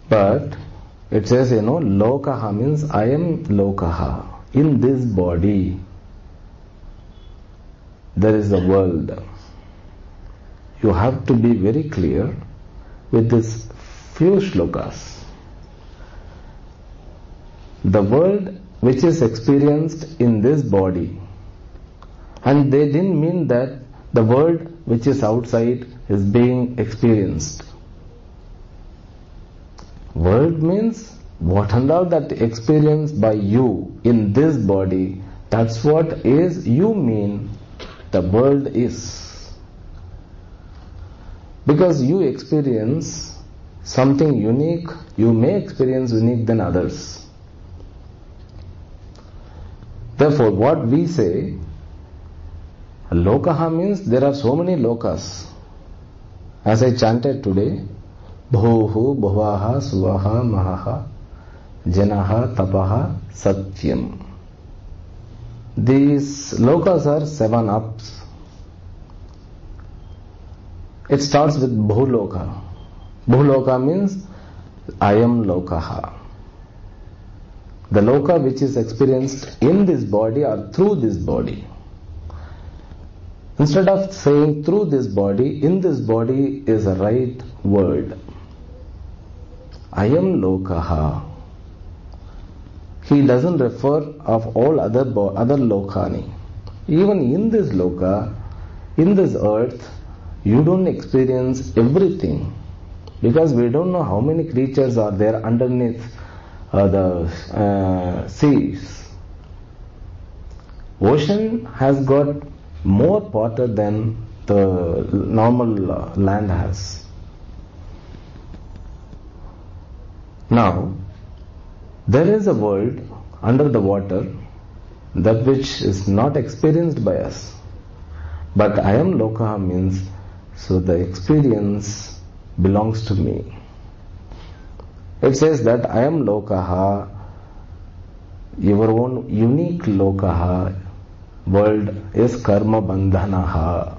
But it says, lokaha means I am lokaha. In this body, there is a world. You have to be very clear with this few shlokas. The world which is experienced in this body, and they didn't mean that the world which is outside is being experienced. World means what and all that experienced by you in this body, that's what is you mean the world is. Because you experience something unique, you may experience unique than others. Therefore, what we say, lokaha means there are so many lokas. As I chanted today, bhuhu, bhuvaha, suvaha, mahaha, janaha, tapaha, satyam. These lokas are 7 ups. It starts with bhuloka. Bhuloka means I am lokaha. The loka which is experienced in this body or through this body. Instead of saying through this body, in this body is a right word. I am lokaha. He doesn't refer of all other lokani. Even in this loka, in this earth, you don't experience everything. Because we don't know how many creatures are there underneath the seas. Ocean has got more water than the normal land has. Now, there is a world under the water, that which is not experienced by us. But I am lokaha means, so the experience belongs to me. It says that I am lokaha, your own unique lokaha, world is karma bandhanaha.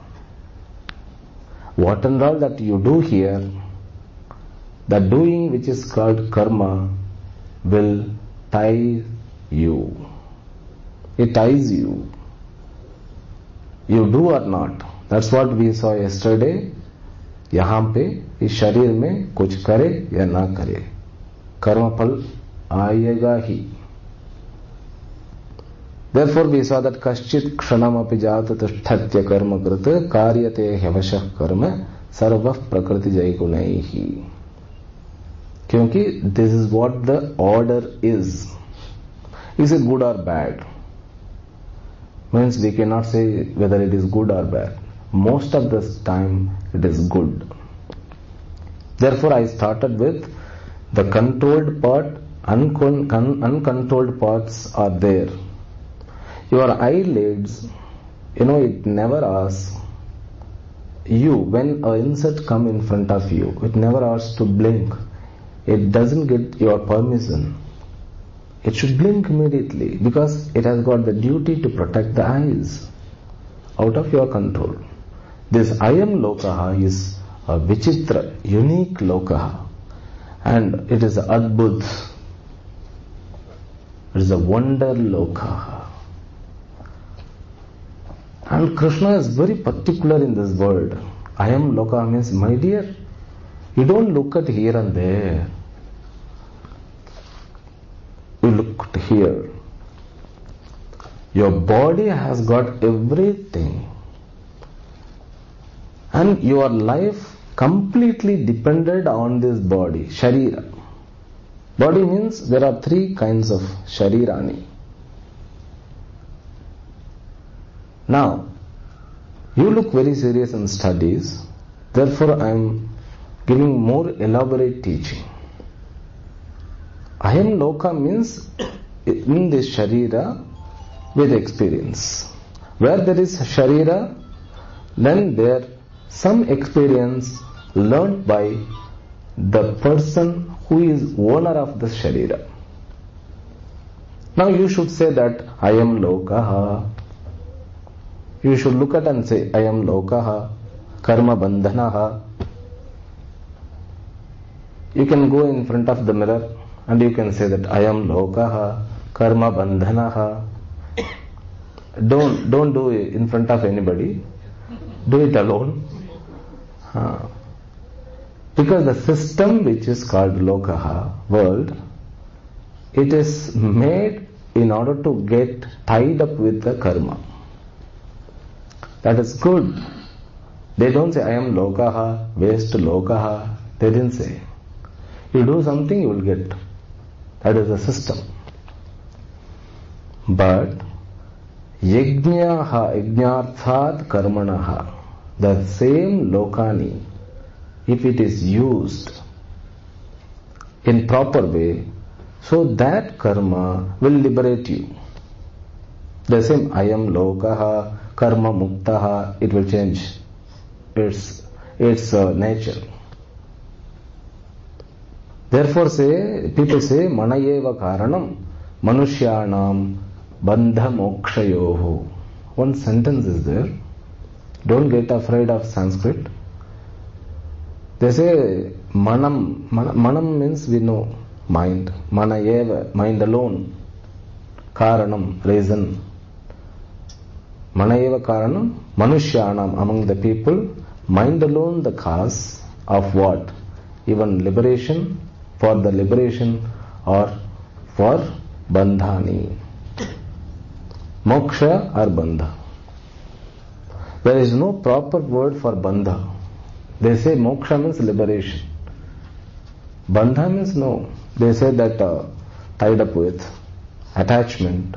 What and all that you do here, the doing which is called karma will tie you. It ties you. You do or not. That's what we saw yesterday. यहाँ पे इस शरीर में कुछ करे या ना करे, कर्मफल आएगा ही. Therefore we saw that kaschit kshanam api jata tishthatya karma krita karyate hyavashah karma sarvah prakriti jaigunaihi. Kyunki this is what the order is. Is it good or bad? Means we cannot say whether it is good or bad. Most of the time it is good. Therefore I started with the controlled part, uncontrolled parts are there. Your eyelids, it never asks you, when an insect come in front of you, it never asks to blink. It doesn't get your permission. It should blink immediately because it has got the duty to protect the eyes out of your control. This I am lokaha is a vichitra, unique lokaha, and it is adbhut. It is a wonder lokaha. And Krishna is very particular in this word. I am lokaha means, my dear, you don't look at here and there. You look at here. Your body has got everything. And your life completely depended on this body, sharira. Body means there are 3 kinds of sharirani. Now, you look very serious in studies, therefore I am giving more elaborate teaching. I am loka means in this sharira with experience. Where there is sharira, then there some experience learned by the person who is owner of the sharira. Now you should say that I am lokaha. You should look at and say I am lokaha, karma bandhanaha. You can go in front of the mirror and you can say that I am lokaha, karma bandhanaha. Don't do it in front of anybody. Do it alone. Because the system which is called lokaha, world, it is made in order to get tied up with the karma. That is good. They don't say I am lokaha, waste lokaha. They didn't say. You do something, you will get. That is the system. But yajnarthat karmanaha, the same lokani, if it is used in proper way, so that karma will liberate you. The same I am lokaha, karma muktaha, it will change its nature. Therefore people say manayeva karanam manushyanam bandha mokshayoho. One sentence is there. Don't get afraid of Sanskrit. They say manam means we know mind. Manayeva, mind alone. Karanam, reason. Manayeva karanam manushyanam, among the people, mind alone the cause of what? Even liberation, for the liberation or for bandhani. Moksha or bandha. There is no proper word for bandha. They say moksha means liberation. Bandha means no. They say that tied up with attachment.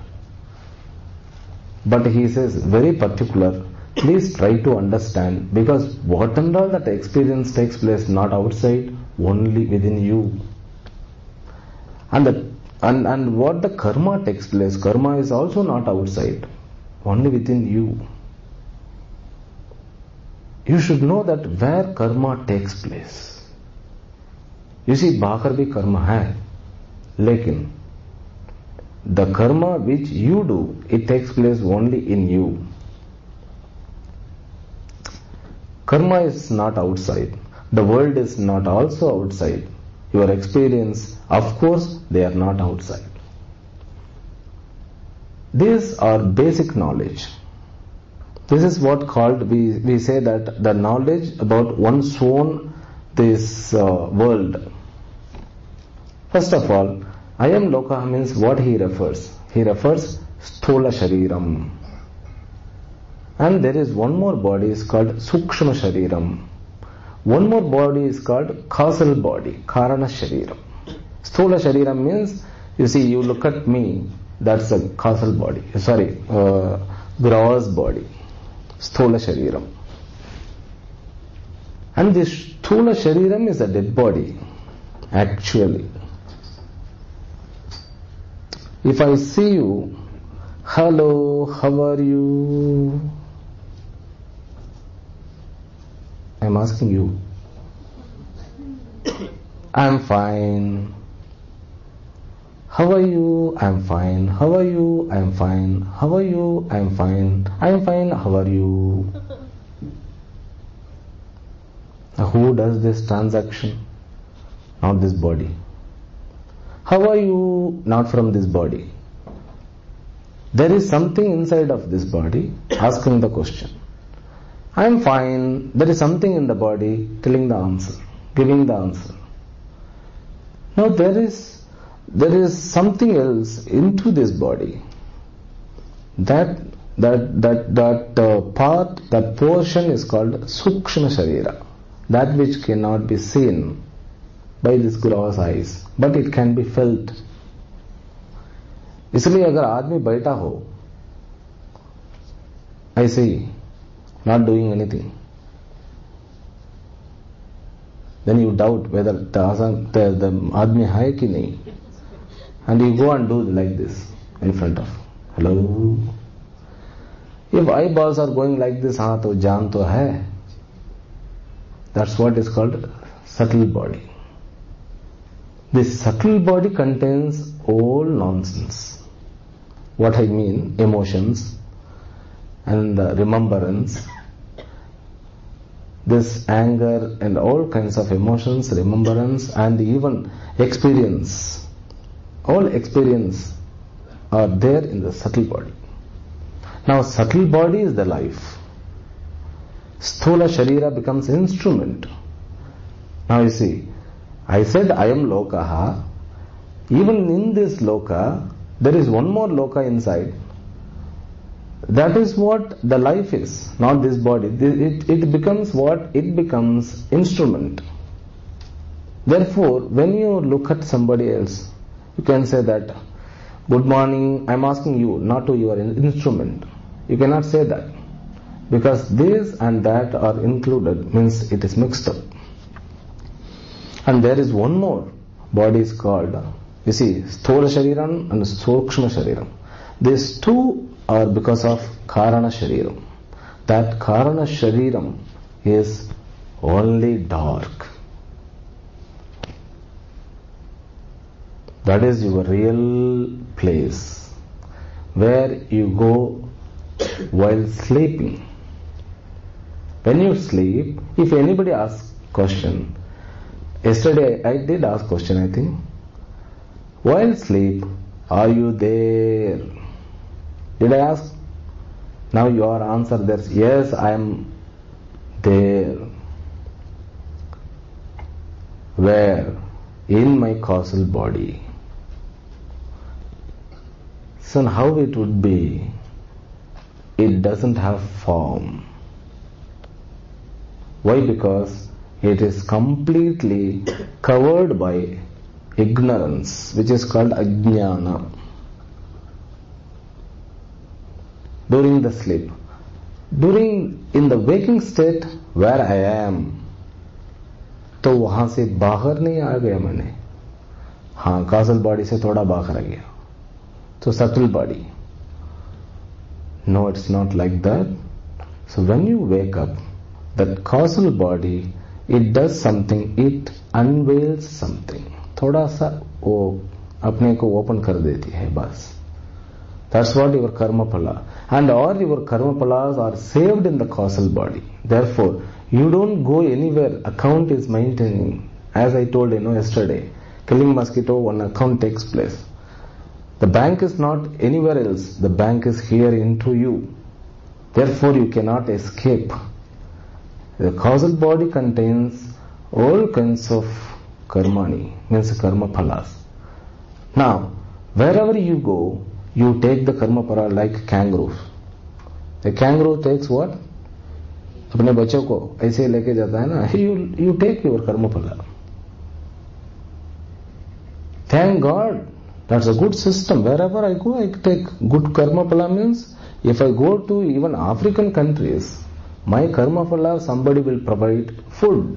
But he says very particular, please try to understand, because what and all that experience takes place not outside, only within you. And what the karma takes place, karma is also not outside, only within you. You should know that where karma takes place. You see, bahar bhi karma hai, lekin the karma which you do, it takes place only in you. Karma is not outside. The world is not also outside. Your experience, of course, they are not outside. These are basic knowledge. This is what called, we say that the knowledge about one's own this world. First of all, I am lokaha means what he refers. He refers sthula shariram. And there is one more body is called sukshma shariram. One more body is called causal body, karana shariram. Sthula shariram means, you see, you look at me, that's a causal body. Sorry, gross body. Sthula shariram. And this sthula shariram is a dead body, actually. If I see you, hello, how are you? I am asking you. I am fine. How are you? I am fine. How are you? I am fine. How are you? I am fine. I am fine. How are you? Now, who does this transaction? Not this body. How are you? Not from this body. There is something inside of this body asking the question. I am fine. There is something in the body telling the answer, giving the answer. Now there is something else into this body. That part, that portion is called sukshma sharira. That which cannot be seen by this gross eyes, but it can be felt. इसलिए अगर आदमी बैठा हो ऐसे ही, not doing anything, then you doubt whether the आदमी है कि नहीं, and you go and do like this in front of, hello. If eyeballs are going like this, हाँ तो जान तो है. That's what is called subtle body. This subtle body contains all nonsense. What I mean, emotions and remembrance this anger and all kinds of emotions, remembrance and even experience, all experience are there in the subtle body. Now subtle body is the life. Sthula Sharira becomes instrument. Now you see, I said I am Lokaha. Even in this Loka, there is one more Loka inside. That is what the life is, not this body. It becomes what? It becomes instrument. Therefore, when you look at somebody else, you can say that, good morning, I am asking you, not to your instrument. You cannot say that. Because this and that are included, means it is mixed up. And there is one more body is called, you see, Sthula Shariram and Sukshma Shariram. These two are because of Karana Shariram. That Karana Shariram is only dark. That is your real place where you go while sleeping. When you sleep, if anybody asks question, yesterday I did ask question, I think. While sleep, are you there? Did I ask? Now your answer there is yes, I am there. Where? In my causal body. So how it would be? It doesn't have form. Why? Because it is completely covered by ignorance, which is called ajnana. During the sleep. In the waking state, where I am, तो वहां से बाहर नहीं आ गया मैंने. हाँ, causal body से थोड़ा बाहर आ गया. So subtle body. No, it's not like that. So when you wake up, that causal body, it does something, it unveils something. थोड़ा सा वो अपने को ओपन कर देती है बस. That's what your karma phala. And all your karma phalas are saved in the causal body. Therefore, you don't go anywhere. Account is maintaining. As I told yesterday, killing mosquito, one account takes place. The bank is not anywhere else. The bank is here into you. Therefore, you cannot escape. The causal body contains all kinds of karmani, means karma phalas. Now, wherever you go, you take the karma phala like kangaroos. The kangaroo takes what? अपने बच्चों को ऐसे लेके जाता है ना. You take your karma phala. Thank God, that's a good system. Wherever I go, I take good karma phala. Means if I go to even African countries, my karma phala, somebody will provide food.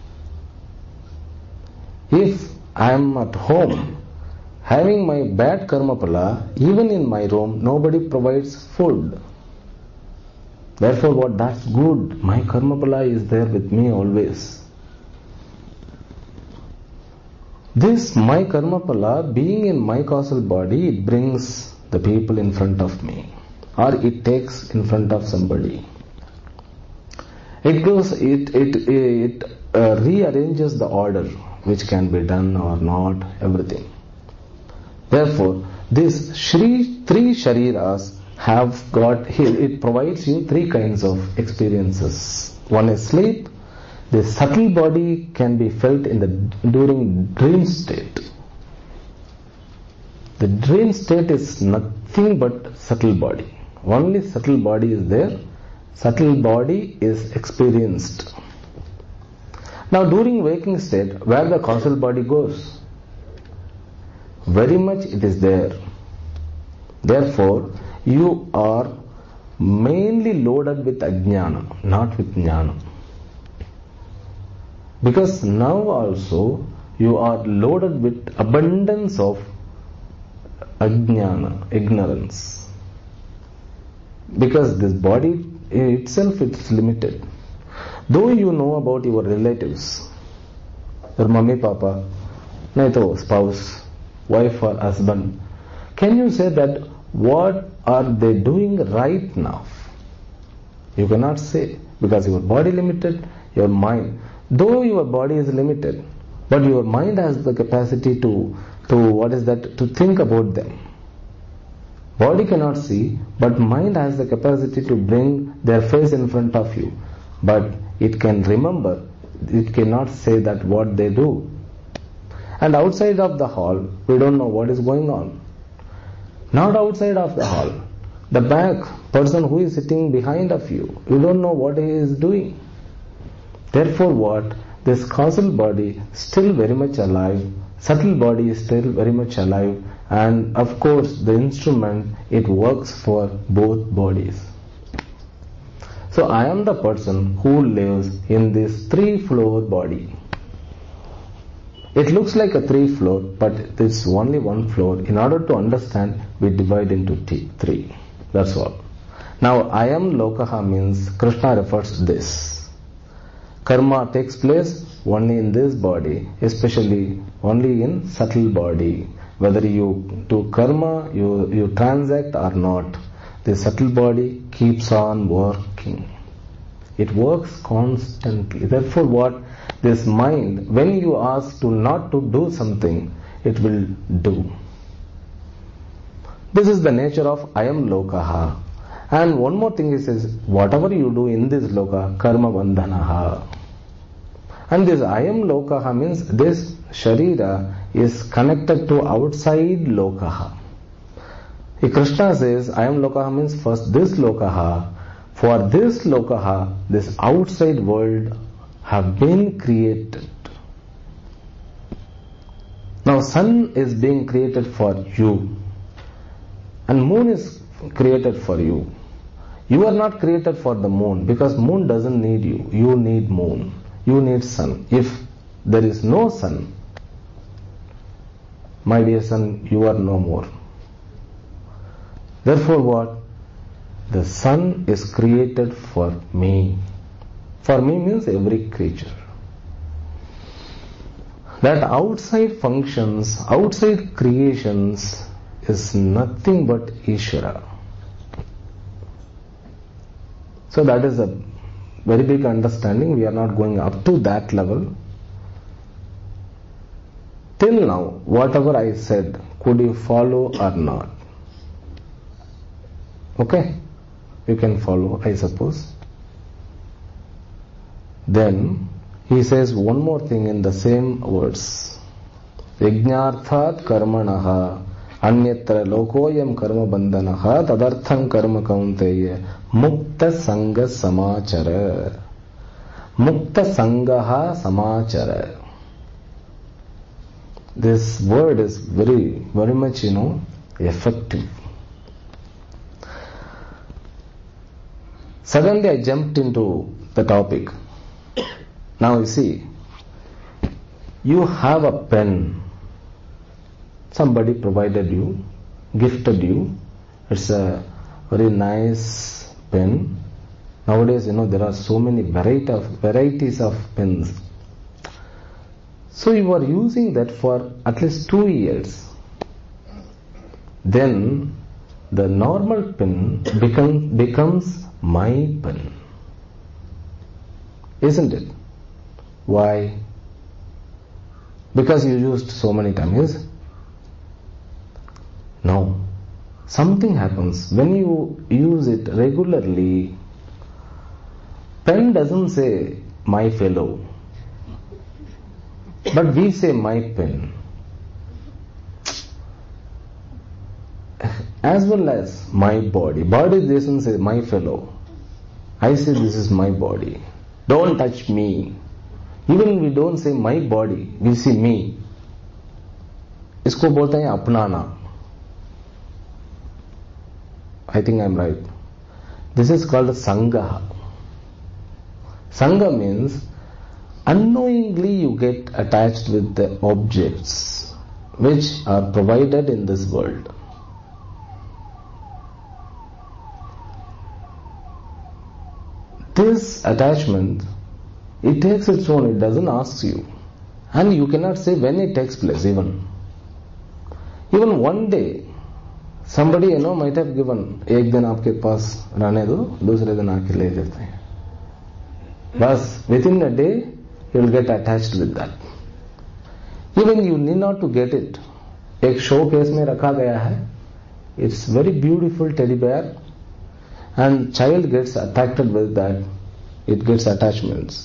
If I am at home having my bad karma phala, even in my room, nobody provides food. Therefore, what? That's good. My karma phala is there with me always. This my karma phala, being in my causal body, it brings the people in front of me, or it takes in front of somebody. It rearranges the order, which can be done or not, everything. Therefore, this three shariras have got here, it provides you three kinds of experiences. One is sleep. The subtle body can be felt during dream state. The dream state is nothing but subtle body. Only subtle body is there. Subtle body is experienced. Now during waking state, where the causal body goes, very much it is there. Therefore, you are mainly loaded with ajnana, not with jnana. Because now also you are loaded with abundance of ajnana, ignorance. Because this body itself is limited. Though you know about your relatives, your mummy, papa, nahi to spouse, wife or husband, can you say that what are they doing right now? You cannot say, because your body limited, your mind. Though your body is limited, but your mind has the capacity to think about them. Body cannot see, but mind has the capacity to bring their face in front of you. But it can remember, it cannot say that what they do. And outside of the hall, we don't know what is going on. Not outside of the hall. The back person who is sitting behind of you, you don't know what he is doing. Therefore what? This causal body still very much alive, subtle body is still very much alive, and of course the instrument, it works for both bodies. So I am the person who lives in this 3-floor body. It looks like a 3-floor, but it's only 1 floor. In order to understand, we divide into 3. That's all. Now I am Lokaha means Krishna refers to this. Karma takes place only in this body, especially only in subtle body. Whether you do karma, you transact or not, the subtle body keeps on working. It works constantly. Therefore what? This mind, when you ask to not to do something, it will do. This is the nature of I am Lokaha. And one more thing is whatever you do in this loka, karma bandhanaha. And this I am Lokaha means this Sharira is connected to outside Lokaha. If Krishna says I am Lokaha means first this Lokaha. For this Lokaha, this outside world have been created. Now sun is being created for you. And moon is created for you. You are not created for the moon because moon doesn't need you. You need moon. You need sun. If there is no sun, my dear son, you are no more. Therefore what? The sun is created for me. For me means every creature. That outside functions, outside creations is nothing but Ishvara. So that is a very big understanding. We are not going up to that level. Till now, whatever I said, could you follow or not? Okay? You can follow, I suppose. Then he says one more thing in the same words. Yajnarthat karmanaha anyatra lokoyam karma bandhanaha tadartham karma kaunteya mukta sangha samachara. Mukta sangha samachara. This word is very much, effective. Suddenly I jumped into the topic. Now you see, you have a pen. Somebody provided you, gifted you. It's a very nice pen. Nowadays, there are so many varieties of pens. So you are using that for at least 2 years. Then the normal pen becomes my pen. Isn't it? Why? Because you used so many times. No. Something happens. When you use it regularly, pen doesn't say my fellow, but we say my pen. As well as my body. Body doesn't say my fellow. I say this is my body. Don't touch me. Even we don't say my body, we say me. इसको बोलते हैं अपनाना. I think I'm right. This is called Sangha. Sangha means unknowingly you get attached with the objects which are provided in this world. This attachment, it takes its own, it doesn't ask you. And you cannot say when it takes place even. Even one day, somebody might have given, एक दिन आपके पास रहने दो, दूसरे दिन आके ले लेते हैं. Thus, within a day, you will get attached with that. Even you need not to get it. एक शो केस में रखा गया है. It's very beautiful teddy bear, and child gets attracted with that. It gets attachments.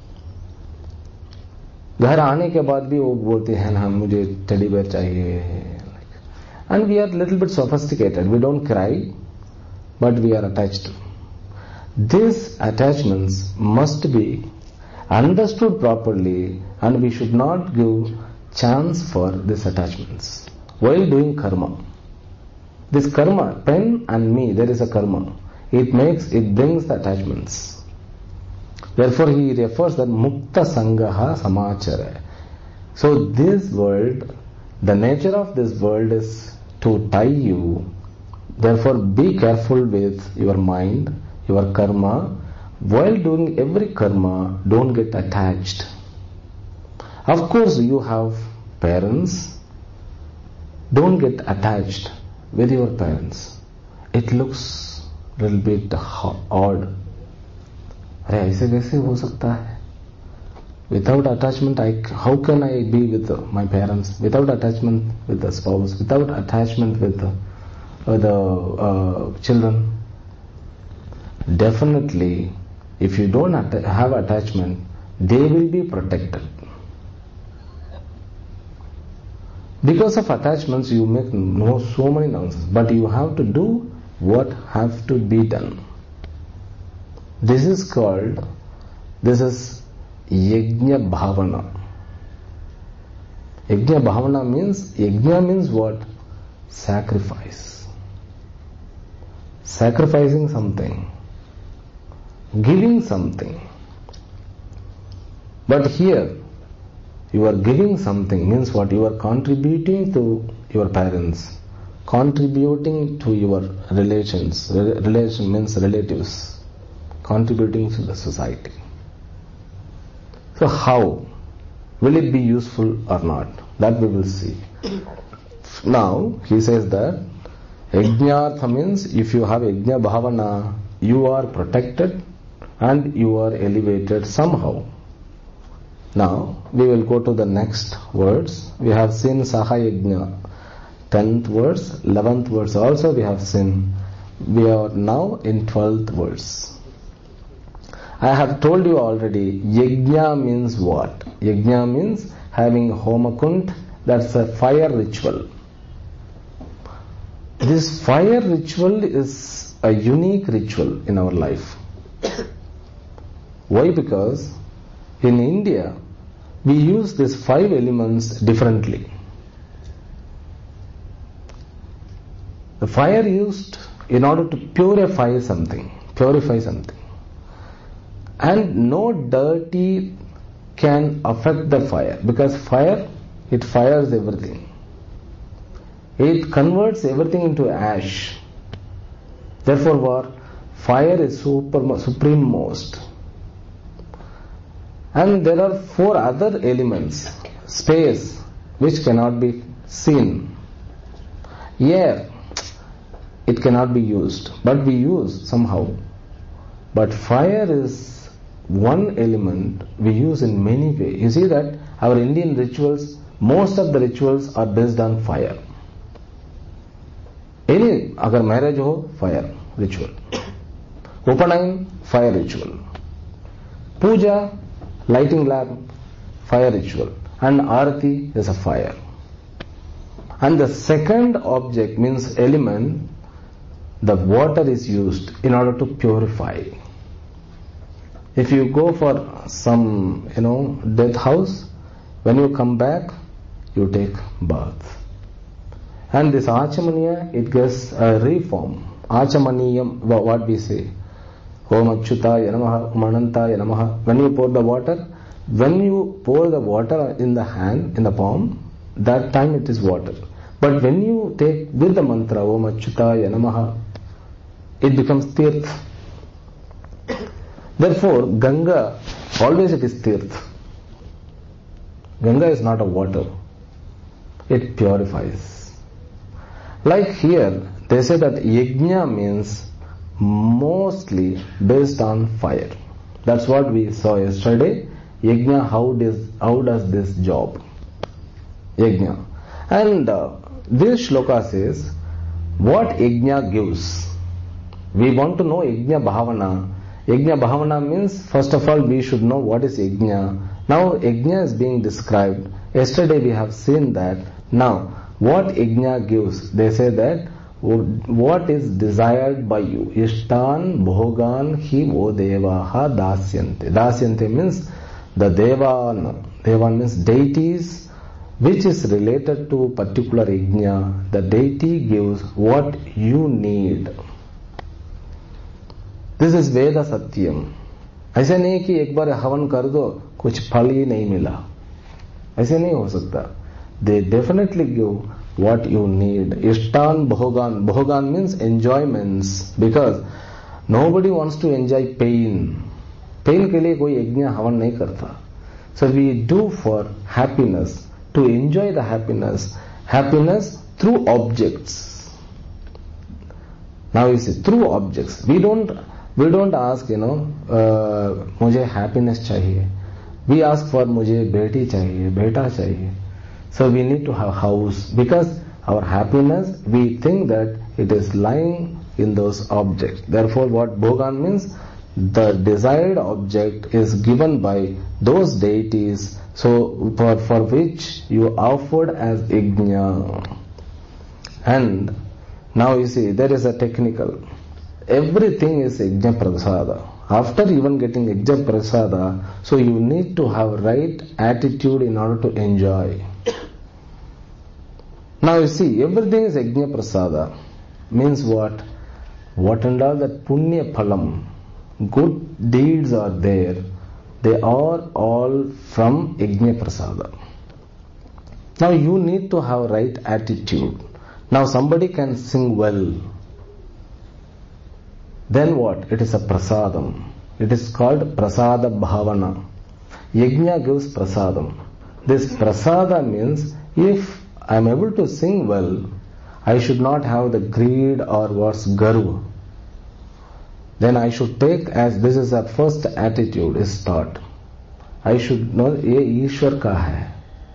घर आने के बाद भी वो बोलते हैं ना मुझे टेडी बेयर चाहिए. And we are little bit sophisticated. We don't cry, but we are attached. These attachments must be understood properly, and we should not give chance for these attachments while doing karma. This karma, pen and me, there is a karma. It brings the attachments. Therefore, he refers that mukta sangaha samachara. So, this world, the nature of this world is to tie you. Therefore, be careful with your mind, your karma. While doing every karma, don't get attached. Of course, you have parents. Don't get attached with your parents. It looks a little bit odd. अरे ऐसे कैसे हो सकता है? Without attachment, how can I be with my parents? Without attachment with the spouse, without attachment with the children. Definitely, if you don't have attachment, they will be protected. Because of attachments, you make so many nonsense, but you have to do what have to be done. This is Yajna Bhavana. Yajna Bhavana means what? Sacrifice. Sacrificing something. Giving something. But here, you are giving something means what? You are contributing to your parents. Contributing to your relations. Relation means relatives. Contributing to the society. So how? Will it be useful or not? That we will see. Now, he says that Yajnartha means if you have Yajna Bhavana, you are protected and you are elevated somehow. Now, we will go to the next words. We have seen Saha Yajna, 10th verse, 11th verse also we have seen. We are now in 12th verse. I have told you already, Yajna means what? Yajna means having Homakund, that's a fire ritual. This fire ritual is a unique ritual in our life. Why? Because in India, we use these 5 elements differently. The fire used in order to purify something. And no dirty can affect the fire, because fire, it fires everything. It converts everything into ash. Therefore, what? Fire is supreme most. And there are 4 other elements. Space, which cannot be seen. Air, it cannot be used, but we use somehow. But fire is one element we use in many ways. You see that our Indian rituals, most of the rituals are based on fire. Agar marriage ho, fire ritual. Upanayan, fire ritual. Puja, lighting lamp, fire ritual. And Arati is a fire. And the second object means element, the water is used in order to purify. If you go for some, death house, when you come back, you take bath. And this Achamaniya, it gets a reform. Achamaniyam, what we say? Om Achyutaya Namaha, Manantaya Namaha. When you pour the water in the hand, in the palm, that time it is water. But when you take with the mantra, Om Achyutaya Namaha, it becomes tirth. Therefore, Ganga, always it is tirth. Ganga is not a water. It purifies. Like here, they say that Yajna means mostly based on fire. That's what we saw yesterday. Yajna, how does this job? Yajna. And this shloka says, what yajna gives? We want to know yajna bhavana. Yajna bhavana means, first of all, we should know what is yajna. Now, yajna is being described. Yesterday we have seen that. Now, what yajna gives? They say that what is desired by you. Ishtan bhogan hi vo devaha dasyante. Dasyante means the devan. Devan means deities which is related to particular yajna. The deity gives what you need. This is Veda Satyam. ऐसे नहीं कि एक बार हवन कर दो कुछ फल ही नहीं मिला, ऐसे नहीं हो सकता. They definitely give what you need. Ishtan bhogan. Bhogan means enjoyments, because nobody wants to enjoy pain. Pain के लिए कोई यज्ञ हवन नहीं करता. So we do for happiness, to enjoy the happiness. Happiness through objects. Now you see, through objects. We don't ask, मुझे happiness चाहिए. We ask for मुझे बेटी चाहिए, बेटा चाहिए. So we need to have house, because our happiness, we think that it is lying in those objects. Therefore, what bhogan means, the desired object is given by those deities, so for which you offered as yajna. And now you see, there is a technical. Everything is yajna prasada. After even getting yajna prasada, so you need to have right attitude in order to enjoy. Now you see, everything is yajna prasada. Means what? What and all that punya phalam, good deeds are there. They are all from yajna prasada. Now you need to have right attitude. Now somebody can sing well. Then what? It is a prasadam. It is called prasada bhavana. Yajna gives prasadam. This prasada means, if I am able to sing well, I should not have the greed or what's garva. Then I should take as this is a first attitude is thought. I should know ये ईश्वर का है,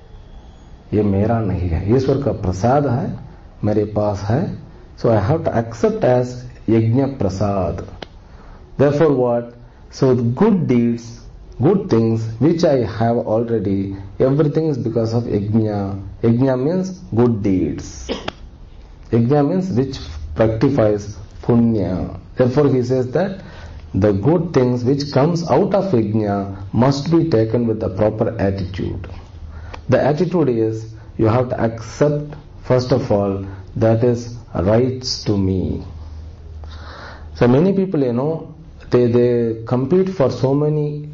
ये मेरा नहीं है. ईश्वर का प्रसाद है, मेरे पास है. So I have to accept as yajna prasad. Therefore what? So the good deeds, good things which I have already, everything is because of yajna. Yajna means good deeds. Yajna means which fructifies punya. Therefore he says that the good things which comes out of yajna must be taken with the proper attitude. The attitude is, you have to accept, first of all, that is rights to me. So many people, they compete for so many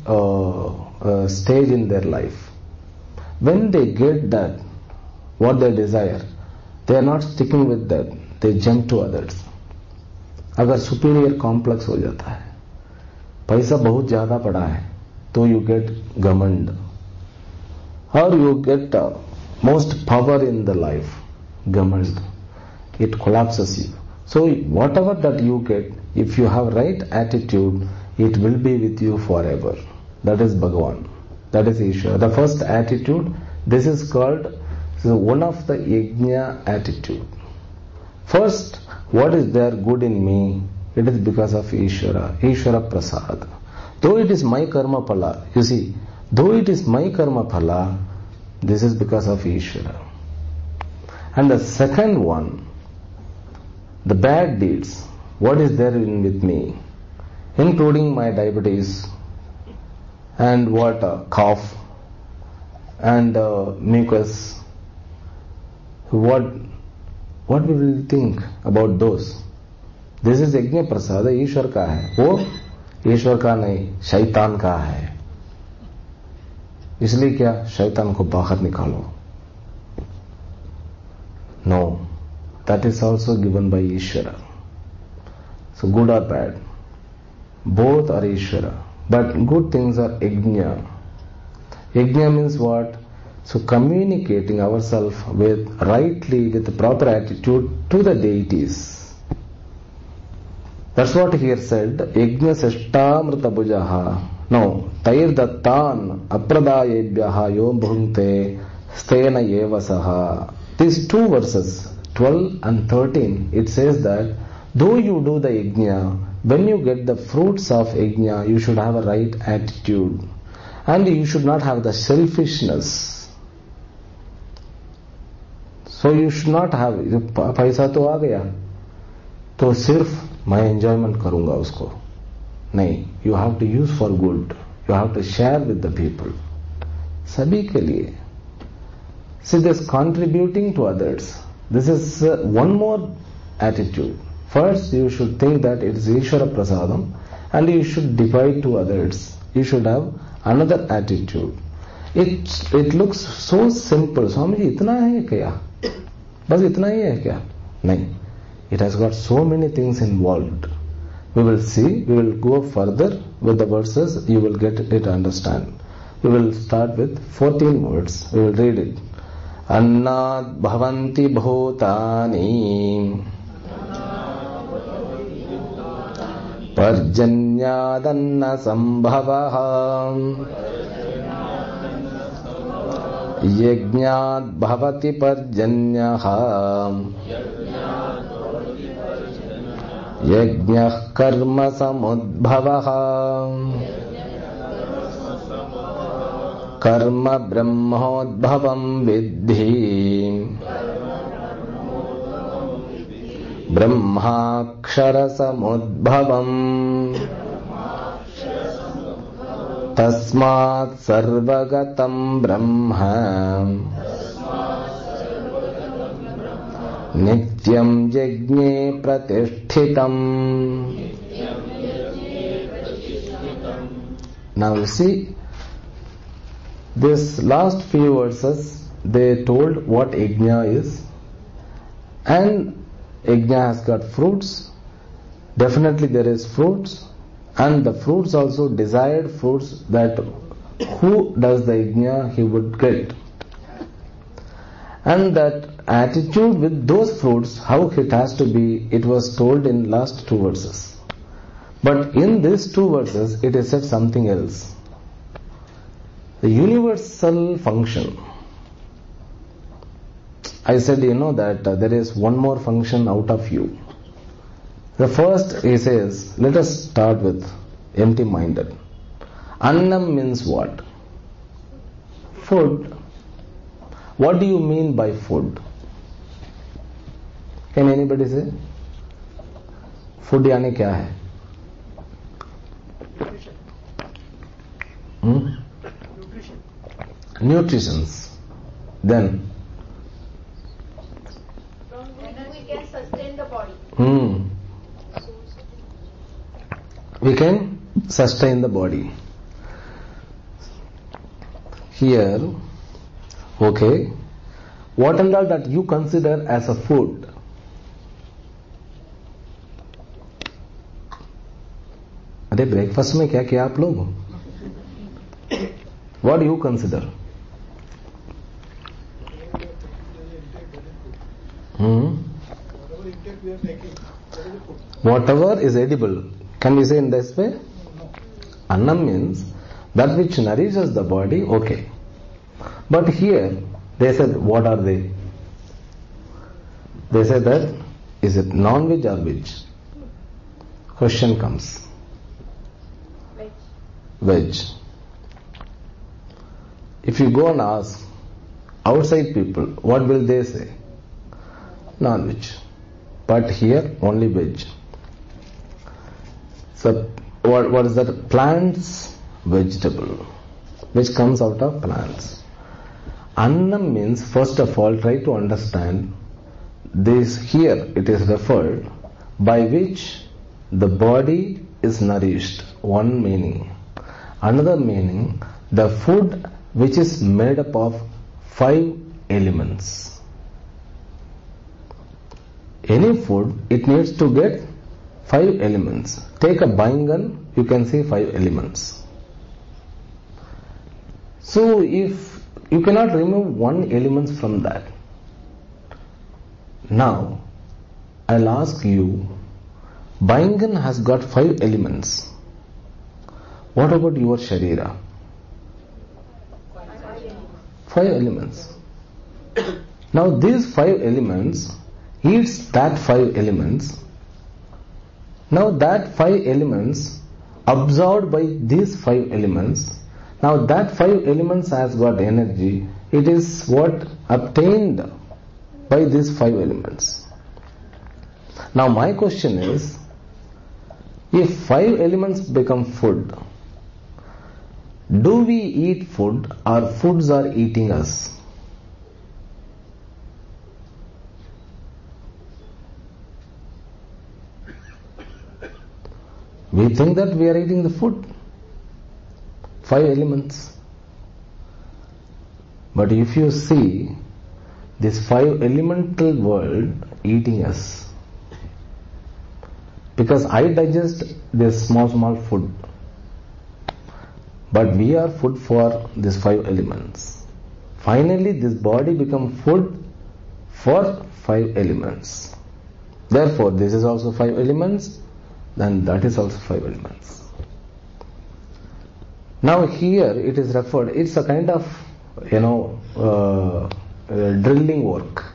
stage in their life. When they get that, what they desire, they are not sticking with that. They jump to others. अगर superior complex हो जाता है, पैसा बहुत ज्यादा पड़ा है, तो you get घमंड, or you get most power in the life, घमंड. It collapses you. So whatever that you get, if you have right attitude, it will be with you forever. That is Bhagavan. That is Ishvara. The first attitude, this is called one of the yajna attitude. First, what is there good in me? It is because of Ishvara. Ishvara prasad. Though it is my karma phala, you see, though it is my karma phala, this is because of Ishvara. And the second one, the bad deeds, what is there in with me, including my diabetes and cough and mucus. What we will think about those? This is यज्ञ प्रसाद, ईश्वर का है. वो ईश्वर का नहीं, शैतान का है. इसलिए क्या, शैतान को बाहर निकालो. No, that is also given by Ishvara. So good or bad, both are Ishvara. But good things are yajna. Yajna means what? So communicating ourselves with rightly, with the proper attitude to the deities. That's what here said, yajna sashtamrita bhujaha. Now, Tair Dattan Apradayebhyaha Yom Bhunte Stena Yevasaha. These two verses, 12 and 13, it says that though you do the yajna, when you get the fruits of yajna, you should have a right attitude. And you should not have the selfishness. So you should not have, पैसा तो आ गया, तो सिर्फ मैं enjoyment करूंगा उसको. नहीं, you have to use for good. You have to share with the people. सभी के लिए. See, this contributing to others. This is one more attitude. First, you should think that it is Ishvara Prasadam and you should divide to others. You should have another attitude. It looks so simple. Swami ji, itna hai kya? Bas itna hi hai kya? Nahi. It has got so many things involved. We will see, we will go further with the verses, you will get it to understand. We will start with 14 words. We will read it. Annad bhavanti bhutani Parjanyadanna sambhavaha Yajñād bhavati parjanyaha Yajñah karma samudbhavaha Karma brahmodbhavam vidhi Brahmakshara samudbhavam Tasmat sarvagatam brahma Nityam yajñe pratishthitam. Now you see, this last few verses, they told what yajna is, and yajna has got fruits. Definitely there is fruits, and the fruits also desired fruits that who does the yajna he would get. And that attitude with those fruits, how it has to be, it was told in last two verses. But in these two verses, it is said something else. The universal function. I said, that there is one more function out of you. The first, he says, let us start with empty-minded. Annam means what? Food. What do you mean by food? Can anybody say? Food यानी क्या है? Nutritions. Then we can sustain the body. We can sustain the body. Here, okay, what and all that you consider as a food? अरे breakfast में क्या किया आप लोग? What do you consider? Whatever is edible. Can we say in this way? Annam means that which nourishes the body, okay. But here, they said, what are they? They said that, is it non-veg or veg? Question comes. Veg. If you go and ask outside people, what will they say? Non-veg. But here, only veg. So, what is that? Plants, vegetable, which comes out of plants. Annam means, first of all, try to understand this. Here it is referred by which the body is nourished. One meaning. Another meaning, the food which is made up of 5 elements. Any food, it needs to get 5 elements. Take a baingan, you can see 5 elements. So if you cannot remove one element from that. Now, I'll ask you, baingan has got 5 elements. What about your Sharira? 5 elements. Now these 5 elements eats that 5 elements. Now that 5 elements absorbed by these 5 elements. Now that 5 elements has got energy. It is what obtained by these 5 elements. Now my question is, if 5 elements become food, do we eat food or foods are eating us? We think that we are eating the food, 5 elements. But if you see this 5 elemental world eating us, because I digest this small food, but we are food for these 5 elements. Finally this body becomes food for 5 elements. Therefore this is also 5 elements, then that is also 5 elements. Now here it is referred, it's a kind of drilling work.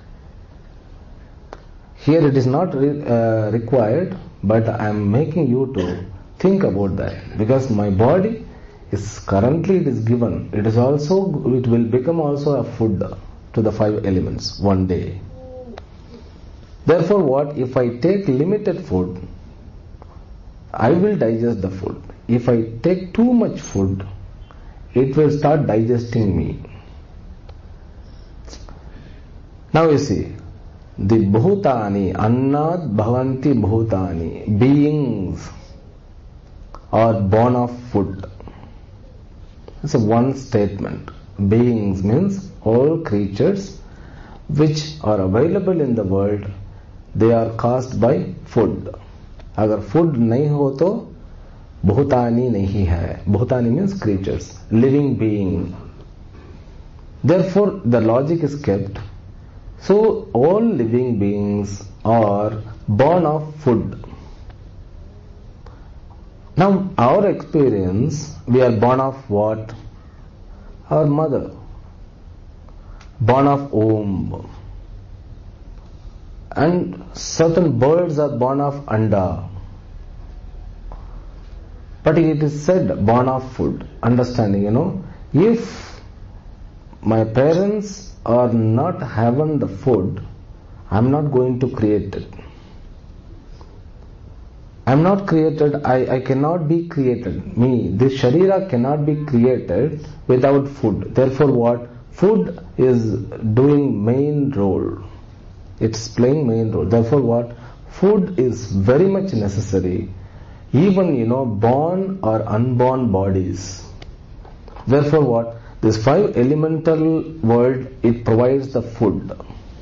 Here it is not required, but I am making you to think about that, because my body is currently it is given, it will become also a food to the 5 elements one day. Therefore what, if I take limited food, I will digest the food. If I take too much food, it will start digesting me. Now you see, the bhutani, annad bhavanti bhutani, beings are born of food. It's a one statement. Beings means all creatures which are available in the world, they are caused by food. अगर food नहीं हो तो भूतानी नहीं है. भूतानी means creatures, living being. Therefore the logic is kept. So all living beings are born of food. Now our experience, we are born of what? Our mother. Born of womb. And certain birds are born of anda. But it is said born of food. Understanding, if my parents are not having the food, I am not going to create it. I am not created, I cannot be created. Me, this Sharira cannot be created without food. Therefore what? Food is doing main role. It's playing main role. Therefore what? Food is very much necessary. Even born or unborn bodies. Therefore what? This 5 elemental world, it provides the food.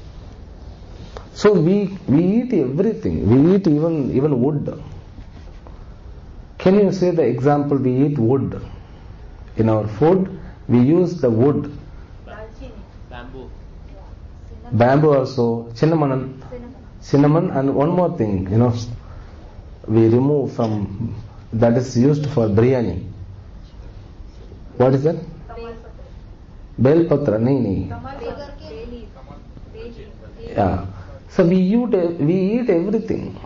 So we eat everything. We eat even wood. Can you say the example? We eat wood. In our food, we use the wood. Bamboo also, cinnamon, and one more thing, we remove from, that is used for biryani. What is that? Bel patra, nahi. Yeah. So we eat everything.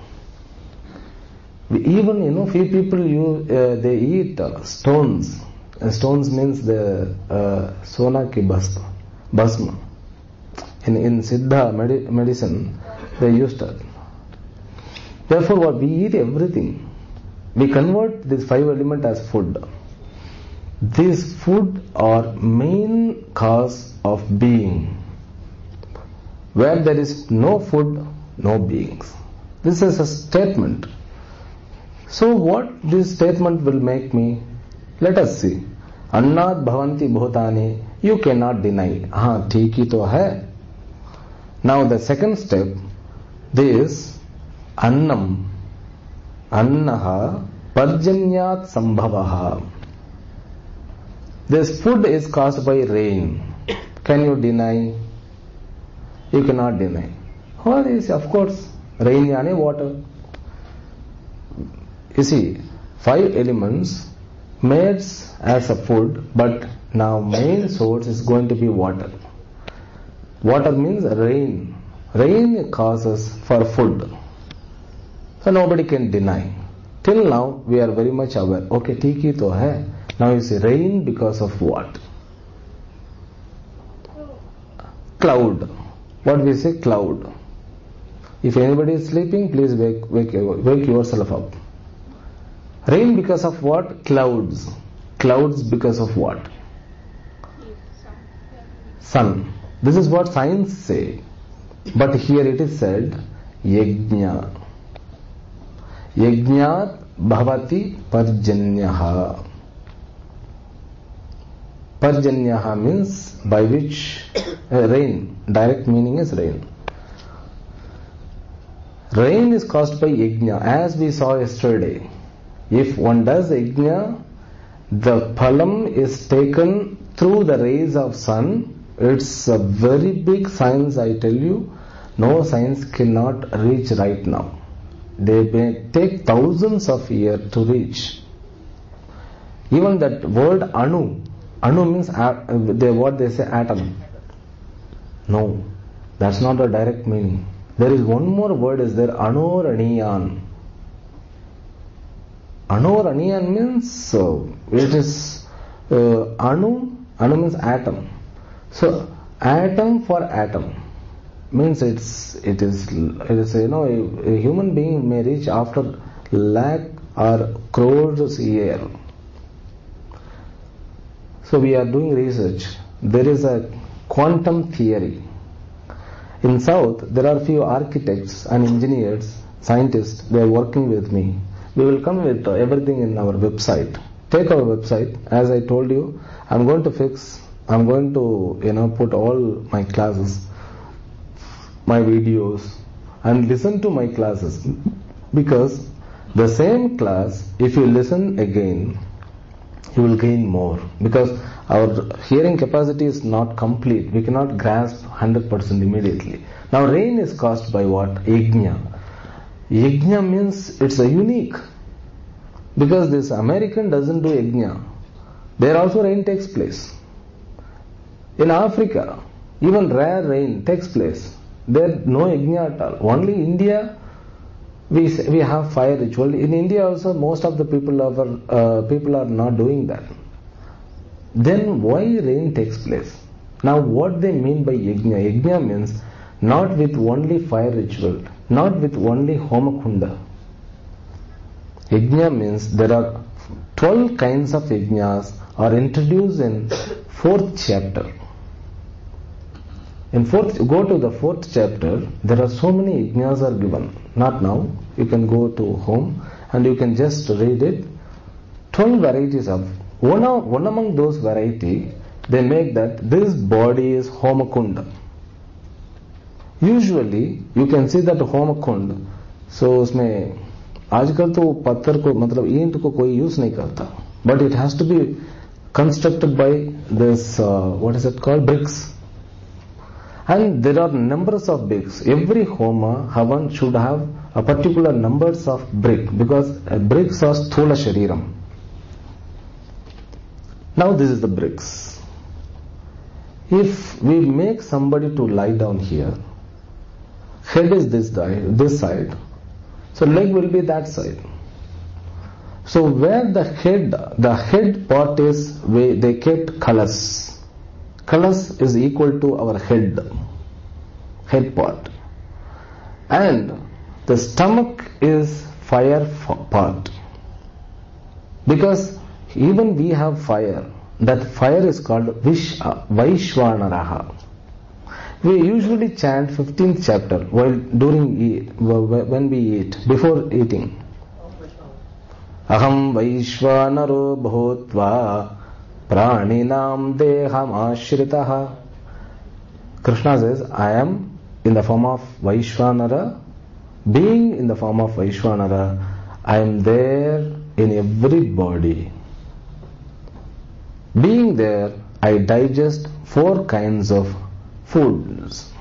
Even few people they eat stones. Stones means the sona ki bhasma. In Siddha medicine, they used that. Therefore, what we eat everything. We convert this 5 element as food. These food are main cause of being. Where there is no food, no beings. This is a statement. So what this statement will make me? Let us see. Annad bhavanti bhutani. You cannot deny. हाँ ठीक ही तो है. Now the second step, this annam, annaha, parjanyat sambhavaha. This food is caused by rain. Can you deny? You cannot deny. What is, of course, rain yani water. You see, 5 elements made as a food, but now main source is going to be water. Water means rain. Rain causes for food. So nobody can deny. Till now we are very much aware. Okay, tiki to hai. Now you say rain because of what? Cloud. What we say? Cloud. If anybody is sleeping, please wake yourself up. Rain because of what? Clouds. Clouds because of what? Sun. This is what science say. But here it is said, yajna. Yajnat bhavati parjanyaha. Parjanyaha means by which rain. Direct meaning is rain. Rain is caused by yajna, as we saw yesterday. If one does yajna, the phalam is taken through the rays of sun. It's a very big science, I tell you. No science cannot reach right now. They may take thousands of years to reach. Even that word anu. Anu means what they say atom. No, that's not a direct meaning. There is one more word is there, anoraniyan. Anoraniyan means it is anu means atom. So atom for atom means it is a human being may reach after lakh or crores year. So we are doing research. There is a quantum theory. In South, there are few architects and engineers, scientists, they are working with me. We will come with everything in our website. Take our website. As I told you, I'm going to put all my classes, my videos, and listen to my classes. Because the same class, if you listen again, you will gain more. Because our hearing capacity is not complete. We cannot grasp 100% immediately. Now rain is caused by what? Yajna. Yajna means it's a unique. Because this American doesn't do yajna. There also rain takes place. In Africa, even rare rain takes place. There no yajna at all. Only India, we have fire ritual. In India also, most of the people are not doing that. Then why rain takes place? Now what they mean by yajna? Yajna means not with only fire ritual, not with only homakunda. Yajna means there are 12 kinds of yajnas are introduced in 4th chapter. Go to the 4th chapter, there are so many yajnas are given. Not now, you can go to home and you can just read it. 12 varieties of, one among those variety, they make that this body is homakunda. Usually, you can see that homakund, so उसमें आजकल तो पत्थर को मतलब ईंट को कोई use नहीं करता, but it has to be constructed by this what is it called, bricks. And there are numbers of bricks. Every homa havan should have a particular numbers of brick, because bricks are sthula shariram. Now this is the bricks. If we make somebody to lie down here, head is this side, so leg will be that side. So where the head part is, where they kept colors. Colors is equal to our head part. And the stomach is fire part. Because even we have fire. That fire is called Vaishwanaraha. We usually chant 15th chapter when we eat, before eating. Aham Vaishwanaro bhutva praninam deham ashritaha. Krishna says, I am in the form of Vaishwanara. Being in the form of Vaishwanara, I am there in every body. Being there, I digest 4 kinds of foods.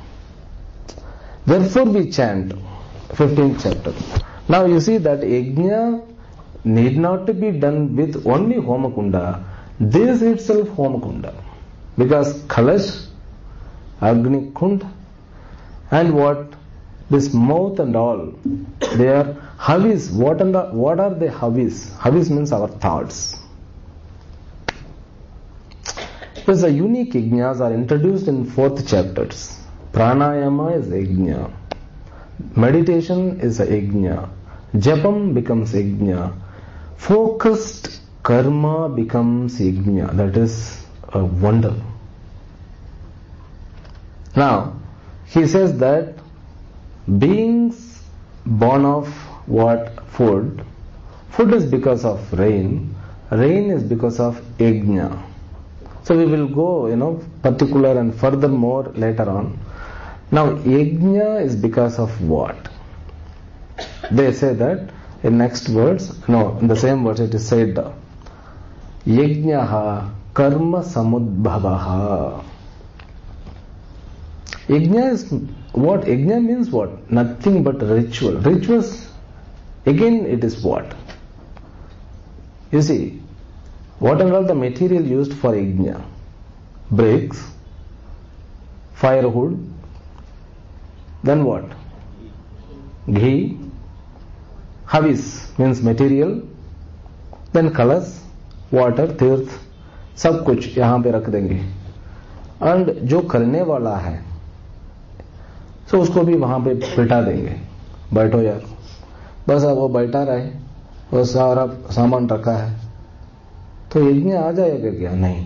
Therefore we chant 15th chapter. Now you see that yajna need not to be done with only Homakunda. This itself Homakunda. Because Kalash, Agni Kund, and what? This mouth and all, they are Havis. What are the Havis? Havis means our thoughts. Because the unique yajnas are introduced in 4th chapters. Pranayama is yajna. Meditation is a yajna. Japam becomes yajna. Focused karma becomes yajna. That is a wonder. Now, he says that beings born of what? Food. Food is because of rain. Rain is because of yajna. So we will go, particular and furthermore later on. Now, yajna is because of what? They say that in next words, in the same words it is said, yajnaha karma samudbhavaha. Yajna is what? Yajna means what? Nothing but ritual. Rituals, again it is what? You see, what are all the material used for yajna? Bricks, firewood, then what? Ghee, havis means material, then colors, water, tirth, सब कुछ यहाँ पे रख देंगे. And जो करने वाला है, so उसको भी वहां पे बिठा देंगे. बैठो यार, बस अब वो बैठा रहे, वो सारा सामान रखा है, तो यज्ञ आ जाएगा क्या? नहीं.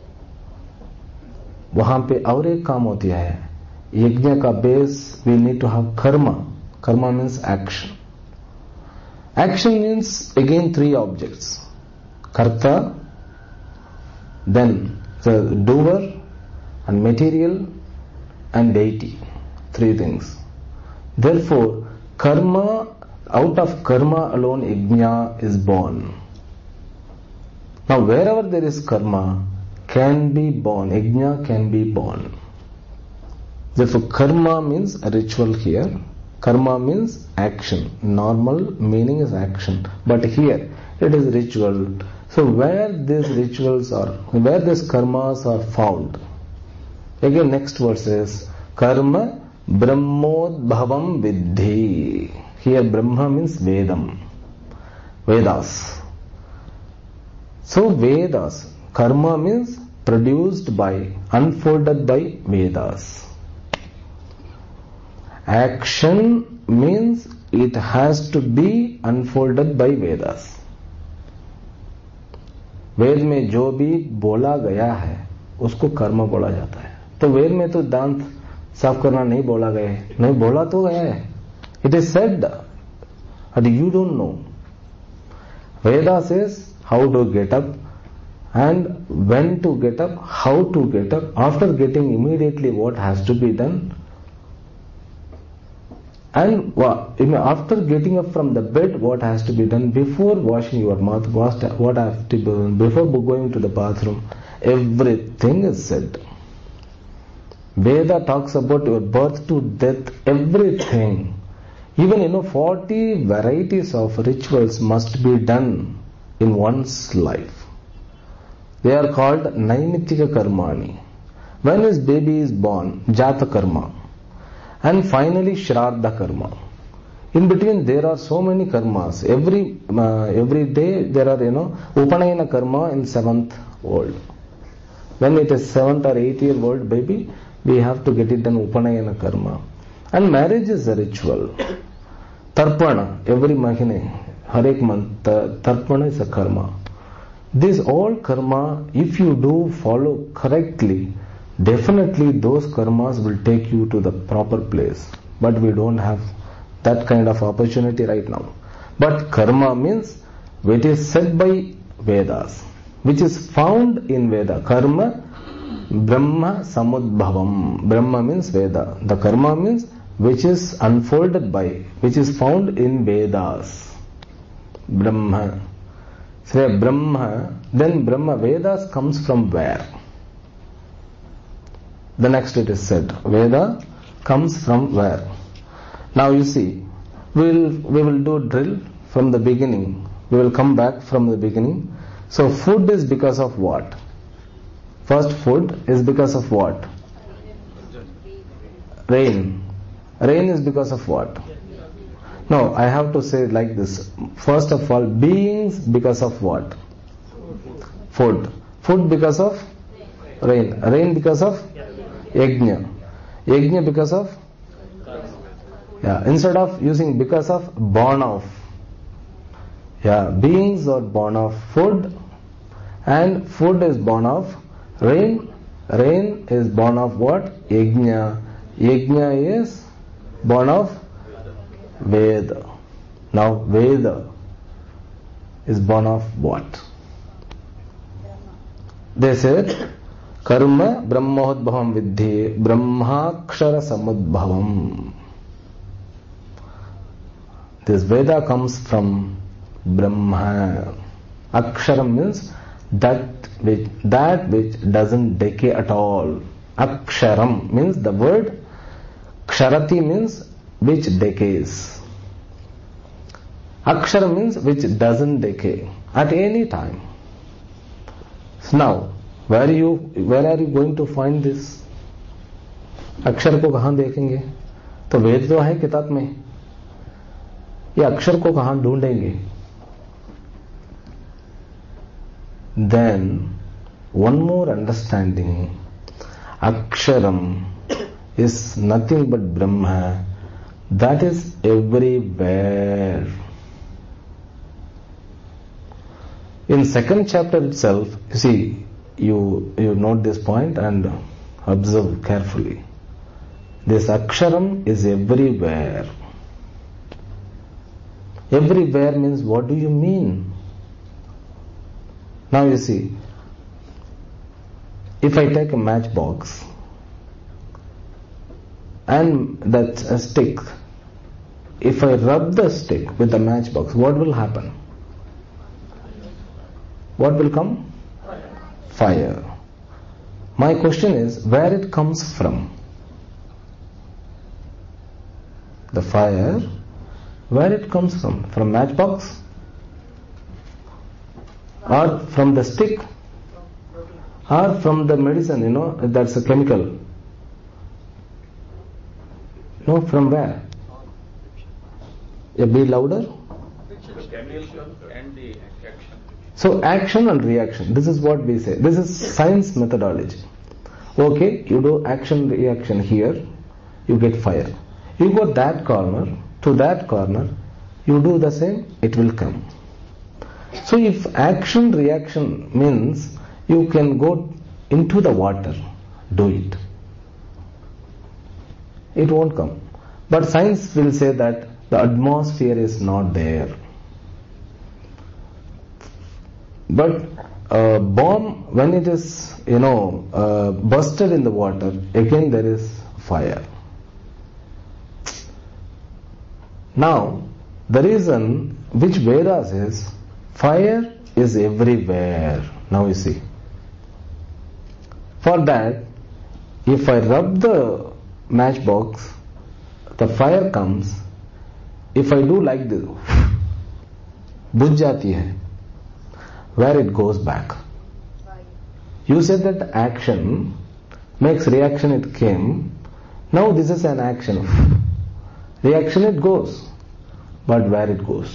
वहां पे और एक काम होती है. यज्ञ का base, we need to have karma. Karma means action. Action means again 3 objects. Karta, then the doer and material and deity. 3 things. Therefore, karma, out of karma alone yajna is born. Now wherever there is karma can be born, yajna can be born. Therefore karma means a ritual here. Karma means action. Normal meaning is action. But here it is ritual. So where these rituals are, where these karmas are found? Again next verse is karma brahmodbhavam viddhi. Here Brahma means Vedam. Vedas. So Vedas. Karma means produced by, unfolded by Vedas. Action means it has to be unfolded by Vedas. वेद में जो भी बोला गया है उसको कर्म बोला जाता है. तो वेद में तो दांत साफ करना नहीं बोला गया है, नहीं बोला तो गया है. It is said that you don't know. Veda says how to get up and when to get up, how to get up, after getting immediately what has to be done, and after getting up from the bed what has to be done, before washing your mouth, what has to be done, before going to the bathroom, everything is said. Veda talks about your birth to death, everything. Even 40 varieties of rituals must be done in one's life. They are called Naimitika Karmani. When his baby is born, Jata Karma. And finally Shraddha Karma. In between there are so many karmas. Every day there are Upanayana Karma in 7th old. When it is 7th or 8th year old baby, we have to get it done Upanayana Karma. And marriage is a ritual. Tarpana, every mahine, Harek month, Tarpana is a karma. This all karma, if you do follow correctly, definitely those karmas will take you to the proper place. But we don't have that kind of opportunity right now. But karma means which is said by Vedas, which is found in Veda. Karma, Brahma Samudbhavam. Brahma means Veda. The karma means which is unfolded by, which is found in Vedas. Brahma. Say Brahma, then Brahma, Vedas comes from where? The next it is said, Veda comes from where? Now you see, we will do drill from the beginning. We will come back from the beginning. So food is because of what? First, food is because of what? Rain. Rain is because of what? No, I have to say it like this. First of all, beings because of what? Food. Food because of rain. Rain because of yajna. Yajna because of? Yeah, instead of using because of, born of. Yeah, beings are born of food, and food is born of rain. Rain is born of what? Yajna. Yajna is born of Veda. Now Veda is born of what? They said, Karma Brahmodbhavam Vidhi Brahmakshara Samudbhavam. This Veda comes from Brahma. Aksharam means that which doesn't decay at all. Aksharam means the word. Ksharati means which decays. Aksharam means which doesn't decay at any time. So now, where are you going to find this? अक्षर को कहाँ देखेंगे? तो वेद तो है किताब में, ये अक्षर को कहाँ ढूंढेंगे? Then one more understanding, Aksharam is nothing but Brahma, that is everywhere. In second chapter itself, you see, you note this point and observe carefully. This Aksharam is everywhere. Everywhere means, what do you mean? Now you see, if I take a matchbox and that stick, if I rub the stick with the matchbox, what will happen? What will come? Fire. My question is, where it comes from? The fire, where it comes from? From matchbox? Or from the stick? Or from the medicine, that's a chemical. No, from where? Be louder. So action and reaction, this is what we say. This is science methodology. Okay, you do action reaction here, you get fire. You go that corner to that corner, you do the same, it will come. So if action reaction means you can go into the water, do it. It won't come. But science will say that the atmosphere is not there. But a bomb, when it is, busted in the water, again there is fire. Now, the reason which Vedas is, fire is everywhere. Now you see. For that, if I rub the matchbox, the fire comes. If I do like this, बुझ जाती है. Where it goes back? You said that action makes reaction, it came. Now this is an action. Reaction, it goes. But where it goes?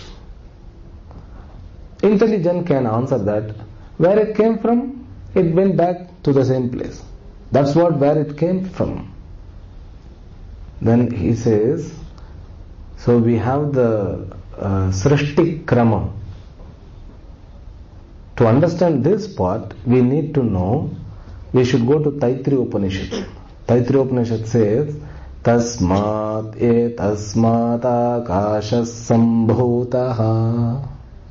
Intelligent can answer that. Where it came from, it went back to the same place. That's where it came from. Then he says, so we have the Srishti Krama. To understand this part, we need to know, we should go to Taittiriya Upanishad. Taittiriya Upanishad says, Tasmat etasmat akashas sambhutaha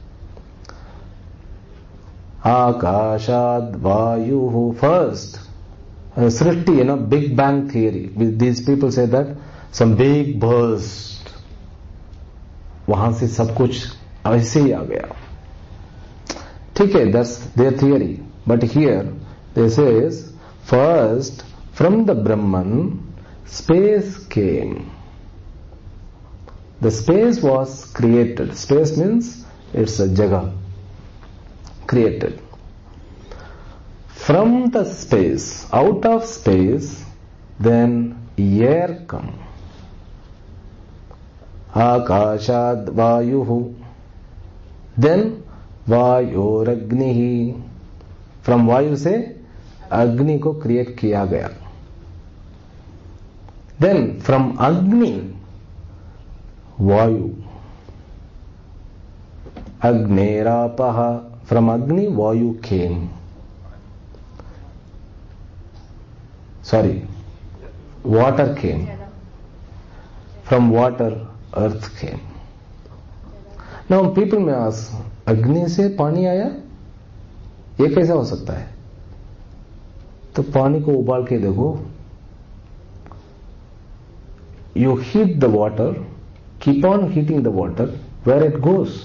akashad vayuhu. First, Srishti, Big Bang theory. These people say that some big burst, वहां से सब कुछ ऐसे ही आ गया. ठीक है, that's their theory. But here they says, first from the Brahman space came. The space was created. Space means it's a jaga created. From the space, out of space, then air come. Akashad vayuhu. Then vayoragnihi. From vayu से अग्नि को create किया गया. Then from Agni, Vayu. Agnerapaha. From Agni, Vayu came. Sorry, water came. From water, earth came. Now people may ask, Agni से पानी आया? ये कैसा हो सकता है? तो पानी को उबाल के देखो. You heat the water, keep on heating the water, where it goes?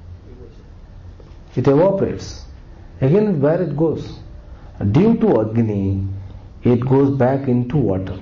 It evaporates. Again, where it goes? Due to Agni, it goes back into water.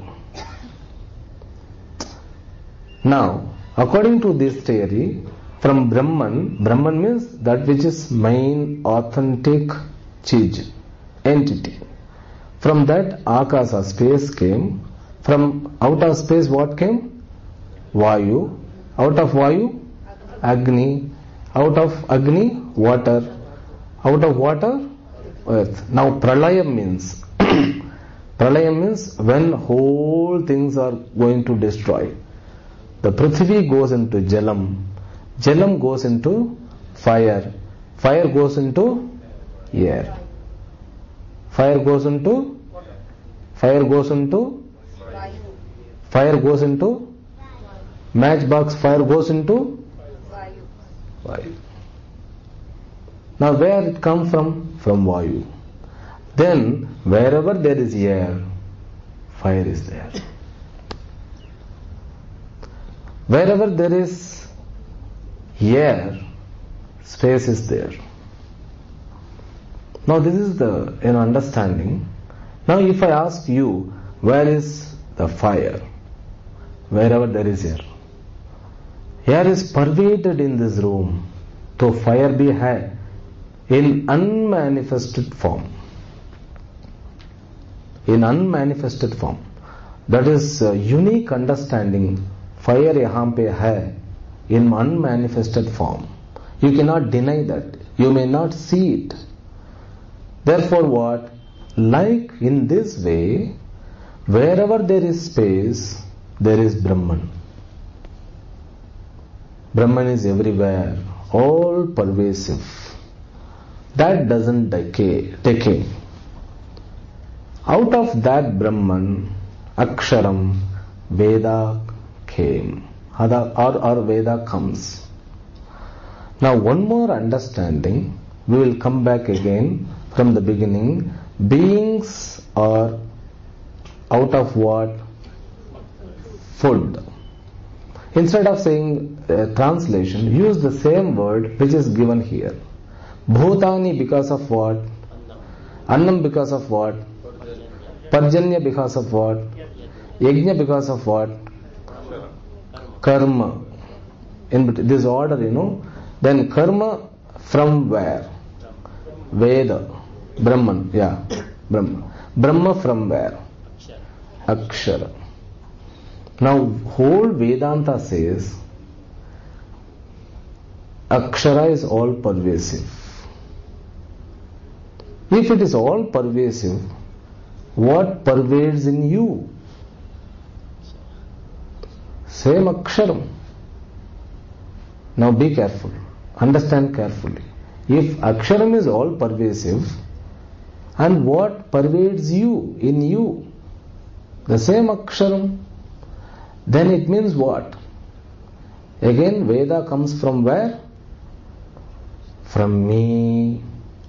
Now, according to this theory, from Brahman means that which is main authentic cheez, entity. From that Akasa, space came. From out of space what came? Vayu. Out of Vayu, Agni. Out of Agni, water. Out of water, earth. Now Pralayam means Pralayam means when whole things are going to destroy. The Prithvi goes into Jalam. Jalam goes into fire. Fire goes into air. Fire goes into matchbox. Fire goes into Vayu. Now where it come from? From Vayu. Then wherever there is air, fire is there. Wherever there is air, space is there. Now this is the understanding. Now if I ask you, where is the fire? Wherever there is air. Air is pervaded in this room. So fire be hai in unmanifested form. In unmanifested form. That is a unique understanding. Fire yahan pe hai in unmanifested form. You cannot deny that. You may not see it. Therefore what? Like in this way, wherever there is space, there is Brahman. Brahman is everywhere, all pervasive. That doesn't decay. Out of that Brahman, Aksharam, Veda came. Or Veda comes. Now one more understanding, we will come back again from the beginning. Beings are out of what? Food. Instead of saying translation, use the same word which is given here. Bhutani because of what? Annam because of what? Parjanya because of what? Yajna because of what? Karma. In this order, Then karma from where? Veda. Brahman. Yeah. Brahma. Brahma from where? Akshara. Now whole Vedanta says Akshara is all pervasive. If it is all pervasive, what pervades in you? Same Aksharam. Now be careful. Understand carefully. If Aksharam is all pervasive, and what pervades you, in you? The same Aksharam. Then it means what? Again Veda comes from where? From me.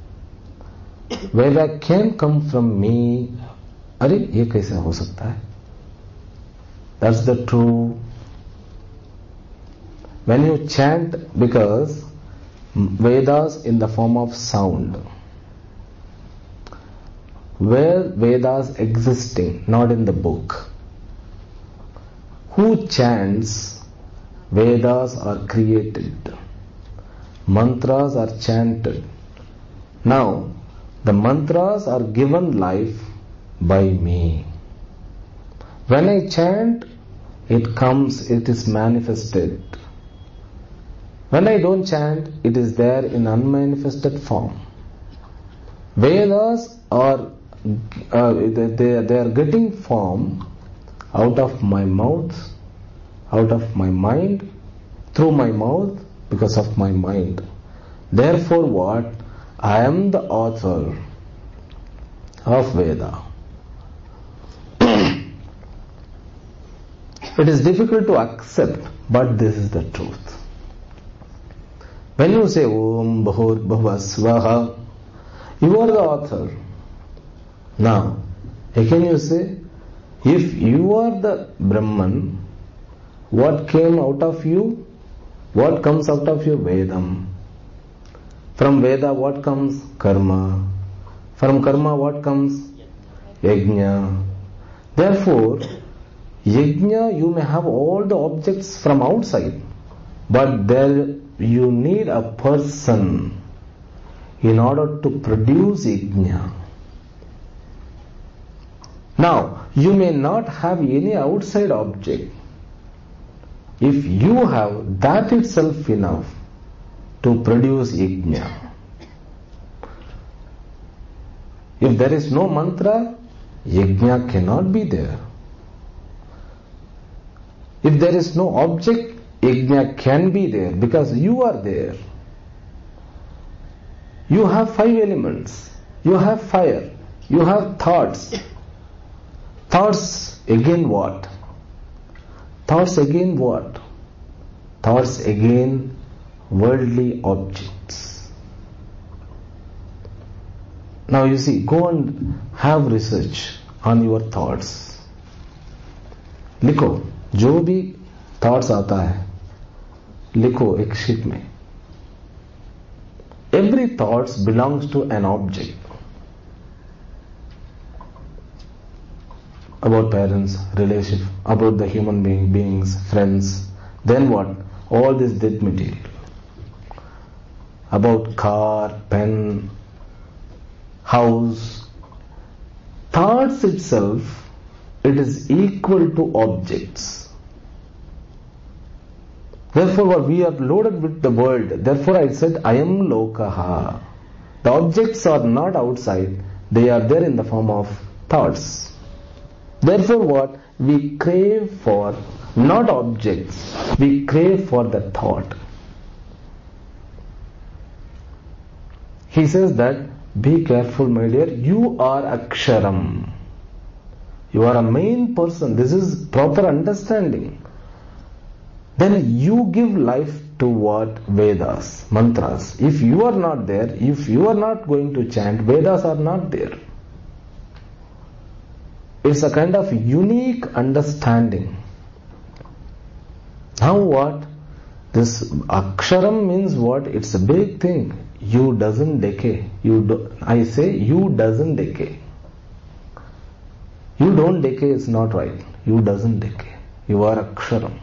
Veda can come from me. अरे ये कैसे हो सकता है? That's the true. When you chant, because Vedas in the form of sound, where Vedas existing, not in the book. Who chants? Vedas are created. Mantras are chanted. Now, the mantras are given life by me. When I chant, it comes, it is manifested. When I don't chant, it is there in unmanifested form. Vedas are they are getting form out of my mouth, out of my mind, through my mouth, because of my mind. Therefore what? I am the author of Veda. It is difficult to accept, but this is the truth. When you say Om Bhur Bhuva Swaha, you are the author. Now, again you say, if you are the Brahman, what came out of you? What comes out of you? Vedam. From Veda what comes? Karma. From Karma what comes? Yajna. Therefore, Yajna, you may have all the objects from outside, but there you need a person in order to produce Yajna. Now, you may not have any outside object. If you have that itself enough to produce Yajna. If there is no mantra, Yajna cannot be there. If there is no object, Yajna can be there because you are there. You have 5 elements. You have fire. You have thoughts. Thoughts again what? Thoughts again what? Thoughts again worldly objects. Now you see, go and have research on your thoughts. लिखो, जो भी thoughts आता है, लिखो एक sheet में. Every thoughts belongs to an object. About parents, relationship, about the human beings, friends. Then what? All this dead material. About car, pen, house. Thoughts itself, it is equal to objects. Therefore, we are loaded with the world. Therefore, I said, I am lokaha. The objects are not outside. They are there in the form of thoughts. Therefore what? We crave for not objects, we crave for the thought. He says that, be careful my dear, you are Aksharam. You are a main person. This is proper understanding. Then you give life to what? Vedas, mantras. If you are not there, if you are not going to chant, Vedas are not there. It's a kind of unique understanding. Now what? This Aksharam means what? It's a big thing. You doesn't decay. I say you doesn't decay. You don't decay is not right. You doesn't decay. You are Aksharam.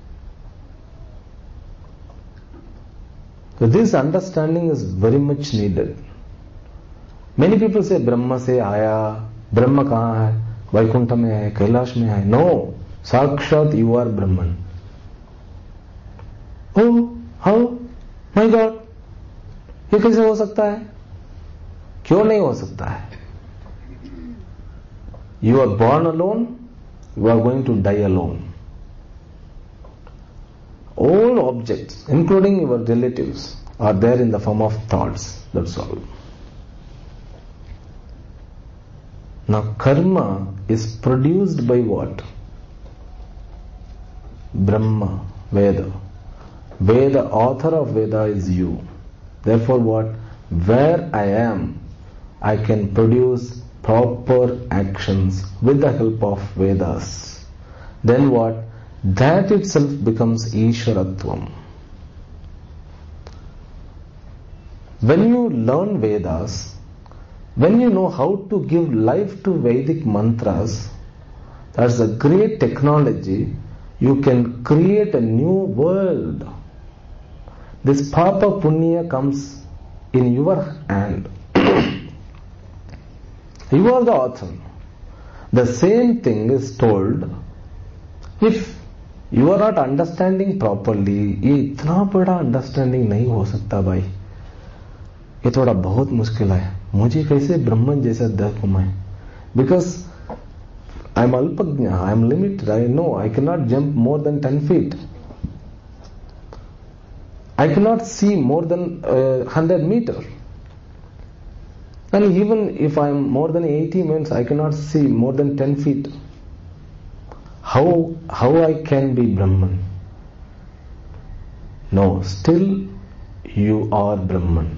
So this understanding is very much needed. Many people say Brahma se aaya, Brahma kahan hai? Vaikuntha में है, कैलाश में है. No, साक्षात you are Brahman. Oh, how, my god, ये कैसे हो सकता है? क्यों नहीं हो सकता है? You are born alone, you are going to die alone. All objects, including your relatives, are there in the form of thoughts. That's all. Now karma is produced by what? Brahma, Veda. Veda, author of Veda is you. Therefore what? Where I am, I can produce proper actions with the help of Vedas. Then what? That itself becomes Ishwaratvam. When you learn Vedas, when you know how to give life to Vedic mantras, that's a great technology. You can create a new world. This Papa Punya comes in your hand. You are the author. The same thing is told. If you are not understanding properly, ये इतना बड़ा understanding नहीं हो सकता भाई. ये थोड़ा बहुत मुश्किल है. मुझे कैसे ब्रह्मन जैसा दर्द घुमाए? Because I am Alpagnya, I am limited, I know I cannot jump more than 10 feet. I cannot see more than 100 meters. And even if I am more than 80 means I cannot see more than 10 feet. How I can be Brahman? No, still you are Brahman.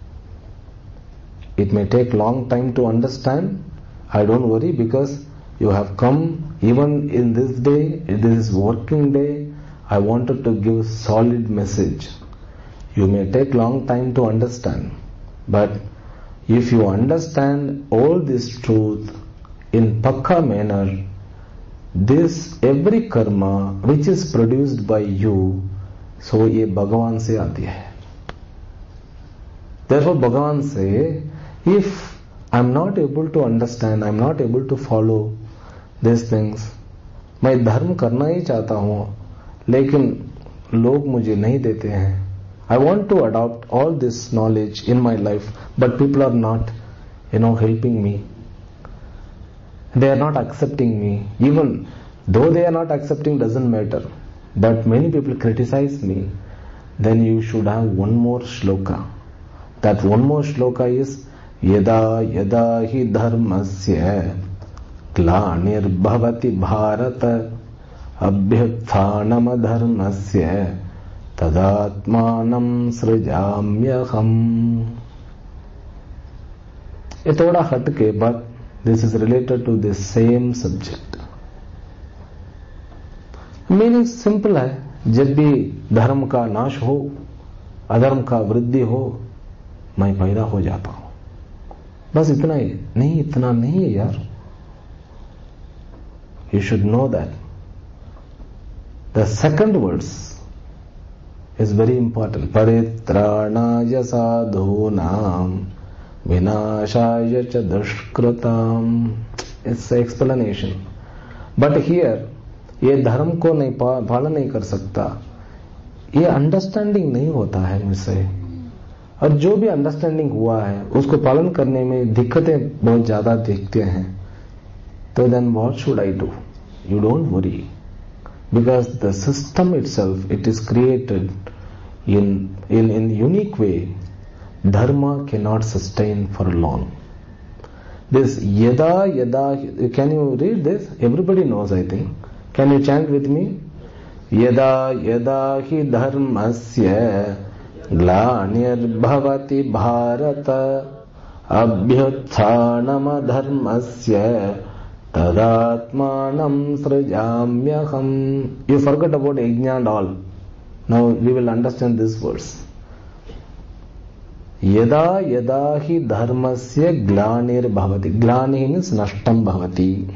It may take long time to understand. I don't worry, because you have come even in this day, this is working day. I wanted to give solid message. You may take long time to understand, but if you understand all this truth in pakka manner, this every karma which is produced by you, so ye Bhagavan se aati hai. Therefore Bhagavan say, if I am not able to understand, I am not able to follow these things, मैं धर्म करना ही चाहता हूँ, लेकिन लोग मुझे नहीं देते हैं. I want to adopt all this knowledge in my life, but people are not, helping me. They are not accepting me. Even though they are not accepting, doesn't matter. But many people criticize me. Then you should have one more shloka. That one more shloka is Yada yada hi dharmasya glanirbhavati bharata abhyutthanam dharmasya tadatmanam srijamyaham. ये थोड़ा हटके, but this is related to the same subject. Meaning simple है. जब भी धर्म का नाश हो, अधर्म का वृद्धि हो, मैं पैदा हो जाता हूं. बस इतना ही. नहीं, इतना नहीं है यार. You should know that. The second verse is very important. Paritrāṇāya sadhūnām vināṣāya ca duṣkrūtāṃ. It's an explanation. But here, ये धर्म को नहीं पालन नहीं कर सकता, ये अंडरस्टैंडिंग नहीं होता है मुझसे. और जो भी अंडरस्टैंडिंग हुआ है उसको पालन करने में दिक्कतें बहुत ज्यादा देखते हैं. तो then what should I do? You don't worry, because the system itself, it is created in unique way. Dharma cannot sustain for long. This yada yada, can you read this? Everybody knows, I think. Can you chant with me? Yada yada hi dharmasya glanirbhavati bharata abhyutthanam dharmasya tadatmanam srijamyaham. You forgot about yajna and all. Now we will understand this verse. Yada yada hi dharmasya glanir bhavati. Glani means nashtam bhavati.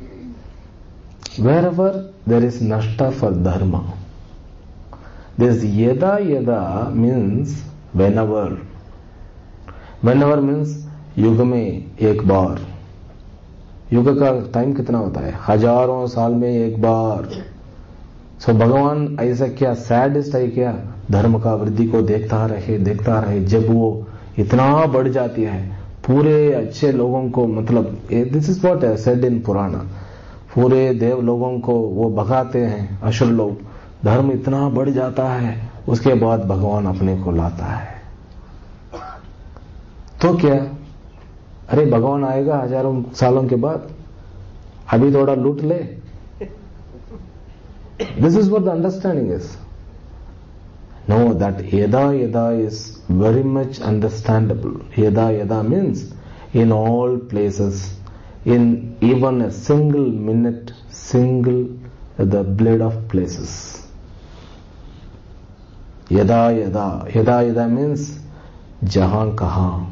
Wherever there is nashta for dharma. This yada yada means whenever. Whenever means युग में एक बार. युग का time कितना होता है? हजारों साल में एक बार. सो भगवान ऐसा क्या सैडिस्ट है क्या? धर्म का वृद्धि को देखता रहे. जब वो इतना बढ़ जाती है, पूरे अच्छे लोगों को, मतलब this is what said in Purana, पूरे देव लोगों को वो भगाते हैं असुर लोग. धर्म इतना बढ़ जाता है, उसके बाद भगवान अपने को लाता है. तो क्या? अरे भगवान आएगा हजारों सालों के बाद, अभी थोड़ा लूट ले. This is what the understanding is. No, that yada yada is very much understandable. Yada yada means in all places, in even a single minute, the blade of places. Yada yada means jahan kahan,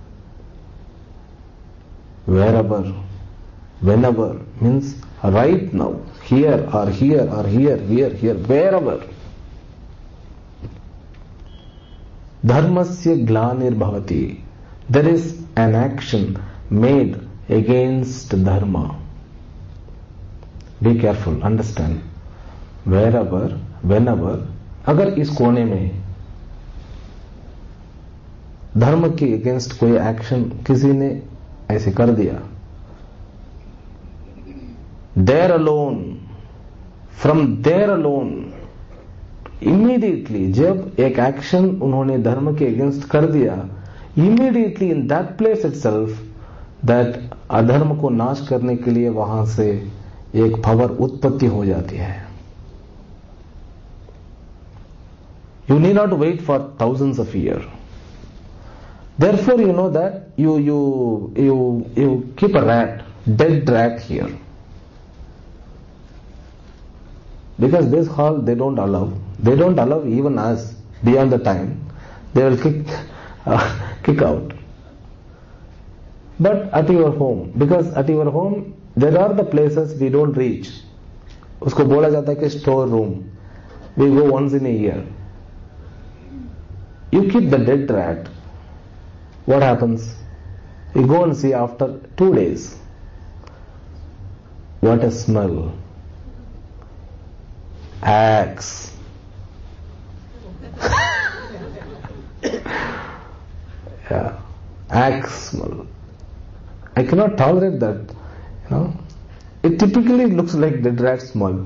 wherever, whenever means right now, here or here or here, wherever. Dharmasya glanir bhavati. There is an action made against dharma. Be careful, understand. Wherever, whenever, अगर इस कोने में धर्म के against कोई action किसी ने ऐसे कर दिया, there alone, from there alone, immediately जब एक एक्शन उन्होंने धर्म के अगेंस्ट कर दिया, immediately in that place itself, that अधर्म को नाश करने के लिए वहां से एक पावर उत्पत्ति हो जाती है. You need not wait for thousands of years. Therefore, you know that you keep a rat, dead rat here. Because this hall they don't allow. They don't allow even us beyond the time. They will kick out. But at your home, because at your home there are the places we don't reach. उसको बोला जाता है कि store room. We go once in a year. You keep the dead rat. What happens? You go and see after 2 days. What a smell. Axe. Yeah. Axe smell. I cannot tolerate that. You know, it typically looks like dead rat smell.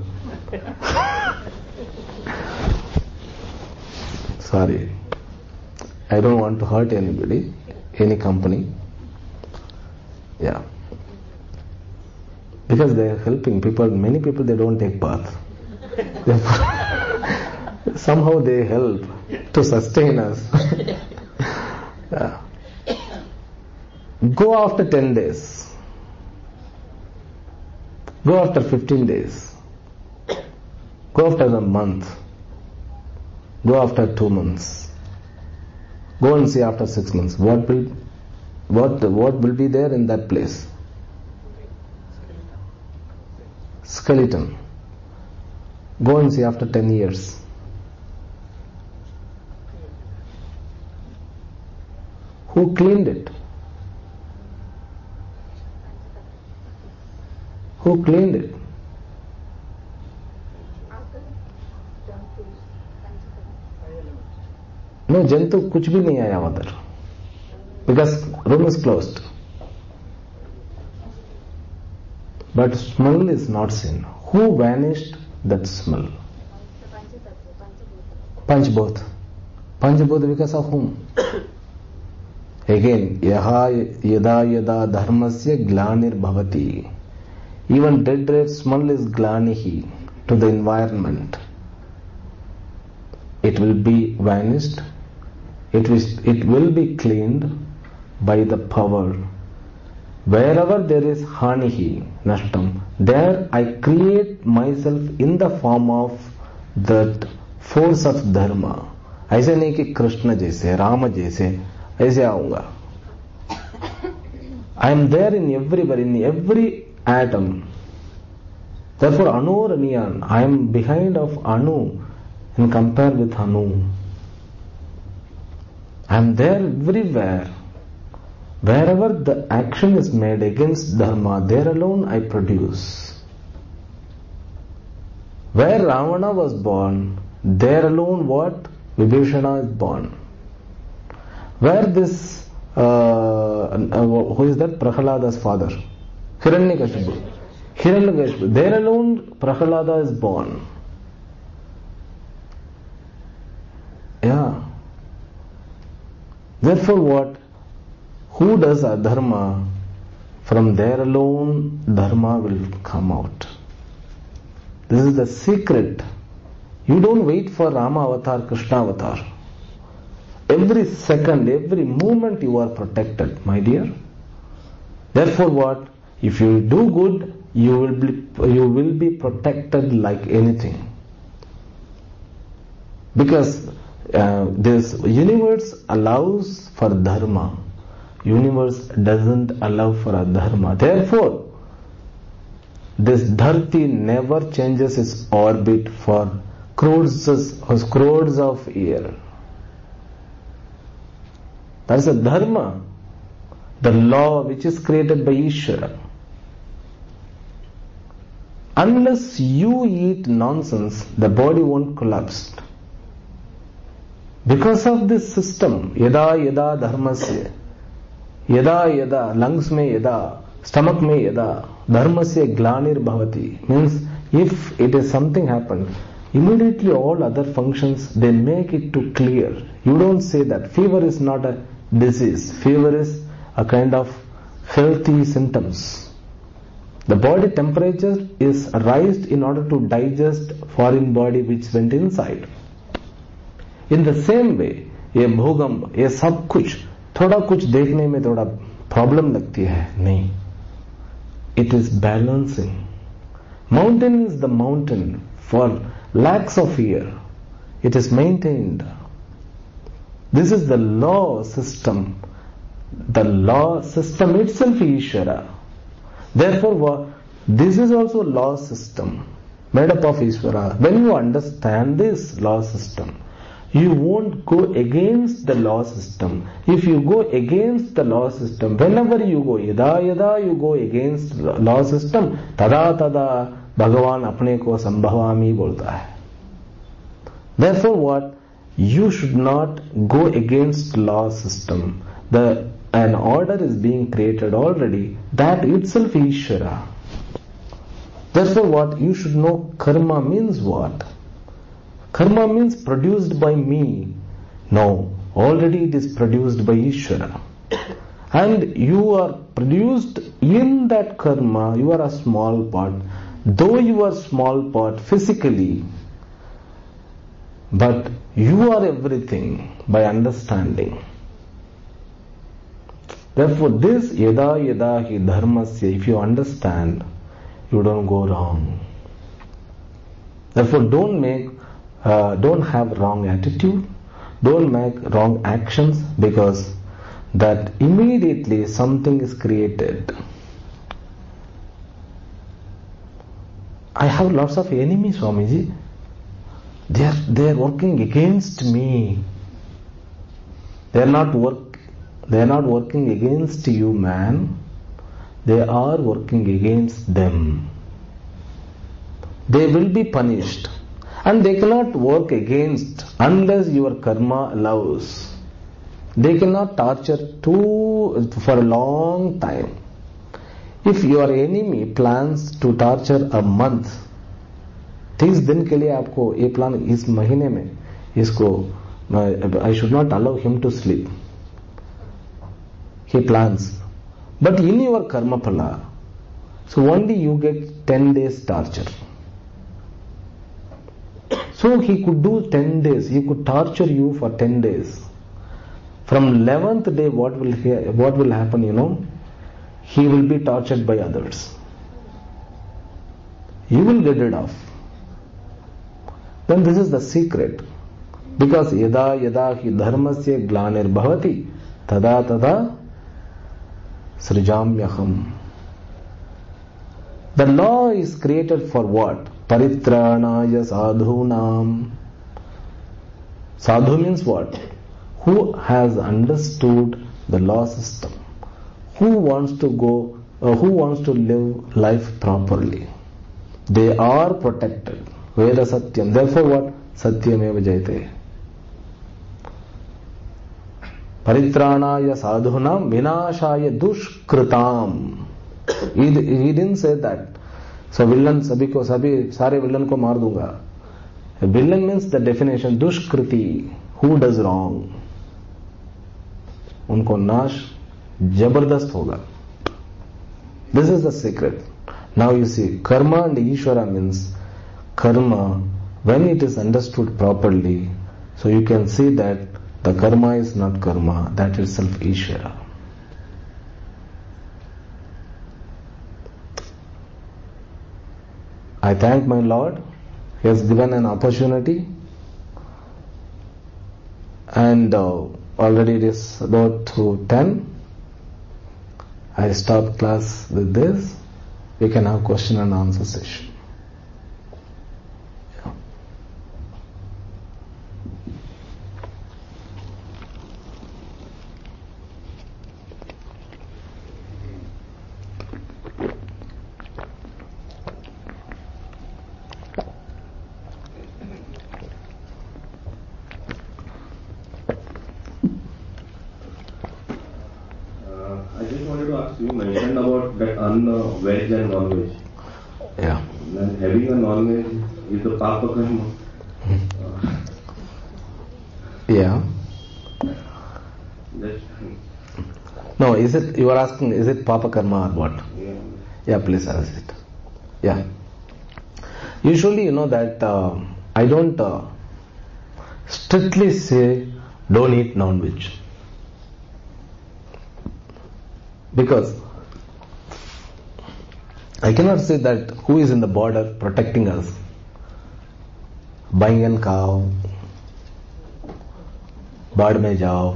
Sorry. I don't want to hurt anybody, any company. Yeah. Because they are helping people, many people they don't take bath. Somehow they help to sustain us. Yeah. Go after 10 days. Go after 15 days. Go after a month. Go after 2 months. Go and see after 6 months. What will be there in that place? Skeleton. Go and see after 10 years. Who cleaned it? Who cleaned it? No, Jantu कुछ भी नहीं आया उधर. Because room is closed. But smell is not seen. Who vanished that smell? Panchbodh. Panchbodh because of whom? Again, yada yada dharmasya glanir bhavati. Even dead rat smell is glanihi to the environment. It will be vanished. It will be cleaned by the power. Wherever there is hanihi, nashtam, there I create myself in the form of that force of dharma. ऐसे नहीं कि कृष्ण जैसे, राम जैसे, ऐसे आऊंगा. I am there in everywhere, in every atom. Therefore, Anu Raniyan, I am behind of Anu and compare with Anu. I am there everywhere. Wherever the action is made against dharma, there alone I produce. Where Ravana was born, there alone what? Vibhishana is born. Where this, who is that? Prahalada's father. Hiranyakashipu. There alone Prahalada is born. Yeah. Therefore what? Who does adharma? From there alone dharma will come out. This is the secret. You don't wait for Rama avatar, Krishna avatar. Every second, every moment you are protected, my dear. Therefore what? If you do good, you will be protected like anything. Because this universe allows for dharma. Universe doesn't allow for adharma. Therefore, this dharti never changes its orbit for crores of years. That is a dharma, the law which is created by Ishvara. Unless you eat nonsense, the body won't collapse. Because of this system, yada yada dharmasya, yada yada, lungs mein yada, stomach mein yada, dharmasya glanir bhavati, means if it is something happened, immediately all other functions, they make it to clear. You don't say that. Fever is not a disease. Fever is a kind of healthy symptoms. The body temperature is raised in order to digest foreign body which went inside. In the same way, ये भूकंप, ये सब कुछ, थोड़ा कुछ देखने में थोड़ा प्रॉब्लम लगती है, नहीं. It is balancing. Mountain is the mountain for lakhs of years. It is maintained. This is the law system. The law system itself is Ishvara. Therefore, this is also law system made up of Ishvara. When you understand this law system, you won't go against the law system. If you go against the law system, whenever you go, yada yada you go against the law system, tada tada Bhagavan apne ko sambhavami bolta hai. Therefore what? You should not go against law system. An order is being created already. That itself is Ishvara. Therefore what? You should know karma means what? Karma means produced by me. No, already it is produced by Ishvara. And you are produced in that karma, you are a small part. Though you are small part physically, but you are everything by understanding. Therefore this yada yada hi dharmasya, if you understand, you don't go wrong. Therefore don't have wrong attitude, don't make wrong actions, because that immediately something is created. I have lots of enemies, Swamiji. They are working against me. They are not working against you, man. They are working against them. They will be punished. And they cannot work against unless your karma allows. They cannot torture for a long time. If your enemy plans to torture a month, 30 दिन के लिए आपको ये plan, इस महीने में इसको, I should not allow him to sleep. He plans. But in your karma phala, so only you get 10 days torture. So he could do 10 days. He could torture you for 10 days. From 11th day, what will happen, you know? He will be tortured by others. You will get rid of. Then this is the secret. Because yada yada hi dharmasya glanir bhavati tada tada srijamyaham. The law is created for what? Paritranaya sadhunam. Sadhu means what? Who has understood the law system. Who wants to live life properly. They are protected. Veda Satyam. Therefore what? Satyameva Jayate. Paritranaya sadhunam vinashaya dushkritam. He didn't say that. So villain sare villain ko maar dunga. A villain means the definition dushkriti. Who does wrong? Unko nash jabardast hoga. This is the secret. Now you see, karma and Ishvara means karma, when it is understood properly, so you can see that the karma is not karma, that itself Ishvara. I thank my Lord. He has given an opportunity, and already it is about to 10. I stop class with this. We can have question and answer session. ask, you mentioned about that veg and non-veg. Yeah. And having a non-veg is the papa karma. Yeah. That's, No, is it, you are asking, is it papa karma or what? yeah. Yeah, please ask it. Yeah. Usually, you know that I don't strictly say don't eat non-veg. Because I cannot say that who is in the border protecting us. Buying and cow, baad mein jao.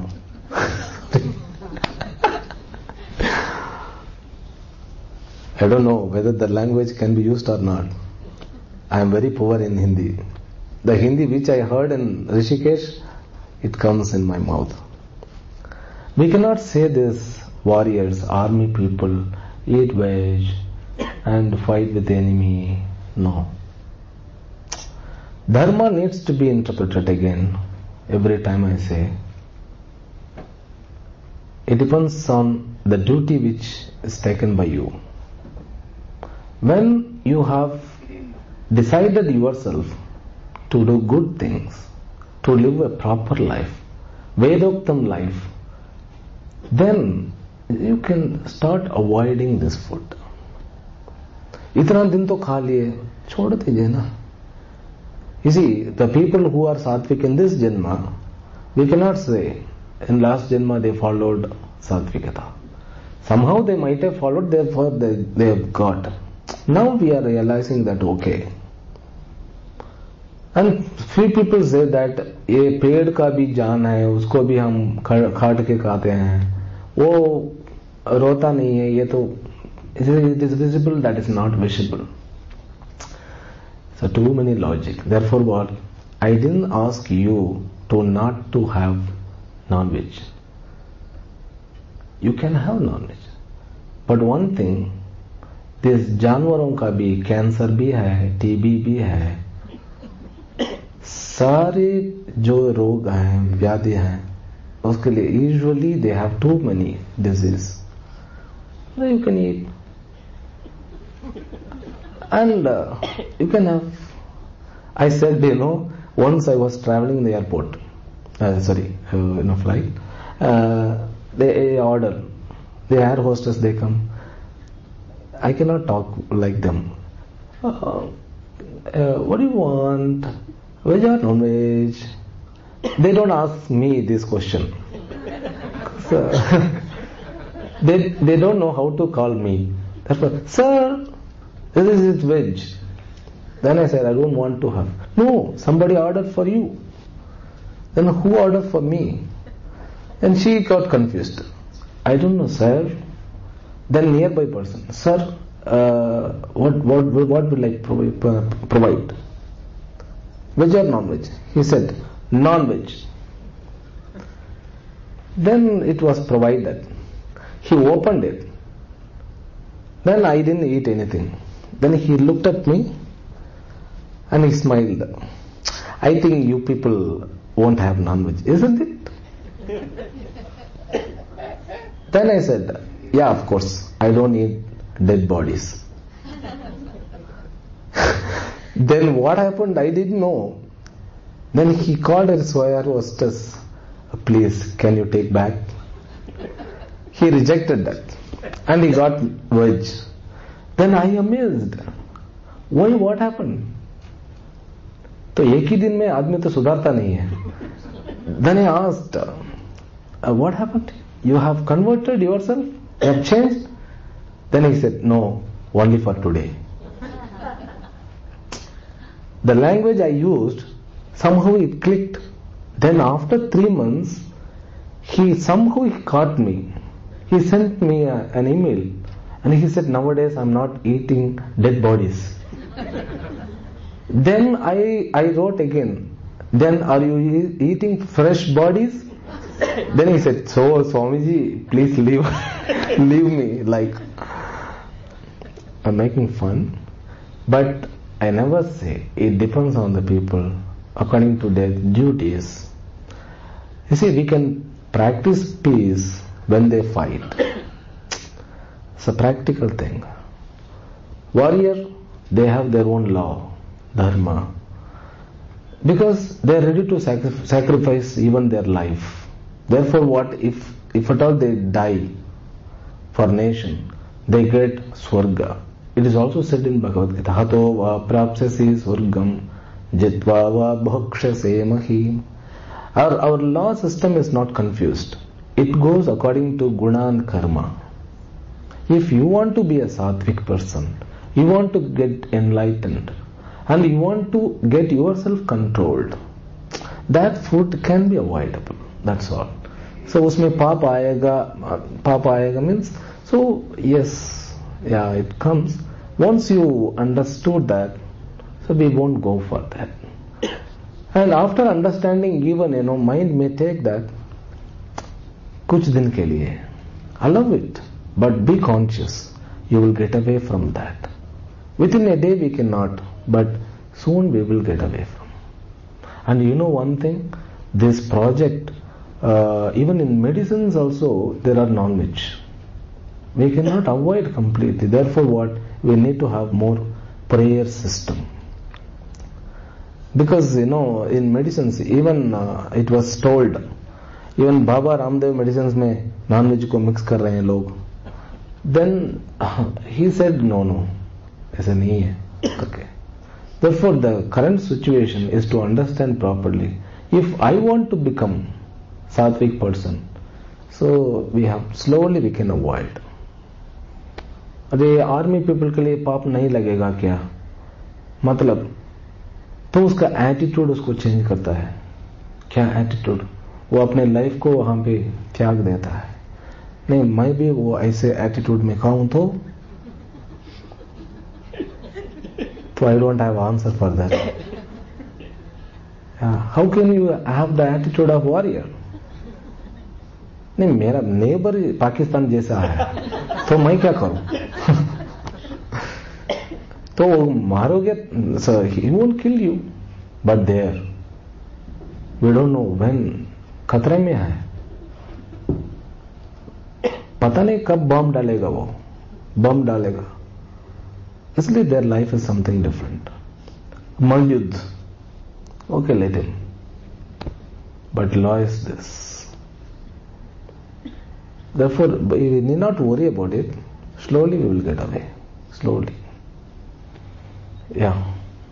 I don't know whether the language can be used or not. I am very poor in Hindi. The Hindi which I heard in Rishikesh, it comes in my mouth. We cannot say this, warriors, army people, eat veg and fight with the enemy. No. Dharma needs to be interpreted again. Every time I say, it depends on the duty which is taken by you. When you have decided yourself to do good things, to live a proper life, Vedoktam life, then you can start avoiding this food. इतना दिन तो खा लिए, छोड़ दीजिए ना. You see, the people who are sattvic in this janma, we cannot say in last janma they followed sattvikata. Somehow they might have followed, therefore they have got. Now we are realizing that okay. And few people say that ये पेड़ का भी जान है, उसको भी हम काट के खाते हैं, वो रोता नहीं है, ये तो it is visible, that is not visible. So too many logic. Therefore what? I didn't ask you to not to have non-veg. You can have non-veg. But one thing, this जानवरों का भी कैंसर भी है, TB भी है, सारे जो रोग हैं, व्याधि हैं, उसके लिए usually they have too many diseases. So you can eat. And you can have. I said, once I was traveling in the airport, in a flight, they order, the air hostess, they come. I cannot talk like them. What do you want? Veg or non-veg? They don't ask me this question. So, they don't know how to call me. Therefore, sir, this is veg. Then I said, I don't want to have. No, somebody ordered for you. Then who ordered for me? And she got confused. I don't know, sir. Then nearby person, sir, what will I provide? Veg or non-veg? He said, non-veg. Then it was provided. He opened it. Then I didn't eat anything. Then he looked at me and he smiled. I think you people won't have non-veg, isn't it? Then I said, yeah, of course, I don't eat dead bodies. Then what happened, I didn't know. Then he called his air hostess, please, can you take back? He rejected that and he got veg. Then I amazed. Why, what happened? तो एक ही दिन में आदमी तो सुधारता नहीं है. Then I asked, what happened? You have converted yourself? You have changed? Then he said, no, only for today. The language I used, somehow it clicked. Then after 3 months, he caught me. He sent me an email and he said, nowadays I'm not eating dead bodies. Then I wrote again, then are you eating fresh bodies? Then he said, so Swamiji, please leave me. Like, I'm making fun. But I never say, it depends on the people according to their duties. You see, we can practice peace when they fight. It's a practical thing. Warrior, they have their own law, dharma, because they are ready to sacrifice even their life. Therefore, what if at all they die for nation, they get swarga. It is also said in Bhagavad Gita, Hato va prapsasi swargam jitva va bhakshase mahim. Our law system is not confused. It goes according to guna and karma. If you want to be a sattvic person, you want to get enlightened, and you want to get yourself controlled, that food can be avoidable. That's all. So usme paap aayega means, so yes, yeah, it comes. Once you understood that, so we won't go for that. And after understanding, even mind may take that kuch din ke liye. Allow it, but be conscious. You will get away from that. Within a day we cannot, but soon we will get away from. And you know one thing, this project, even in medicines also, there are non-veg. We cannot avoid completely. Therefore what? We need to have more prayer system. Because in medicines, even it was told, even Baba Ramdev medicines में non-veg को mix कर रहे हैं लोग. Then he said no, ऐसा नहीं है. Okay. Therefore the current situation is to understand properly. If I want to become sattvic person, so we can avoid. अरे आर्मी पीपल के लिए पाप नहीं लगेगा क्या? मतलब तो उसका एटीट्यूड उसको चेंज करता है. क्या एटीट्यूड? वो अपने लाइफ को वहां पे त्याग देता है. नहीं, मैं भी वो ऐसे एटीट्यूड में खाऊं तो I don't have answer for that. How can you have the attitude of warrior? नहीं, मेरा नेबर पाकिस्तान जैसा है तो मैं क्या करूं? तो मारोगे, so he won't kill you, but there we don't know when खतरे में है. पता नहीं कब बम डालेगा, वो बम डालेगा. इसलिए their life is something different. Malyud, okay, let him, but law is this. Therefore we need not worry about it. Slowly we will get away. Slowly. Yeah.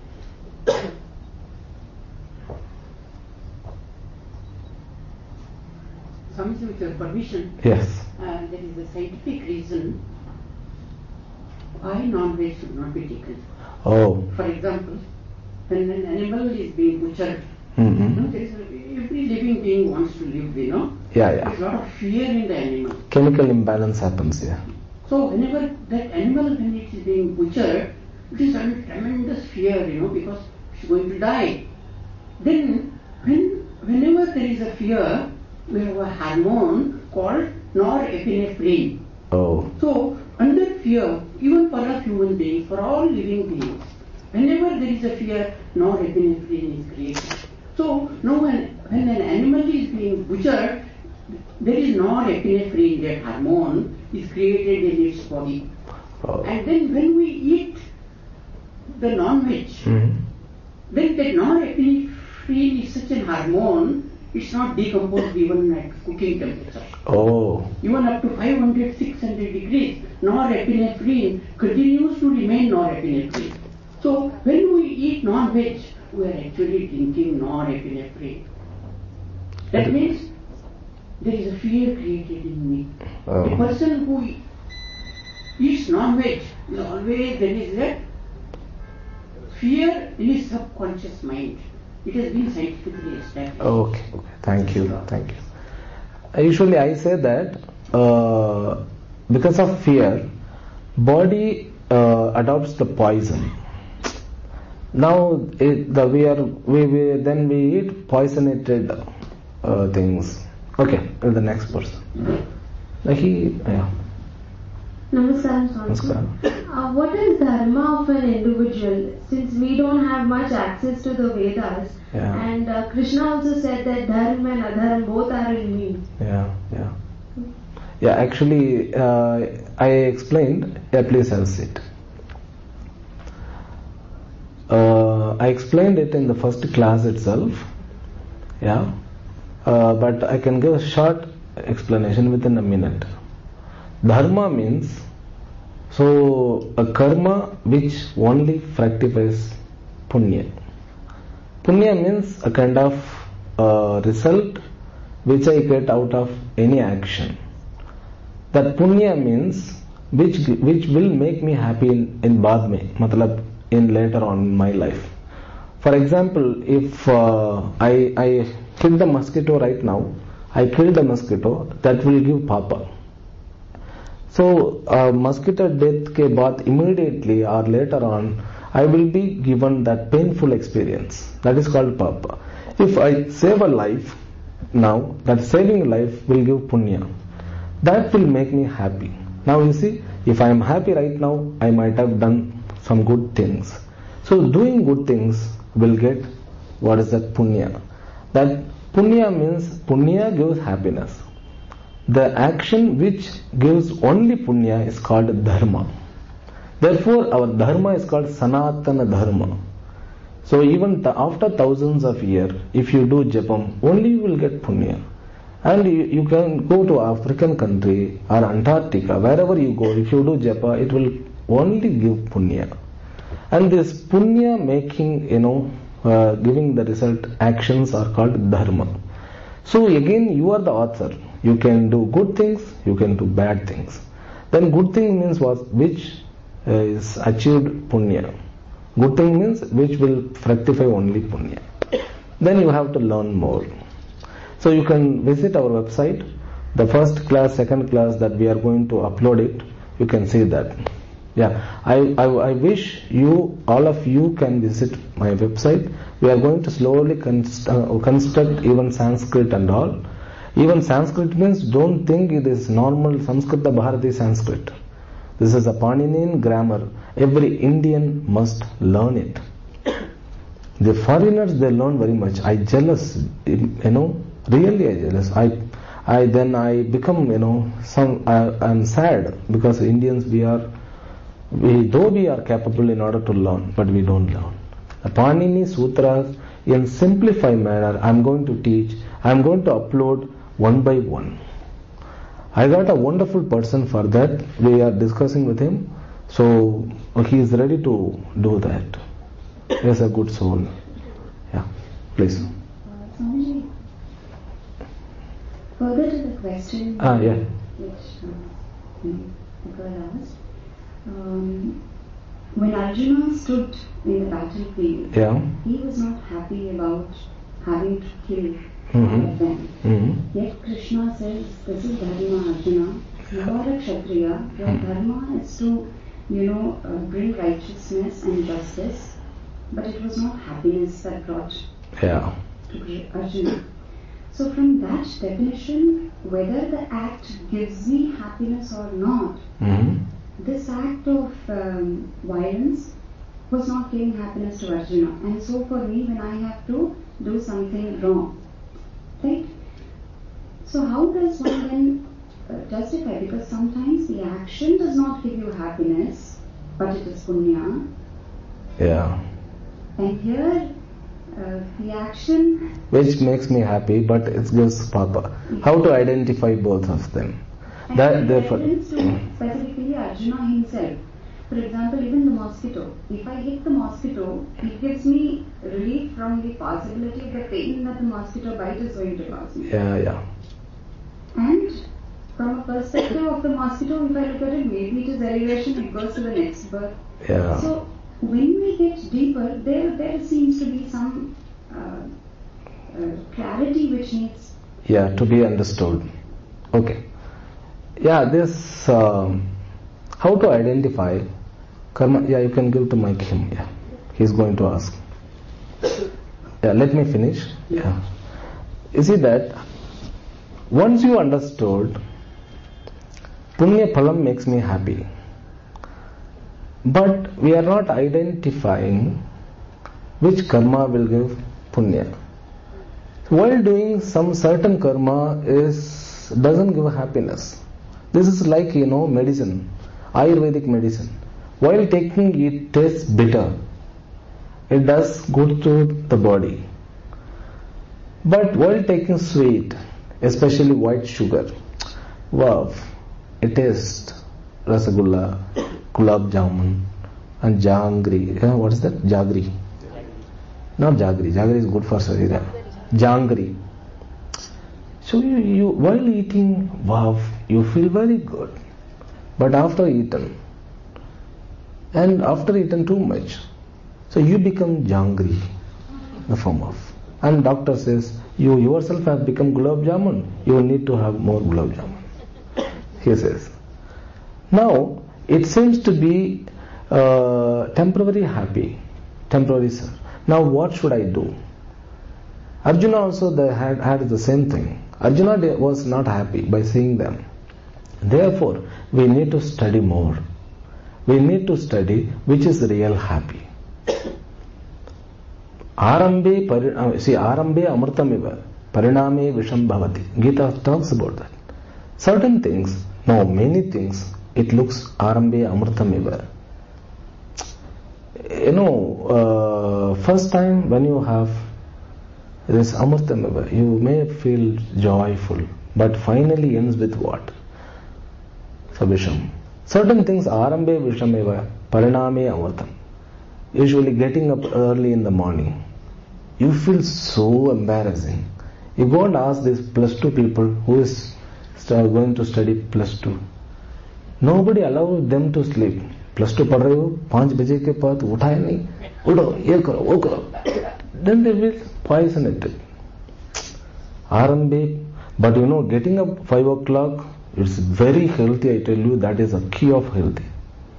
Swamiji, with your permission, Yes. there is a scientific reason why non-veg should not be taken. Oh. For example, when an animal is being butchered, Mm-hmm. there is every living being wants to live, Yeah. There's a lot of fear in the animal. Chemical imbalance happens, yeah. So whenever that animal, when it is being butchered, it is under tremendous fear, because it's going to die. Then, whenever there is a fear, we have a hormone called norepinephrine. Oh. So, under fear, even for us human beings, for all living beings, whenever there is a fear, norepinephrine is created. So, now when an animal is being butchered, there is norepinephrine, that hormone is created in its body. Oh. And then when we eat the non-veg, Mm-hmm. then that norepinephrine is such an hormone, it's not decomposed even at cooking temperature. Oh. Even up to 500, 600 degrees, norepinephrine continues to remain norepinephrine. So when we eat non-veg, we are actually drinking norepinephrine. That means there is a fear created in me. Oh. A person who eats non-veg, always there is a fear in his subconscious mind. It has been scientifically established. Okay. Thank you. Usually I say that because of fear, body adopts the poison. Now we eat poisonated things. Okay, the next person. Namaskaram, Swamiji. What is dharma of an individual? Since we don't have much access to the Vedas, and Krishna also said that dharma and adharma both are in me. Yeah. Yeah, actually, I explained. Yeah, please have a seat. I explained it in the first class itself. Yeah, but I can give a short explanation within a minute. Dharma means a karma which only fructifies punya. Punya means a kind of result which I get out of any action. That punya means which will make me happy in baad mein, matlab in later on in my life. For example, if I kill the mosquito right now, I kill the mosquito, that will give papa. So mosquito death ke baad immediately or later on, I will be given that painful experience. That is called papa. If I save a life now, that saving life will give punya. That will make me happy. Now you see, if I am happy right now, I might have done some good things. So doing good things will get, what is that, punya. That punya means, punya gives happiness. The action which gives only punya is called dharma. Therefore, our dharma is called sanatana dharma. So even after thousands of years, if you do japam, only you will get punya. And you can go to African country or Antarctica, wherever you go, if you do japa, it will only give punya. And this punya making, giving the result actions are called dharma. So again, you are the author. You can do good things, you can do bad things. Then good thing means what? Which is achieved punya. Good thing means which will fructify only punya. Then you have to learn more. So you can visit our website. The first class, second class that we are going to upload it, you can see that. Yeah, I wish you, all of you can visit my website. We are going to slowly construct even Sanskrit and all. Even Sanskrit means, don't think it is normal Samskrita Bharati Sanskrit. This is a Paninian grammar. Every Indian must learn it. The foreigners, they learn very much. I jealous, really I jealous. I become, I'm sad because Indians, though we are capable in order to learn, but we don't learn. The Panini Sutras in simplified manner, I'm going to teach, I'm going to upload one by one. I got a wonderful person for that. We are discussing with him. So he is ready to do that. He is a good soul. Yeah, please. Swamiji, further to the question which the girl asked, when Arjuna stood in the battlefield, he was not happy about having to kill all of them. Yet Krishna says, this is Dharma, Arjuna. You are a Kshatriya. Your Dharma is to, bring righteousness and justice. But it was not happiness that brought to Arjuna. So from that definition, whether the act gives me happiness or not, this act of violence was not giving happiness to Arjuna. And so for me, when I have to do something wrong, right? So how does one then justify? Because sometimes the action does not give you happiness, but it is punya. Yeah. And here, the action which makes me happy, but it gives papa. How to identify both of them? That therefore, specifically Arjuna himself. For example, even the mosquito. If I hit the mosquito, it gives me relief from the possibility of the pain that the mosquito bite is going to cause me. Yeah. And from a perspective of the mosquito, if I look at it, maybe it is elevation, it goes to the next birth. Yeah. So when we get deeper, there seems to be some clarity which needs to be understood. Okay. Yeah, this how to identify karma. Yeah, you can give to Mike him. Yeah, he's going to ask. Yeah, let me finish. Yeah. You see that once you understood, punya phalam makes me happy. But we are not identifying which karma will give punya. While doing some certain karma doesn't give happiness. This is like, medicine, Ayurvedic medicine. While taking it tastes bitter. It does good to the body. But while taking sweet, especially white sugar, wow, it tastes Rasagulla, Gulab Jamun, and Jangri. What is that? Jagri. Not Jagri. Jagri is good for Sarira. Jangri. So you while eating, wow, you feel very good. But after eaten, and after eaten too much, so you become jangri, the form of. And doctor says, you yourself have become Gulab Jamun. You need to have more Gulab Jamun. He says. Now, it seems to be temporary happy. Temporary, sir. Now, what should I do? Arjuna also had the same thing. Arjuna was not happy by seeing them. Therefore, we need to study more. We need to study which is real happy. Arambe amrtamiva pariname visham bhavati. Gita talks about that. Certain things, many things, it looks arambe amrtamiva. First time when you have this amrtamiva, you may feel joyful, but finally ends with what? Visham. Certain things arambe vishameva pariname amrtam. Usually getting up early in the morning, you feel so embarrassing. You go and ask these +2 people who is going to study +2. Nobody allows them to sleep. +2 पढ़ रहे हो 5 बजे के बाद उठाए नहीं, उठो ये करो वो करो. Then they will poison it. Arambe, but getting up 5 o'clock, it's very healthy. I tell you, that is a key of healthy.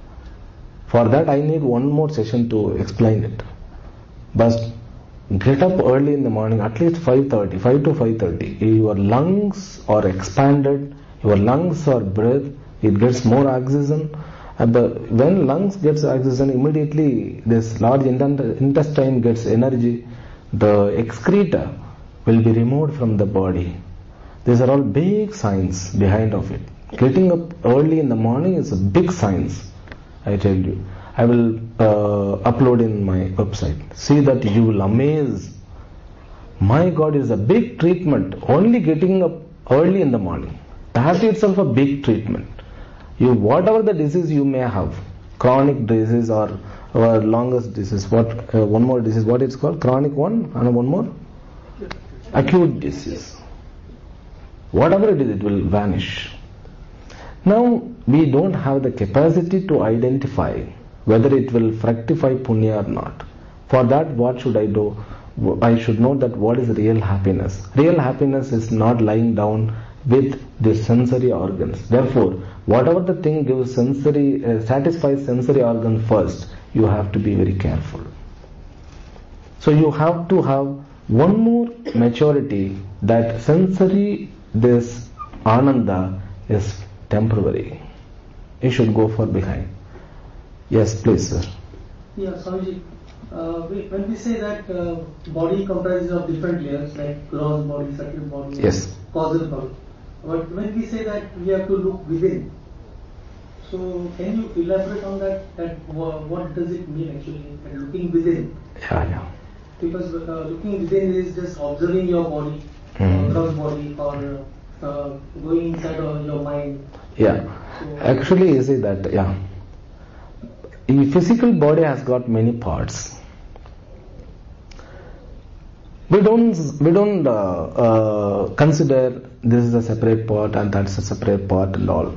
For that I need one more session to explain it. But get up early in the morning, at least 5:30, 5 to 5:30. Your lungs are expanded, your lungs are breathed, it gets more oxygen. And when lungs gets oxygen, immediately this large intestine gets energy. The excreta will be removed from the body. These are all big signs behind of it. Getting up early in the morning is a big science. I tell you, I will upload in my website. See that you will amaze. My God, is a big treatment. Only getting up early in the morning. That itself a big treatment. You, whatever the disease you may have, chronic disease or longest disease, one more disease, what it's called? Chronic one, and one more? Acute disease. Whatever it is, it will vanish. Now, we don't have the capacity to identify whether it will fructify punya or not. For that, what should I do? I should know that what is real happiness. Real happiness is not lying down with the sensory organs. Therefore, whatever the thing gives satisfies sensory organ first, you have to be very careful. So you have to have one more maturity that sensory, this ananda is temporary. You should go for behind. Yes, please, sir. Yeah, Swamiji. When we say that body comprises of different layers like gross body, subtle body, yes, causal body. But when we say that we have to look within, so can you elaborate on that? That what does it mean actually? That looking within. Yeah. Because looking within is just observing your body, gross body, or going inside of your mind. Yeah. So, actually, you see that, yeah. The physical body has got many parts. We don't consider this is a separate part and that's a separate part and all.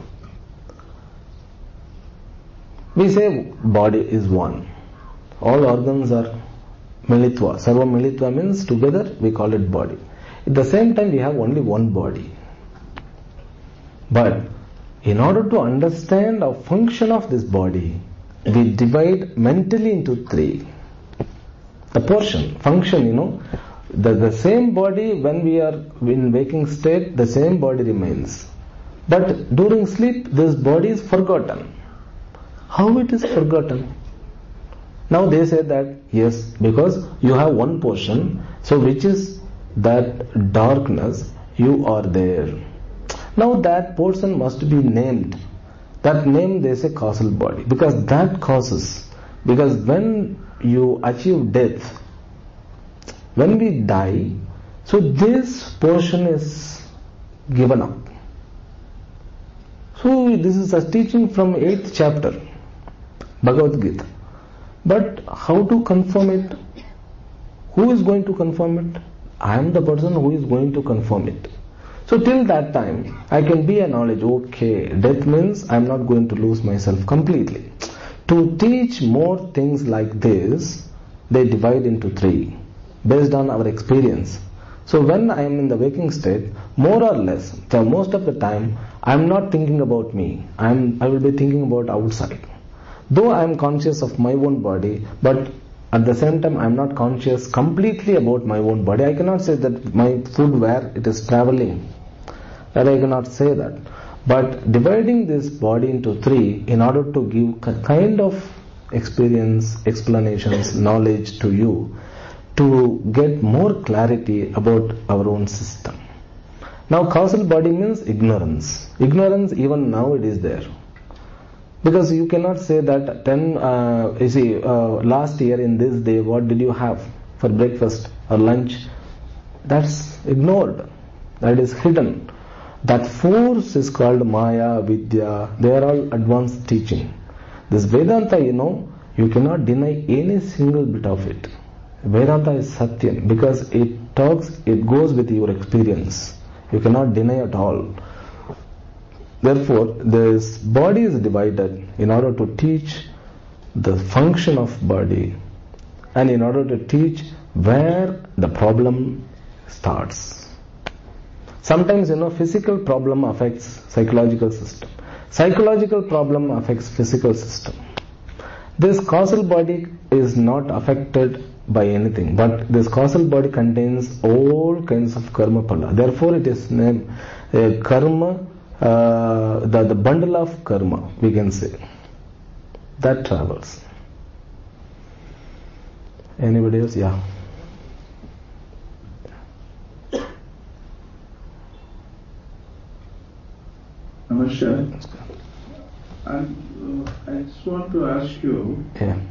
We say body is one. All organs are militva. Sarva militva means together we call it body. At the same time we have only one body. But in order to understand the function of this body, we divide mentally into 3. The portion, function, the same body when we are in waking state, the same body remains. But during sleep, this body is forgotten. How it is forgotten? Now they say that, yes, because you have one portion, so which is that darkness, you are there. Now that portion must be named. That name they say causal body, because that causes. Because when you achieve death, when we die, so this portion is given up. So this is a teaching from 8th chapter, Bhagavad Gita. But how to confirm it? Who is going to confirm it? I am the person who is going to confirm it. So till that time, I can be a knowledge, okay, death means I am not going to lose myself completely. To teach more things like this, they divide into 3, based on our experience. So when I am in the waking state, more or less, most of the time, I am not thinking about me. I will be thinking about outside. Though I am conscious of my own body, but at the same time I am not conscious completely about my own body. I cannot say that my food where it is traveling. That I cannot say that. But dividing this body into 3 in order to give a kind of experience, explanations, knowledge to you, to get more clarity about our own system. Now causal body means ignorance. Ignorance even now it is there. Because you cannot say that last year in this day what did you have for breakfast or lunch? That's ignored. That is hidden. That force is called Maya, Vidya. They are all advanced teaching. This Vedanta, you cannot deny any single bit of it. Vedanta is Satyam because it goes with your experience. You cannot deny at all. Therefore, this body is divided in order to teach the function of body and in order to teach where the problem starts. Sometimes, physical problem affects psychological system. Psychological problem affects physical system. This causal body is not affected by anything, but this causal body contains all kinds of karma phala. Therefore, it is named karma, the bundle of karma, we can say. That travels. Anybody else? Yeah. Namaskar. I just want to ask you,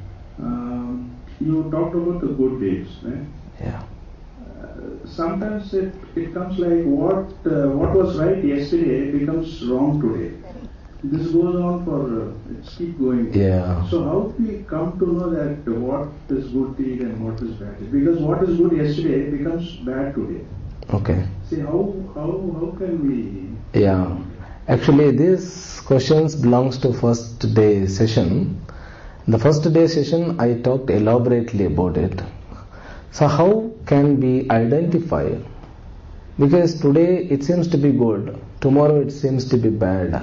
you talked about the good deeds, right? Yeah. Sometimes it comes like what was right yesterday becomes wrong today. This goes on for, it's keep going. Yeah. So how do we come to know that what is good deed and what is bad deed? Because what is good yesterday becomes bad today. Okay. See, how can we... Yeah. Actually, these questions belongs to first day session. In the first day session, I talked elaborately about it. So how can we identify? Because today it seems to be good, tomorrow it seems to be bad.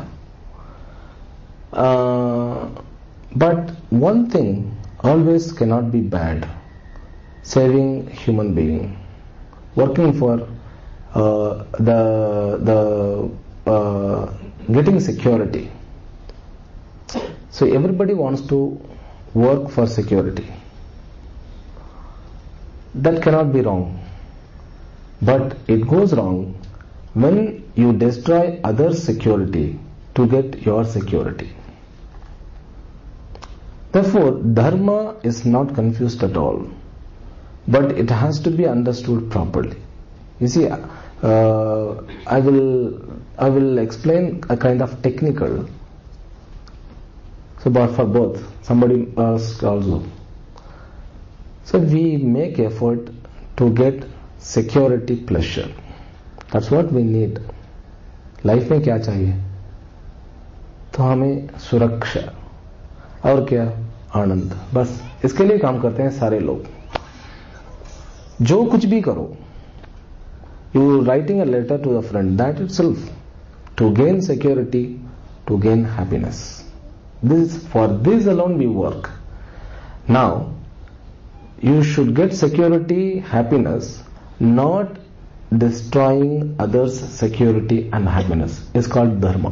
But one thing always cannot be bad: saving human being, working for getting security. So everybody wants to work for security. That cannot be wrong. But it goes wrong when you destroy others' security to get your security. Therefore, dharma is not confused at all, but it has to be understood properly. You see, I will explain a kind of technical. So, but for both, somebody asked also. So we make effort to get security, pleasure. That's what we need. Life में क्या चाहिए? तो हमें सुरक्षा और क्या? आनंद. बस इसके लिए काम करते हैं सारे लोग. जो कुछ भी करो, you writing a letter to a friend, that itself to gain security, to gain happiness. For this alone we work. Now you should get security, happiness, not destroying others' security and happiness. It's called dharma.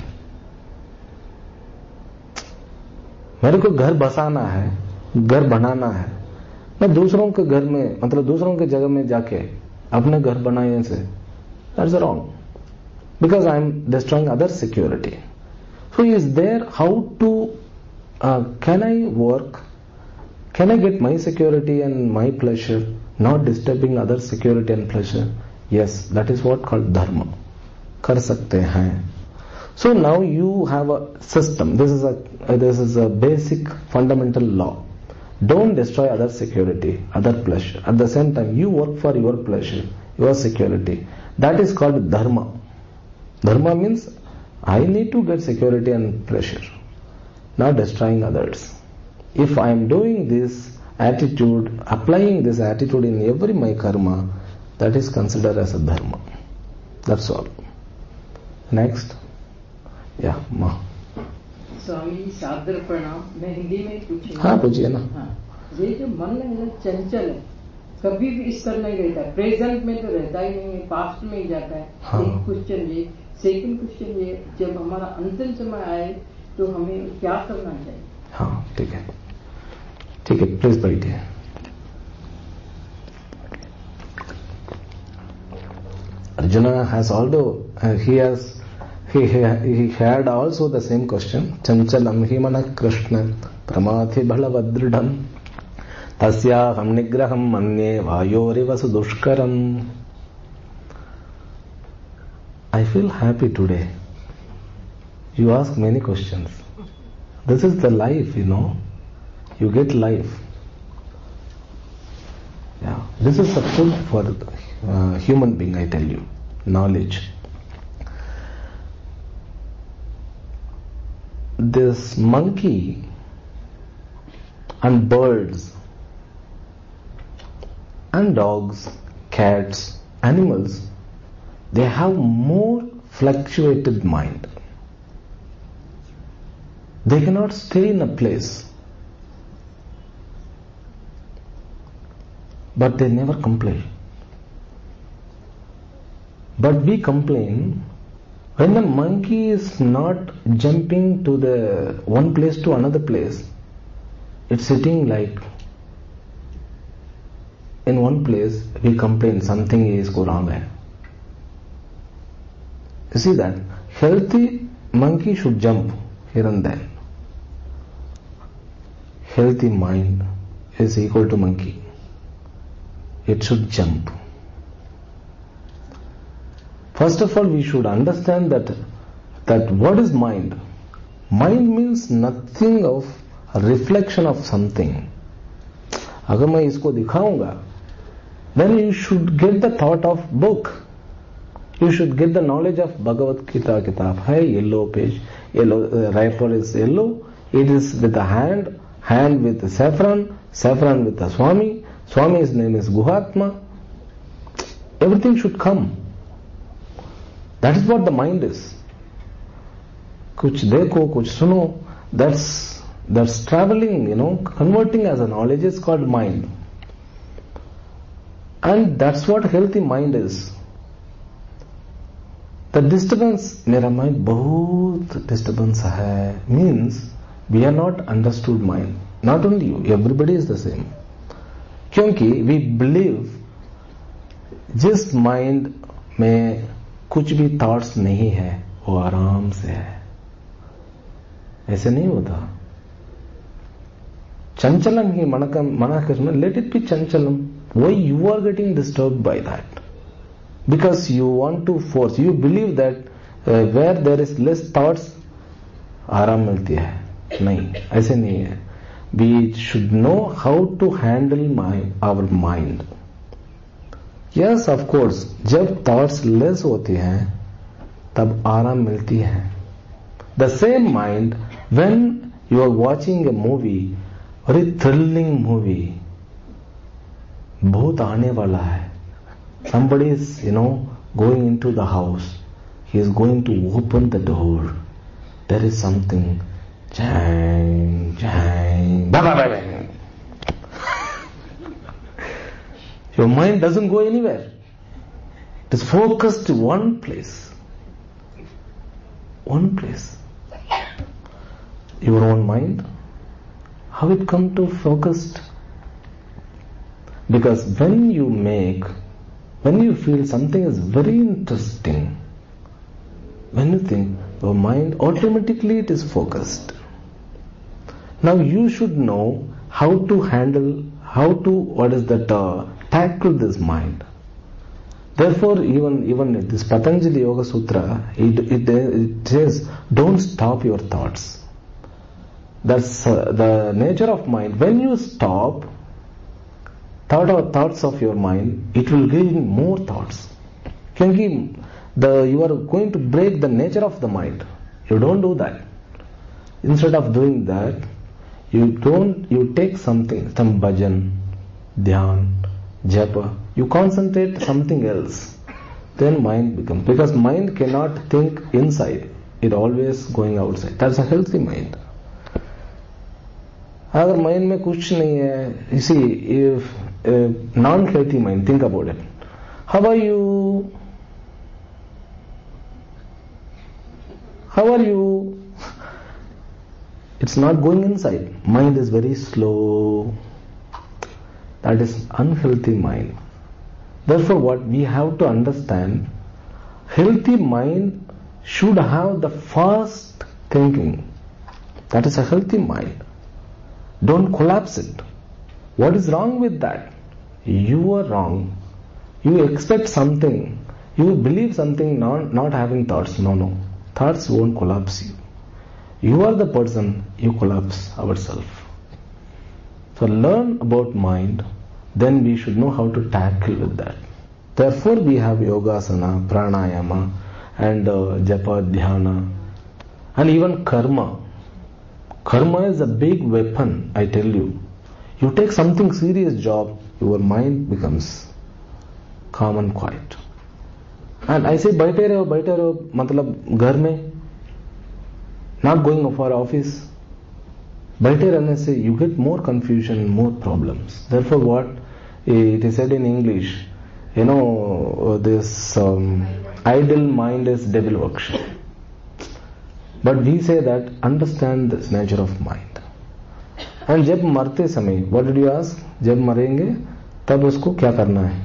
मेरे को घर बसाना है, घर बनाना है, मैं दूसरों के घर में, मतलब दूसरों के जगह में जाके अपने घर बनाने से, that's wrong. because I am destroying other security. So is there how to, can I work, can I get my security and my pleasure, not disturbing other security and pleasure? Yes, that is what called dharma. Kar sakte hain. So now you have a system. This is a basic fundamental law. Don't destroy other security, other pleasure. At the same time, you work for your pleasure, your security. That is called dharma. Dharma means I need to get security and pleasure, not destroying others. If I am doing this attitude, applying this attitude in every my karma, that is considered as a dharma. That's all. Next. Yeah, Ma. स्वामी सादर प्रणाम. मैं हिंदी में पूछूंगा. हाँ पूछिए ना. हाँ, ये जो मन है ना चंचल है, कभी भी इस तरह नहीं रहता. प्रेजेंट में तो रहता ही नहीं है, पास्ट में ही जाता है. हाँ. एक क्वेश्चन ये, सेकंड क्वेश्चन ये, जब हमारा अंतिम समय आए तो हमें क्या करना चाहिए? हाँ ठीक है, ठीक है, प्लीज बैठिए. Arjuna has although he had also the same question. Chanchalam himana krishna pramathi bhalavadridham tasyaham nigraham manye vayoriva sudushkaram. I feel happy today. You ask many questions. This is the life, you know. You get life. Yeah, this is the food for human being, I tell you. Knowledge. This monkey and birds and dogs, cats, animals, they have more fluctuated mind. They cannot stay in a place. But they never complain. But we complain when the monkey is not jumping to the one place to another place. It's sitting like in one place. We complain something is go wrong. You see that? Healthy monkey should jump here and there. Healthy mind is equal to monkey. It should jump. First of all, we should understand that what is mind? Mind means nothing of a reflection of something. अगर मैं इसको दिखाऊंगा, then you should get the thought of book. You should get the knowledge of Bhagavad Gita kitab. है yellow page, yellow wrapper is yellow. It is with the hand with the saffron with the Swami. Swami's name is Guhatma. Everything should come. That is what the mind is. Kuch dekho, kuch suno. That's traveling, you know, converting as a knowledge is called mind. And that's what healthy mind is. The disturbance, मेरा mind बहुत disturbance है, means we are not understood mind. Not only you, everybody is the same. क्योंकि we believe जिस mind में कुछ भी thoughts नहीं है वो आराम से है. ऐसे नहीं होता. चंचलम ही मना करना. Let it be chanchalam. Why you are getting disturbed by that? Because you want to force. You believe that where there is less thoughts, आराम मिलती है. नहीं, ऐसे नहीं है. We should know how to handle our mind. Yes, of course, जब thoughts less होती हैं तब आराम मिलती है. The same mind, when you are watching a movie, very thrilling movie, बहुत आने वाला है. Somebody is, you know, going into the house. He is going to open the door. There is something. Jang, jang, bang, bang, bang. Your mind doesn't go anywhere. It is focused to one place. One place. Your own mind. How it come to focused? Because when you feel something is very interesting, when you think, your mind automatically it is focused. Now you should know how to handle, tackle this mind. Therefore, even this Patanjali Yoga Sutra, it says, don't stop your thoughts. That's the nature of mind. When you stop thoughts of your mind, it will give you more thoughts. You are going to break the nature of the mind. You don't do that. Instead of doing that, you take something, some bhajan, dhyan, japa, you concentrate something else. Then mind becomes, because mind cannot think inside, it always going outside. That's a healthy mind. अगर mind में कुछ नहीं है, you see, if non-healthy mind, think about it. How are you? It's not going inside. Mind is very slow. That is unhealthy mind. Therefore, what we have to understand, healthy mind should have the fast thinking. That is a healthy mind. Don't collapse it. What is wrong with that? You are wrong. You expect something. You believe something not having thoughts. No. Thoughts won't collapse you. You are the person, you collapse ourselves. So learn about mind, then we should know how to tackle with that. Therefore we have yogasana, pranayama, and japa, dhyana, and even karma. Karma is a big weapon, I tell you. You take something serious job, your mind becomes calm and quiet. And I say, बैठे रहो, मतलब घर में, not going for office. बैठे रहने से you get more confusion, more problems. Therefore, what it is said in English, this idle mind is devil workshop. But we say that understand this nature of mind. And जब मरते समय, what did you ask? जब मरेंगे तब उसको क्या करना है?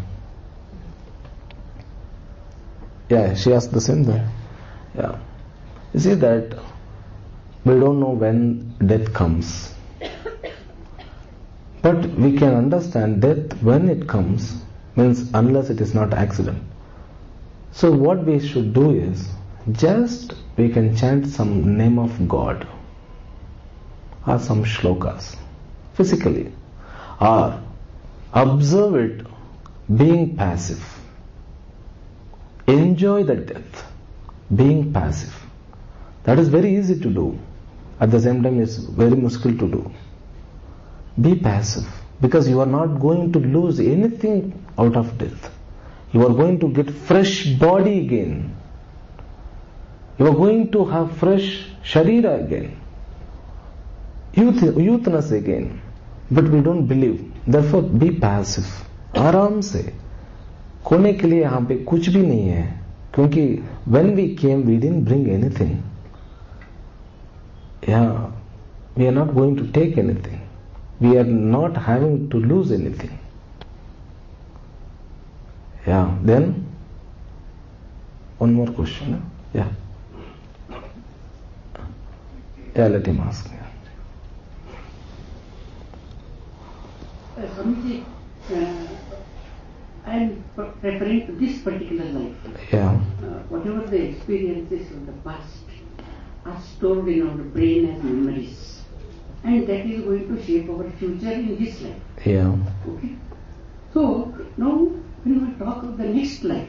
Yeah, she asked the same thing. Yeah, you see that we don't know when death comes, but we can understand death when it comes, means unless it is not accident. So what we should do is just we can chant some name of God or some shlokas physically, or observe it being passive. Enjoy the death being passive. That is very easy to do. At the same time, it's very muskil to do. Be passive, because you are not going to lose anything out of death. You are going to get fresh body again. You are going to have fresh sharira again. Youthness again. But we don't believe. Therefore, be passive. आराम से. खोने के लिए यहाँ पे कुछ भी नहीं है, क्योंकि when we came we didn't bring anything. Yeah, we are not going to take anything. We are not having to lose anything. Yeah, then one more question. Yeah, let him ask. Swamiji, I am referring to this particular life. Yeah. Whatever the experiences of the past are stored in our brain as memories, and that is going to shape our future in this life. Yeah. Okay. So now when we talk of the next life,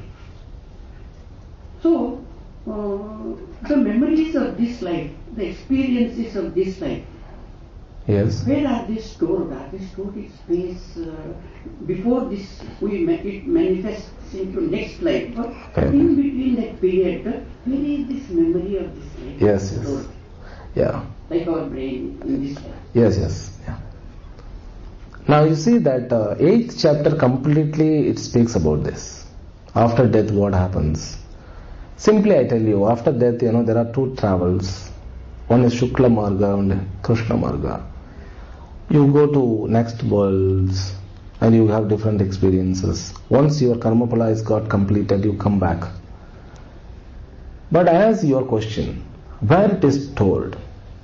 so the memories of this life, the experiences of this life, yes, where are they stored? Are they stored in space? Before this, it manifests into next life. But in between that period, where is this memory of this life? Yes. Stored? Yeah. Like our brain in this life. Yes. Yeah. Now you see that 8th chapter completely it speaks about this. After death, what happens? Simply I tell you, after death, there are 2 travels. One is Shukla Marga and Krishna Marga. You go to next worlds and you have different experiences. Once your karma phala is got completed, you come back. But I ask your question, where it is stored?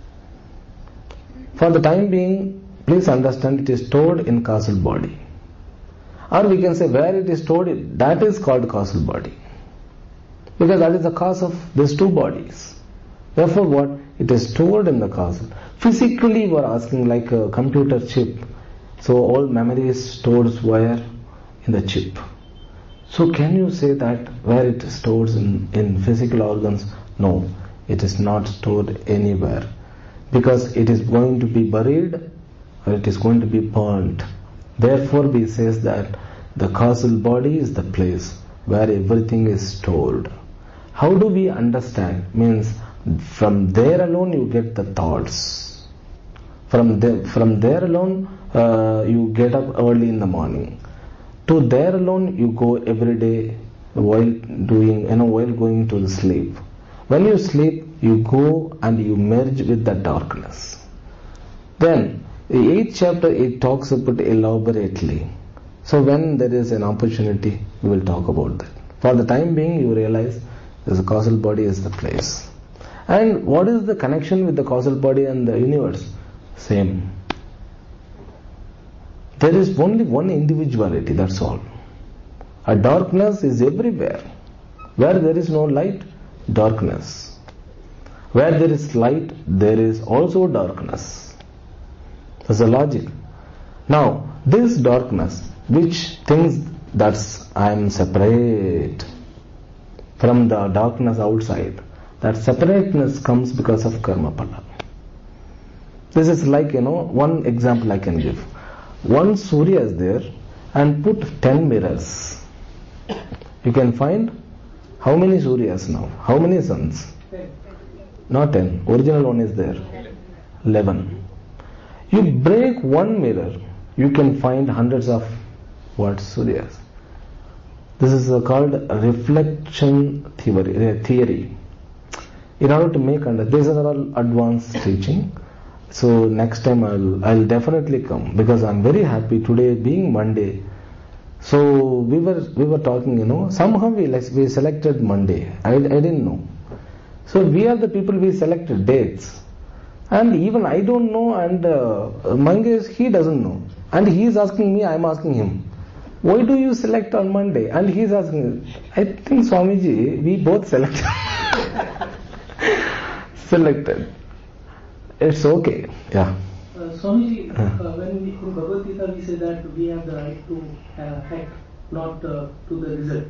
For the time being, please understand it is stored in causal body. Or we can say where it is stored, that is called causal body. Because that is the cause of these two bodies. Therefore what? It is stored in the causal. Physically we are asking like a computer chip. So all memory is stored where? In the chip. So can you say that where it stores in physical organs? No, it is not stored anywhere. Because it is going to be buried or it is going to be burnt. Therefore we says that the causal body is the place where everything is stored. How do we understand? Means from there alone you get the thoughts. From there alone you get up early in the morning. To there alone you go every day while going to the sleep. When you sleep, you go and you merge with the darkness. Then the 8th chapter it talks about elaborately. So when there is an opportunity, we will talk about that. For the time being, you realize the causal body is the place. And what is the connection with the causal body and the universe? Same. There is only one individuality, that's all. A darkness is everywhere. Where there is no light, darkness. Where there is light, there is also darkness. That's the logic. Now, this darkness, which thinks that I am separate from the darkness outside, that separateness comes because of karma phala. This is like, one example I can give. One Surya is there and put 10 mirrors. You can find how many Suryas now? How many suns? 10. Not 10. Original one is there. 11. You break one mirror, you can find hundreds of Suryas. This is called reflection theory. In order to make these are all advanced teaching. So next time I'll definitely come because I'm very happy today being Monday. So we were talking, somehow we selected Monday. I didn't know. So we are the people we selected dates. And even I don't know and Mangesh, he doesn't know. And he is asking me, I am asking him. Why do you select on Monday? And he is asking, I think Swamiji, we both selected. It's okay. Yeah. Swamiji, when we, in Bhagavad Gita we say that we have the right to act, not to the result.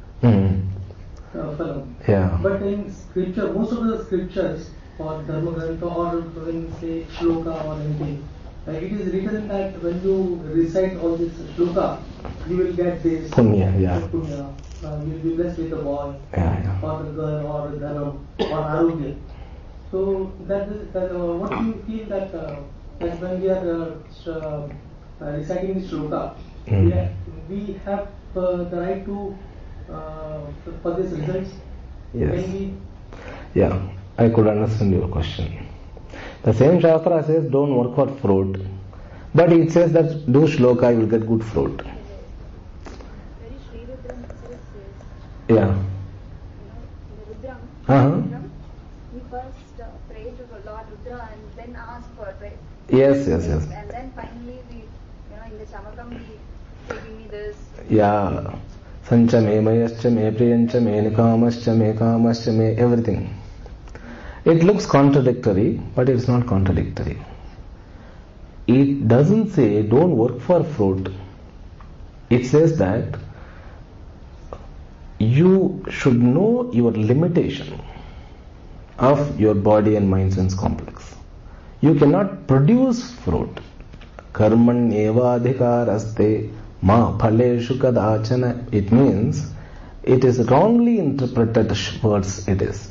Yeah. But in scripture, most of the scriptures or Dharma Grantha or when we say shloka or anything, it is written that when you recite all this shloka, you will get this punya, yeah. Punya. You will be blessed with a boy, yeah. or a girl, or a dhanam, or arugya. So what do you feel that when we are reciting this shloka, we have the right to for these results? Yes. Yeah, I could understand your question. The same Shastra says don't work for fruit, but it says that do shloka, you will get good fruit. Yeah. We first pray to the Lord Rudra and then ask for it. Yes. And then finally we, in the Chamakam we say give me this. Yeah. Sancha me, mayascha me, priyancha me, nikamascha me, everything. It looks contradictory, but it's not contradictory. It doesn't say don't work for fruit. It says that you should know your limitation of your body and mind sense complex. You cannot produce fruit. Karman eva adhikaraste ma phaleshu kadachana. It means it is wrongly interpreted words it is.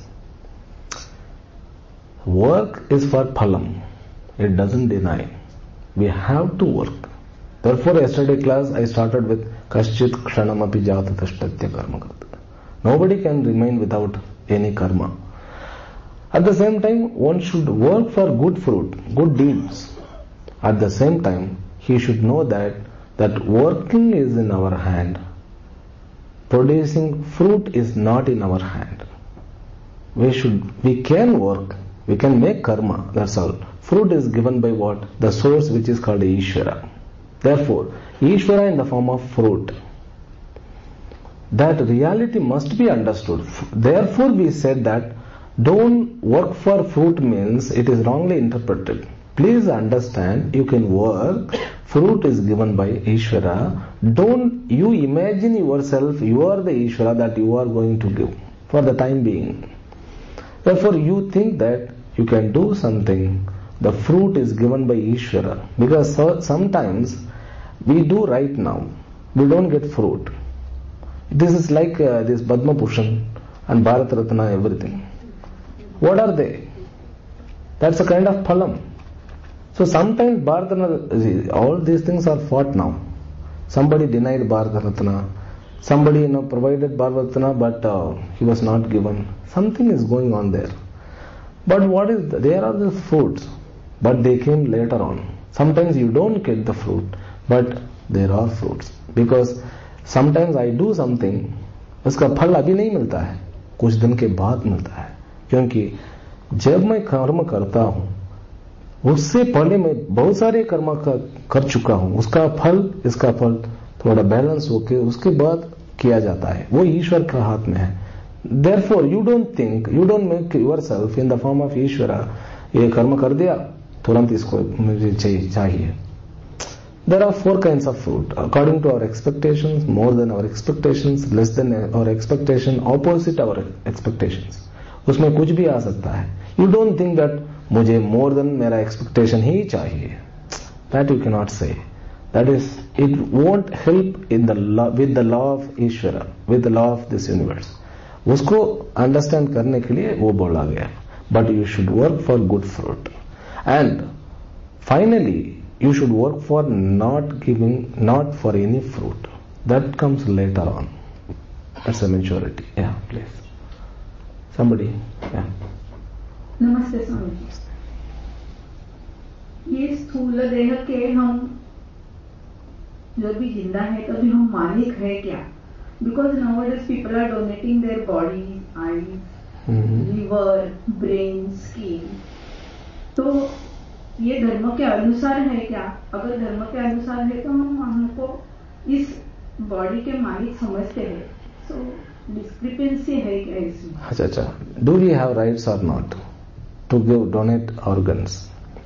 Work is for phalam. It doesn't deny. We have to work. Therefore, yesterday class I started with kaschit kshanamapi jata tashtatya karma. Nobody can remain without any karma. At the same time, one should work for good fruit, good deeds. At the same time, he should know that working is in our hand. Producing fruit is not in our hand. we can work, we can make karma, that's all. Fruit is given by what? The source, which is called Ishvara. Therefore, Ishvara in the form of fruit. That reality must be understood. Therefore, we said that don't work for fruit means it is wrongly interpreted. Please understand, you can work. Fruit is given by Ishvara. Don't you imagine yourself, you are the Ishvara that you are going to give for the time being. Therefore, you think that you can do something. The fruit is given by Ishvara. Because sometimes we do right now, we don't get fruit. This is like this Padma Bhushan and Bharat Ratna, everything. What are they? That's a kind of phalam. So sometimes Bharat Ratna, all these things are fought now. Somebody denied Bharat Ratna. Somebody provided Bharat Ratna, but he was not given. Something is going on there. But what is there are the fruits, but they came later on. Sometimes you don't get the fruit, but there are fruits. Because sometimes I do something, उसका फल अभी नहीं मिलता है, कुछ दिन के बाद मिलता है. क्योंकि जब मैं कर्म करता हूं, उससे पहले मैं बहुत सारे कर्म कर चुका हूं. उसका फल, इसका फल थोड़ा बैलेंस होके उसके बाद किया जाता है. वो ईश्वर के हाथ में है. Therefore, you don't make yourself in the form of Ishvara. ये कर्म कर दिया, तुरंत इसको मुझे चाहिए. There are 4 kinds of fruit. According to our expectations, more than our expectations, less than our expectation, opposite our expectations. उसमें कुछ भी आ सकता है. You don't think that मुझे more than मेरा expectation ही चाहिए. That you cannot say. That is, it won't help in with the law of Ishvara, with the law of this universe. उसको understand करने के लिए वो बोला गया. But you should work for good fruit. And finally, you should work for not for any fruit. That comes later on. That's a maturity. Yeah, please. Somebody. Yeah. नमस्ते स्वामी जी. ये स्थूल देह के हम जब भी जिंदा है तभी हम मालिक है क्या? Because nowadays people are donating their bodies, eyes, liver, brain, skin. तो ये धर्म के अनुसार है क्या? अगर धर्म के अनुसार है तो हमको इस बॉडी के मालिक समझते हैं. So discrepancy है क्या इसमें? अच्छा. Do we have rights or not to donate organs?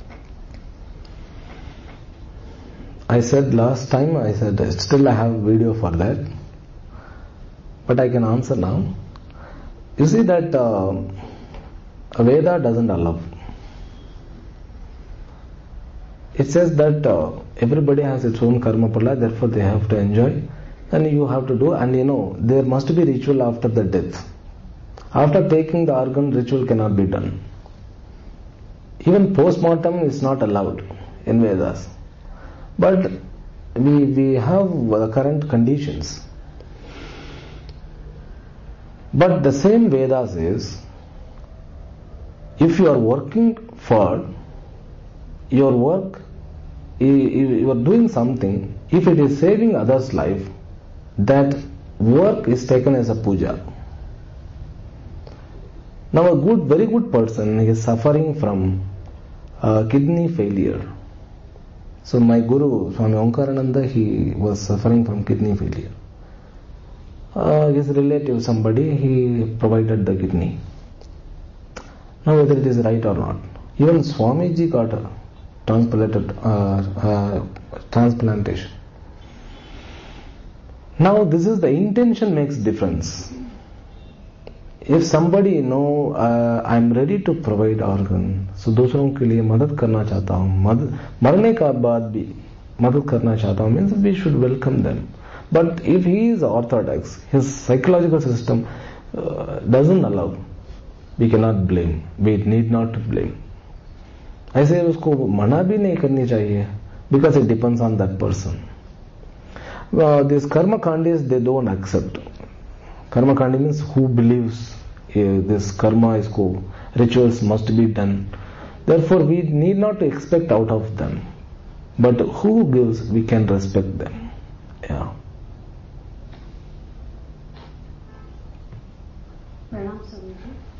I said last time, I said still I have video for that, but I can answer now. You see that Veda doesn't allow. It says that everybody has its own karma pala, therefore they have to enjoy, and you have to do, and there must be ritual after the death. After taking the organ, ritual cannot be done. Even post-mortem is not allowed in Vedas. But we have the current conditions. But the same Veda says, if you are working for your work, you are doing something, if it is saving others' life, that work is taken as a puja. Now a very good person is suffering from kidney failure. So my guru, Swami Omkarananda, he was suffering from kidney failure. His relative, somebody, he provided the kidney. Now whether it is right or not. Even Swamiji got a transplantation. Now this is the intention makes difference. If somebody I'm ready to provide organ, so दूसरों के लिए मदद करना चाहता हूँ, मरने का बाद भी मदद करना चाहता हूँ, means we should welcome them. But if he is orthodox, his psychological system doesn't allow, we cannot blame. We need not blame. ऐसे उसको मना भी नहीं करनी चाहिए, because it depends on that person. These karma kandis, they don't accept. Karma kandi means who believes this karma is go, rituals must be done. Therefore, we need not expect out of them. But who gives, we can respect them. Yeah. प्रणाम Swami ji.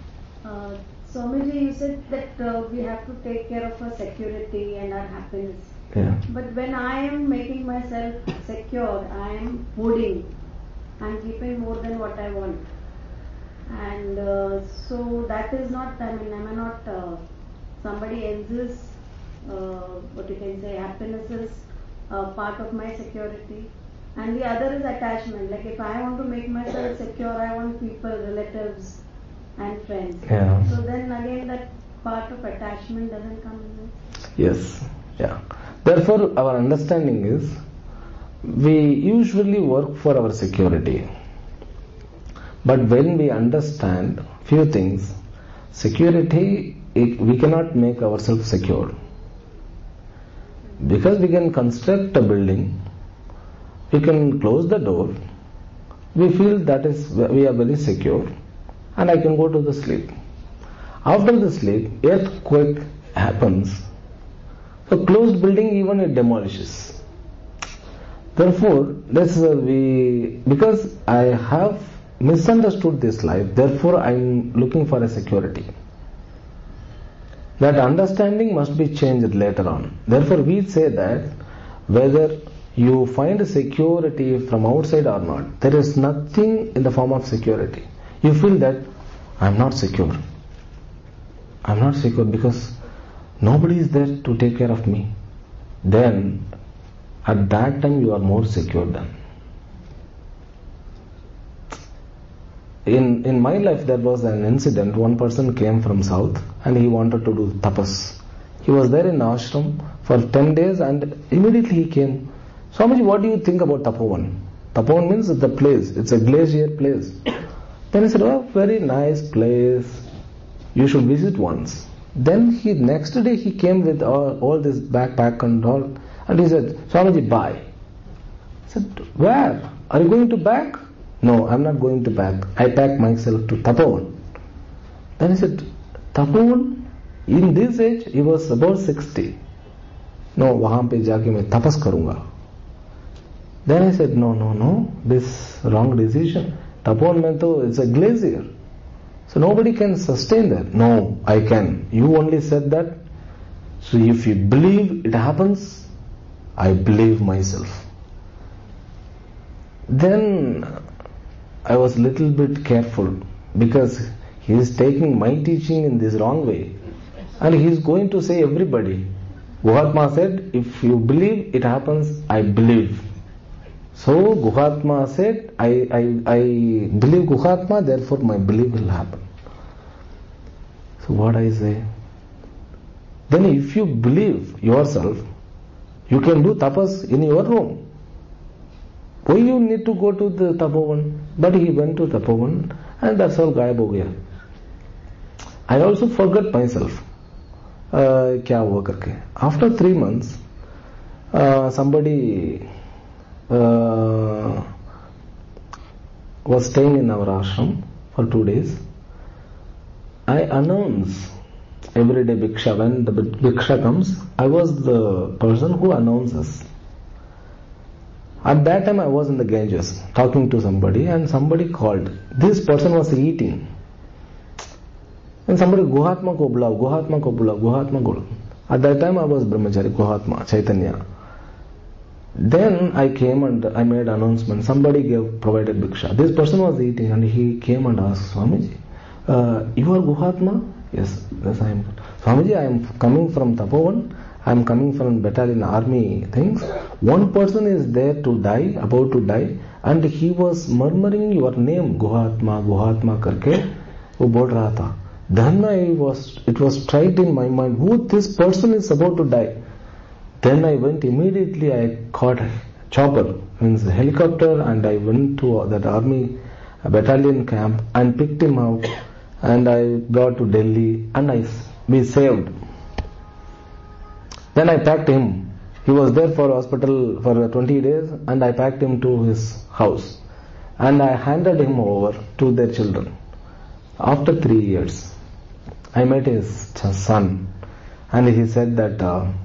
Swamiji, you said that we have to take care of our security and our happiness. Yeah. But when I am making myself secure, I am hoarding. I am keeping more than what I want. And so that is not, I am not somebody else's, what you can say, happiness is part of my security. And the other is attachment. Like if I want to make myself secure, I want people, relatives and friends. Yeah. So then again that part of attachment doesn't come in it. Yes. Yeah. Therefore, our understanding is we usually work for our security. But when we understand few things, security, we cannot make ourselves secure. Because we can construct a building, we can close the door, we feel that is we are very secure, and I can go to the sleep. After the sleep, earthquake happens. So closed building even it demolishes. Therefore, because I have misunderstood this life, therefore I am looking for a security. That understanding must be changed later on. Therefore, we say that whether you find security from outside or not, there is nothing in the form of security. You feel that I am not secure. I am not secure because nobody is there to take care of me. Then, at that time you are more secure than. In my life there was an incident. One person came from south and he wanted to do tapas. He was there in ashram for 10 days and immediately he came. Swamiji, what do you think about Tapovan? Tapovan means the place. It's a glacier place. Then he said, oh, very nice place. You should visit once. Then next day he came with all this backpack and all. And he said, Swamiji, bye. I said, where? Are you going to back? No, I'm not going to back. I pack myself to Tapovan. Then he said, Tapovan? In this age, he was about 60. No, wahan pe jaake main tapas karunga. Then I said, no, this wrong decision. Tapovan mein to it's a glacier. So nobody can sustain that. No, I can. You only said that. So if you believe it happens, I believe myself. Then I was little bit careful because he is taking my teaching in this wrong way. And he is going to say everybody. Guhatma said, if you believe it happens, I believe. So Guhatma said, I believe Guhatma, therefore my belief will happen. So what I say? Then if you believe yourself, you can do tapas in your room. Why you need to go to the Tapovan? But he went to Tapovan and that's all gayab ho gaya. I also forgot myself. Kya hua karke. After 3 months, somebody was staying in our ashram for 2 days. I announce every day Bhiksha. When the Bhiksha comes, I was the person who announces. At that time I was in the Ganges talking to somebody and somebody called. This person was eating. And somebody, Guhatma ko bulao, Guhatma ko bulao, Guhatma ko bulao. At that time I was Brahmachari, Guhatma, Chaitanya. Then I came and I made announcement. Somebody provided Bhiksha. This person was eating and he came and asked, Swamiji, you are Guhatma? Yes, I am. Swamiji, I am coming from Tapovan. I am coming from battalion army things. One person is there to die, about to die, and he was murmuring your name, Guhatma, Guhatma karke, wo bol raha tha. Then it was straight in my mind, who this person is about to die. Then I went immediately, I caught a chopper, means a helicopter, and I went to that army battalion camp and picked him out, and I brought to Delhi, and we saved. Then I packed him. He was there for hospital for 20 days, and I packed him to his house, and I handed him over to their children. After 3 years, I met his son, and he said that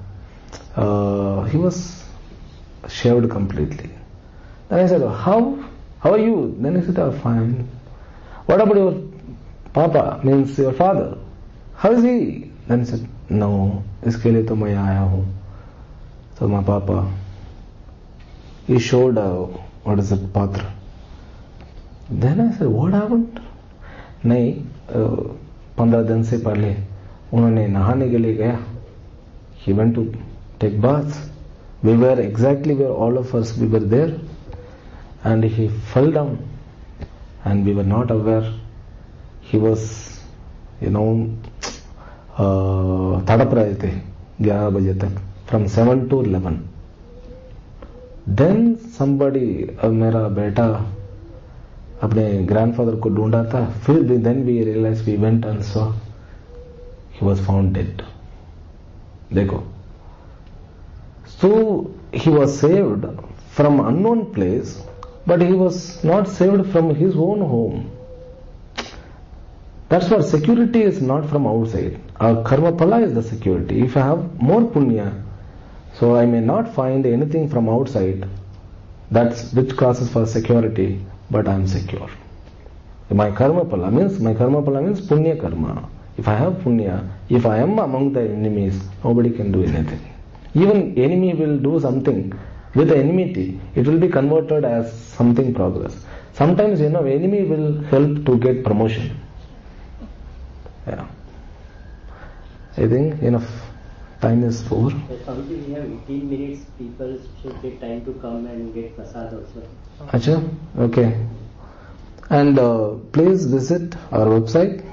he was shaved completely. Then I said, how are you? Then he said, fine. What about your Papa means your father. How is he? Then he said, no, iske liye to main aaya hu. So my papa, he showed what is it, patra. Then I said, what happened? नहीं 15 दिन से पहले उन्होंने नहाने के लिए गया. He went to take bath. We were exactly where all of us we were there, and he fell down, and we were not aware. He was, तड़प रहे थे 11 बजे तक, from 7 to 11. Then somebody, मेरा बेटा अपने grandfather को ढूंढा था. फिर then we realized, we went and saw he was found dead. देखो. So he was saved from unknown place, but he was not saved from his own home. That's what security is, not from outside. Our karma phala is the security. If I have more punya, so I may not find anything from outside which causes for security, but I am secure. My karma phala means punya karma. If I have punya, if I am among the enemies, nobody can do anything. Even enemy will do something with the enmity, it will be converted as something progress. Sometimes enemy will help to get promotion. Yeah. I think enough. Time is 4. Swamiji, we have 18 minutes. People should get time to come and get prasad also. Acha? Okay. And please visit our website.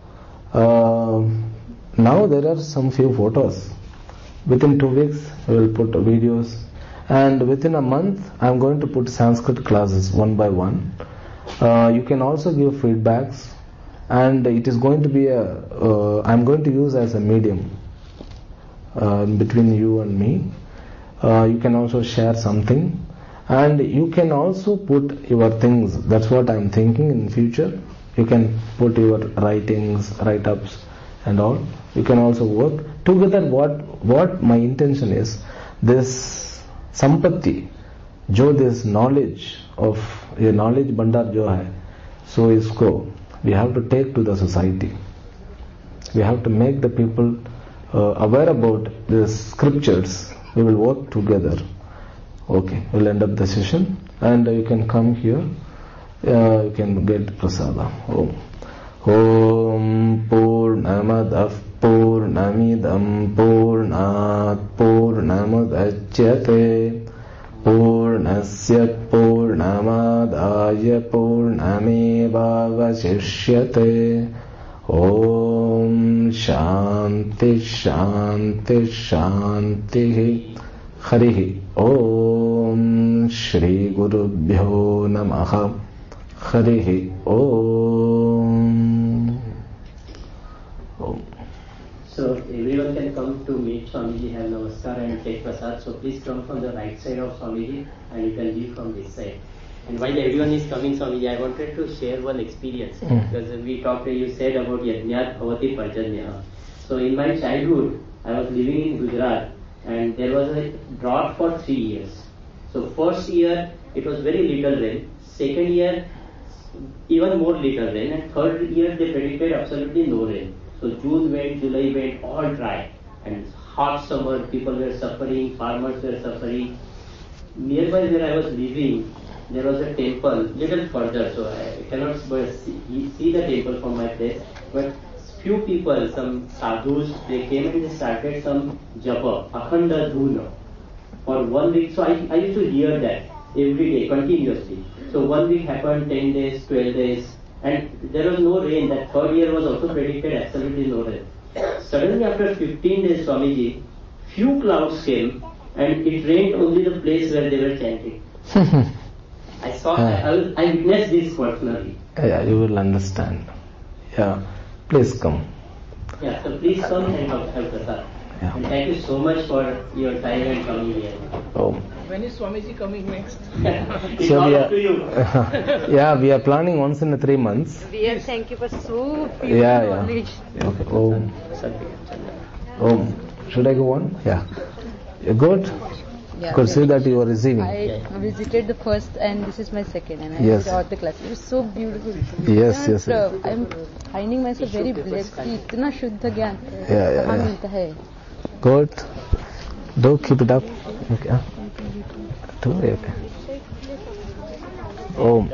Now there are some few photos. Within 2 weeks we will put videos, and within a month I am going to put Sanskrit classes one by one. You can also give feedbacks, and it is going to be I am going to use as a medium between you and me. You can also share something, and you can also put your things. That's what I am thinking in future. You can put your writings, write-ups and all. You can also work together. What my intention is, this sampatti, this knowledge of a knowledge bandar jo hai, so isko we have to take to the society. We have to make the people aware about the scriptures. We will work together. Okay, we'll end up the session, and you can come here. You can get prasada. Om Purnamadah Purnamidam Purnat Purnamudachyate Purnasya Purnamadaya Purnamevavashishyate. Om Shanti Shanti Shanti. Harihi Om Shri Gurubhyo Namaha. Harihi Om. So everyone can come to meet Swamiji, have namaskar and take prasad. So please come from the right side of Swamiji, and you can leave from this side. And while everyone is coming, Swamiji, I wanted to share one experience, because we talked, you said about Yajnat Bhavati Parjanya. So in my childhood, I was living in Gujarat, and there was a drought for 3 years. So first year it was very little rain, second year even more little rain, and third year they predicted absolutely no rain. So June went, July went, all dry, and hot summer, people were suffering, farmers were suffering. Nearby where I was living, there was a temple, little further, so I cannot see the temple from my place, but few people, some sadhus, they came and they started some japa, akhanda dhuna, for 1 week. So I used to hear that every day, continuously. So 1 week happened, 10 days, 12 days, and there was no rain. That third year was also predicted absolutely no rain. Suddenly after 15 days, Swamiji, few clouds came, and it rained only the place where they were chanting. I saw, I witnessed this personally. Yeah, you will understand. Yeah, please come. Yeah, so please come and have prasad. Yeah. And thank you so much for your time and coming here. Oh. When is Swamiji coming next? It's So all we up to you. Yeah, we are planning once in 3 months. Dear, thank you for so pure Yeah. knowledge. Okay. Om. Should I go on? Yeah. You're good? Yeah. Could see that you are receiving. I visited the first and this is my second and I Yes. visited all the classes. It was so beautiful. Yes, yes. I'm finding myself very blessed. इतना शुद्ध ज्ञान कहाँ मिलता है. Good. Do keep it up. Okay. Okay. Om.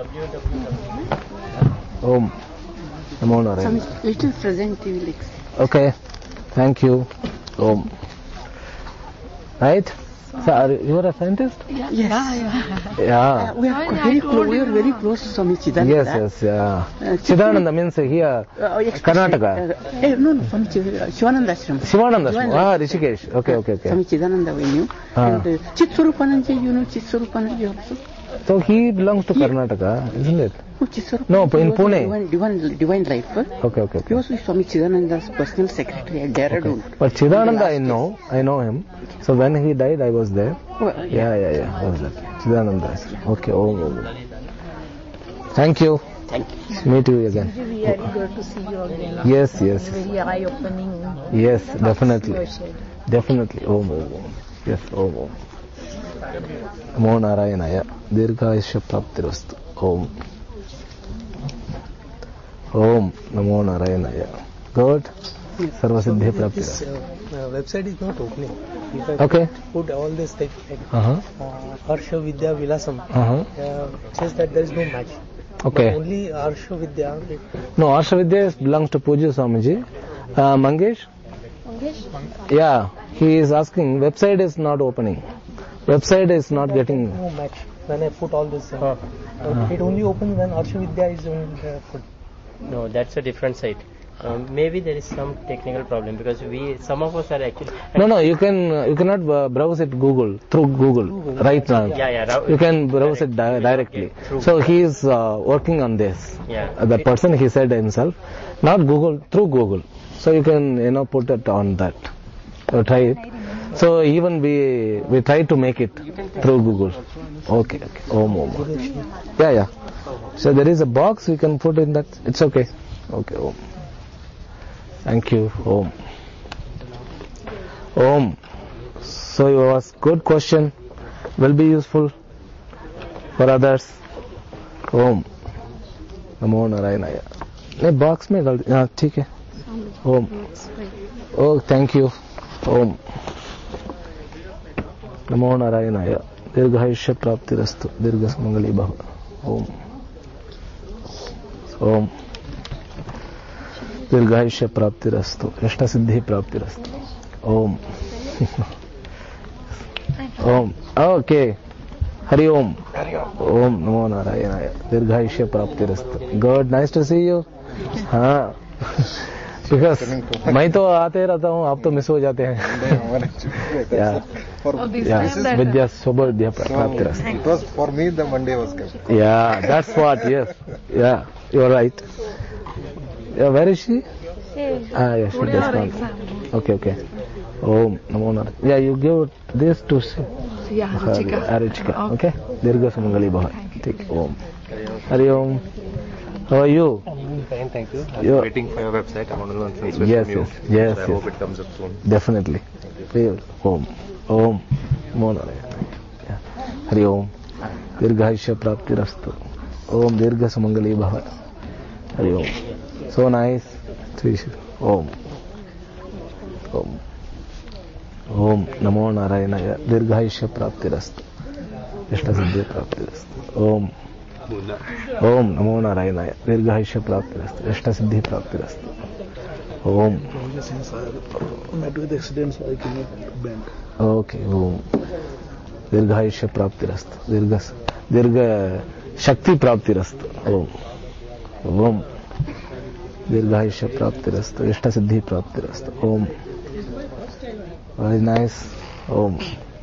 Om. Namo Narayana. Little present you will explain. Okay. Thank you. Om. Right? So you are a scientist? Yes. Yeah. We are very close to Swami Chidananda. Yes, yeah. Chidananda means here, Karnataka. No, Swami Shivananda Ashram. Shivananda Ashram. Ah, Rishikesh. Okay. Swami Chidananda we knew. And Chitswarupananji, you know Chitswarupananji also? So he belongs to Karnataka, isn't it? No, in Pune. Divine Life. Okay. He was Swami Chidananda's personal secretary at Dehradun. Okay. But Chidananda I know him. So when he died, I was there. Yeah. I was there. Chidananda. Okay. Oh. Thank you. Meet you again. It's very good to see you again. Yes. Very eye-opening. Yes, definitely. Oh. Yes. Oh. Namo Narayanaya. Dirghayusha Praptirostu. Om. Om. Namo Narayanaya. Good. Sarva Siddhi Prapti. This website is not opening. If I put all this like Harsha Vidya Vilasam, says that there is no match. Okay. But only Harsha Vidya. No, Harsha Vidya belongs to Pujya Swamiji. Mangesh? Yeah, he is asking, website is not opening. Website is not getting... No match. When I put all this, it only opens when Harsha Vidya is put. No, that's a different site. Maybe there is some technical problem because some of us are actually... No, you cannot browse it through Google right now. Yeah. You can browse it directly. So he is working on this. Yeah. The person, he said himself, not Google, through Google. So you can, put it on that. Try it. So even we try to make it through Google. Okay. Om. Yeah. So there is a box we can put in that. It's okay. Okay. Om. Thank you. Om. So it was good question. Will be useful for others. Om. Namo Narayanaya. नहीं box में गलती हाँ ठीक है. Om. Oh, thank you. Om. Namo Narayana. Dirghayusha Praptirastu. Dirghas Mangali Bhava. Om. Dirghayusha Praptirastu. Ishta Siddhi Praptirastu. Om. Om. Okay. Hari Om. Om. Namo Narayana. Dirghayusha Praptirastu. Good. Nice to see you. हाँ. Because मैं तो आते रहता हूँ, आप तो miss हो जाते हैं. Vidya Sobodhya Praptirastu. It was for me the Monday was kept. Yeah, that's what. Yes. Yeah, you are right. Yeah, where is she? Yeah, she just gone. Okay. Om Namo Narayana. Yeah, you give this to Arichika. Okay. Dirghas Mangali Bhava. Take Om. Hari Om. How are you? I'm fine, thank you. I'm waiting for your website. I want to learn things from you. Yes. I hope it comes up soon. Definitely. Om. Namo Narayana. Hari Om. Dirghayusha Praptirastu. Om Dirghas Mangali Bhava. Hari Om. So nice. Om. Om Namo Narayana. Dirghayusha Praptirastu. Ishta Siddhi Praptirastu. Om Namo Narayana. Dirghayusha Praptirastu. Ishta Siddhi Praptirastu. Om. Met with accident, so I cannot bend. Okay. Om. Dirghayusha Praptirastu. Dirgha Shakti Praptirastu. Om. Dirghayusha Praptirastu. Ishta Siddhi Praptirastu. Om. Very nice. Om.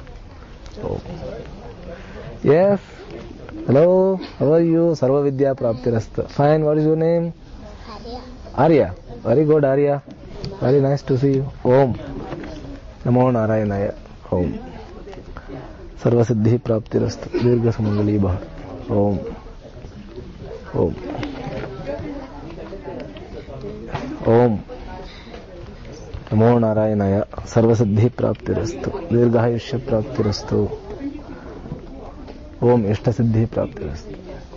Yes. Hello. How are you? Sarva Vidya Praptirastu. Fine. What is your name? Arya. Very good, Arya. Very nice to see you. Om. Namo Narayanaya. Om. Sarva Siddhi Praptirastu. Dirghas Mangali Bhava. Om. Namo Narayanaya. Sarva Siddhi Praptirastu. Dirghayusha Praptirastu. ओम इष्ट सिद्धि प्राप्तिरस्तु.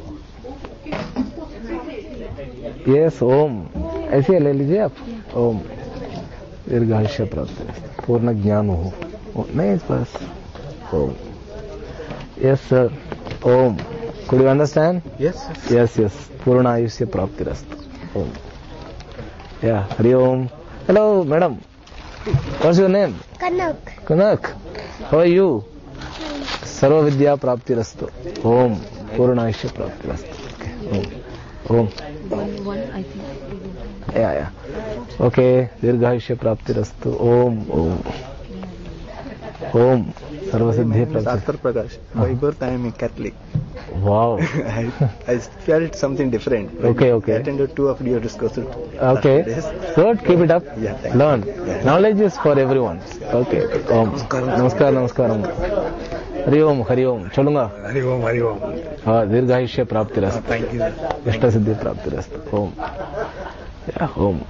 Yes ओम ऐसे ले लीजिए आप. ओम दीर्घायुष्य प्राप्तिरस्तु. पूर्ण ज्ञान हो. नहीं बस. ओम. Yes sir. ओम. Could you understand? Yes. पूर्ण आयुष्य प्राप्तिरस्तु. ओम. Yeah. Hari Om. Hello, madam. What's your name? Kanak. How are you? Sarva Vidya Praptirastu. Om. Purnayasya Praptirastu. Okay. Om. One, I think. Yeah. Okay. Dirghayasya Praptirastu. Om. Sarva Siddhi Praptirastu. Arthur Prakash. By birth I am a Catholic. Wow. I felt something different. Okay. I attended 2 of your discourses. Okay. Good. Keep it up. Yeah, Learn. Knowledge is for everyone. Okay. Om. Namaskaram. Hari Om. Cholunga. Hari Om. Dirghayasya Praptirastu. Thank you. Ishta Siddhi Praptirastu. Om. Yeah. Om.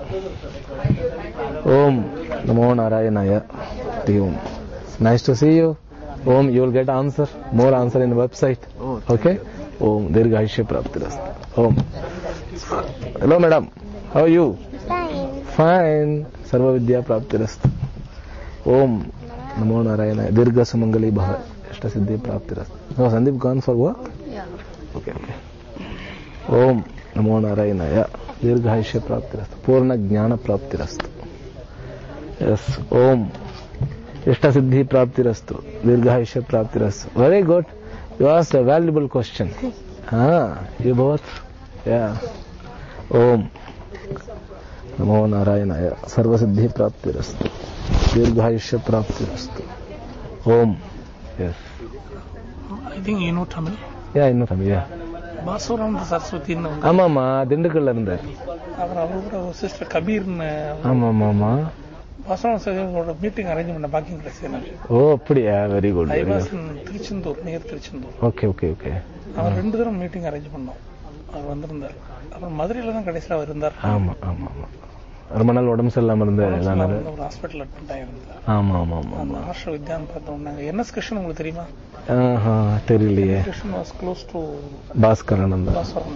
Namo Narayanaya. Hari Om. Nice to see you. Om, you will get answer. More answer in the website. Okay? Om, Dirghayasya Praptirastu. Om. Hello, madam. How are you? Fine. Sarva Vidya Praptirastu. Om, Namo Narayana. Dirgha Sumangali Bhava. Ishta Siddhi Praptirastu. No, Sandeep gone for work? Yeah. Okay. Om, Namo Narayana. Dirghayasya Praptirastu. Purna Jnana Praptirastu. Yes. Om. Ishta Siddhi Praptirastu. Dirghayasya Praptirastu. Very good. You asked a valuable question. You both? Yeah. Om. Namo Narayana. Sarva Siddhi Praptirastu. Dirghayasya Praptirastu. Om. Yes. I think you know Tamil. Yeah, I know Tamil. Yeah. Basavarana Saraswati. ஆமாமா திண்டுக்கல்ல இருந்தார். அவரோட sister கபீர்னு. ஆமாமா. பாசவரன் சாரோட meeting arrange பண்ண packing கிடைச்சது. ஓ அப்படியா, very good. I was in Tiruchendur, near Tiruchendur. Okay. அவர் 2 தடவை மீட்டிங் அரேஞ்ச் பண்ணோம். அவர் வந்திருந்தார். அப்புறம் மதுரையில தான் கடைசியில் அவர் இருந்தார். ஆமா. ரொம்ப நாள் உடம்பு சரியில்லாம இருந்தார். ஒரு ஹாஸ்பிட்டல் அட்மிட் ஆயிருந்தார். ஆமா. அந்த ஆர்ஷ வித்யான்னு பார்த்தோம். என்எஸ் கிருஷ்ணன் உங்களுக்கு தெரியுமா? தெரியலையே. Krishnan was close to Bhaskarananda.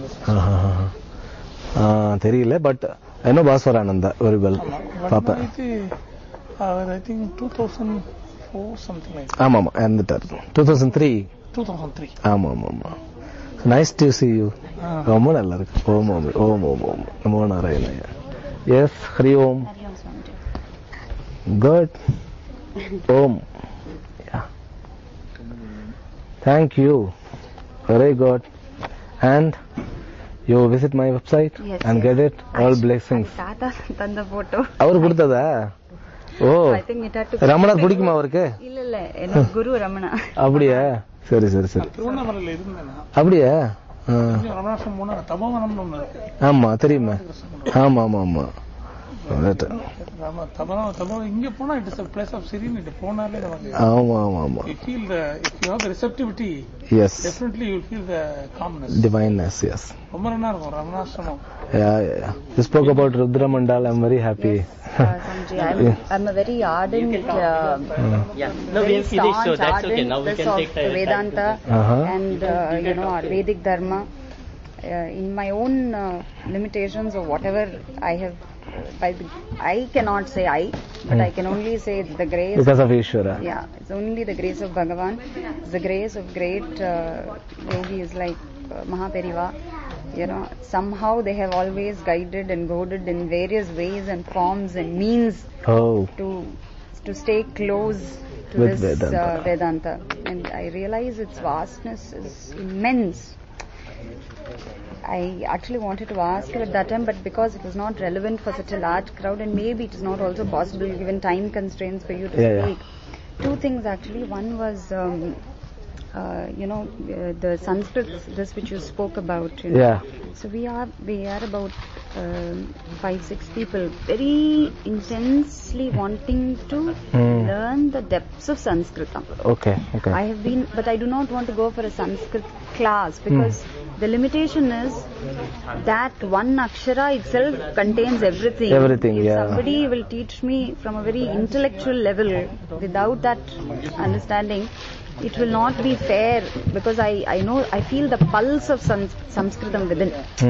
தெரியல, but I know Baswarananda very well. பாப்பா I think 2004 something like that. ஆமா இறந்துட்டார். 2003. ஆமா. Nice to see you. ரொம்ப நல்லா இருக்கு. ஓம் நமோ நாராயணாய. Yes, Hari Om. Good. Om. Yeah. Thank you. Very good. And you visit my website and get it. All blessings. Tata tanda photo. அவர் கொடுத்ததா? ஓ. I think it had to. Ramana பிடிக்குமா அவருக்கு? இல்ல என்ன குரு ரமணா. அப்படியே. சரி. திருவண்ணாமலையில இருந்தேனா? அப்படியே. ரமணாசிரமம் போனா தபோவனம்னு ஒண்ணு இருக்கு. ஆமா தெரியுமா? ஆமா. இங்க போனா it is a place of serenity. போனாலே நமக்கு ஆமா. You feel if you have the receptivity, yes, definitely you will feel the calmness, divineness. Yes. ரொம்ப நல்லா இருக்கும் Ramanasramam. Yeah. You spoke about Rudra Mandal. I'm very happy. Sanjay, I'm a very ardent, No, we have finished, so that's okay. Now we can take the Vedanta and Vedic Dharma. In my own limitations or whatever I have, I cannot say but I can only say it's the grace. Because of Ishvara. Yeah, it's only the grace of Bhagavan. It's the grace of great yogis like Mahaperiva. Somehow they have always guided and goaded in various ways and forms and means to stay close to with this Vedanta. And I realize its vastness is immense. I actually wanted to ask you at that time, but because it was not relevant for such a large crowd, and maybe it is not also possible given time constraints for you to speak. Two things actually. One was, the Sanskrit, this which you spoke about. So we are about 5-6 people, very intensely wanting to learn the depths of Sanskritam. Okay. I have been, but I do not want to go for a Sanskrit class because the limitation is that one akshara itself contains everything. If somebody will teach me from a very intellectual level without that understanding, it will not be fair because I know, I feel the pulse of Sanskritam within.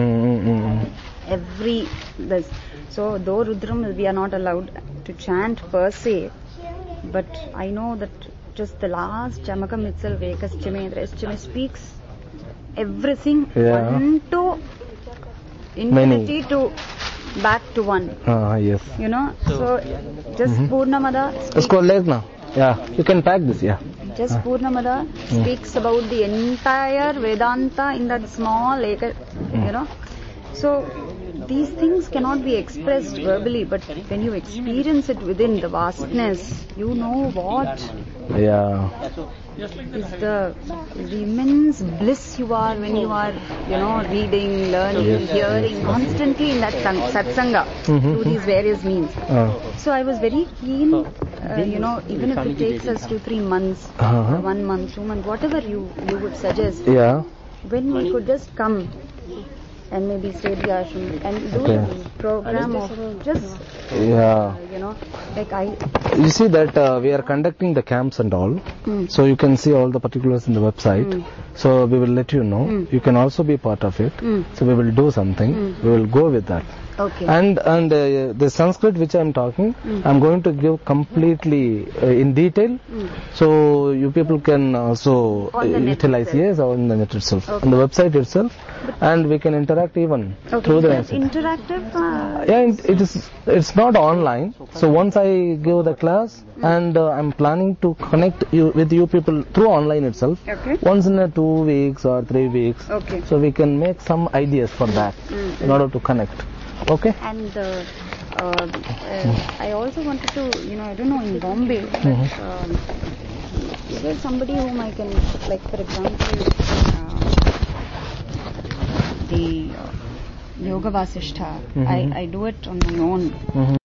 So though Rudram we are not allowed to chant per se, but I know that just the last Chamakam itself, Ekascha speaks everything, one to infinity to back to one. Yes. You know, so just Purnamada speaks. It's called Legna. Yeah, you can pack this, yeah. Just Purnamada speaks about the entire Vedanta in that small, you know. So these things cannot be expressed verbally, but when you experience it within the vastness, you know what is the immense bliss you are when you are, you know, reading, learning, hearing constantly in that satsanga through these various means. So I was very keen, you know, even if it takes us 2-3 months, 1 month, 2 months, whatever you would suggest, when we could just come and maybe stay the ashram and do a program of just, you know, like you see that we are conducting the camps and all, so you can see all the particulars in the website. So we will let you know. You can also be part of it. So we will do something. We will go with that. Okay. And the Sanskrit which I am talking, I am going to give completely in detail, so you people can also utilize on the net itself, on the website itself, and we can interact even through the interactive. It's not online. So once I give the class, and I'm planning to connect with you people through online itself. Once in 2 weeks or 3 weeks. So we can make some ideas for that in order to connect. Okay. And I also wanted to, you know, I don't know in Bombay, but is there somebody whom I can, like for example, the Yoga Vasishtha, I do it on my own.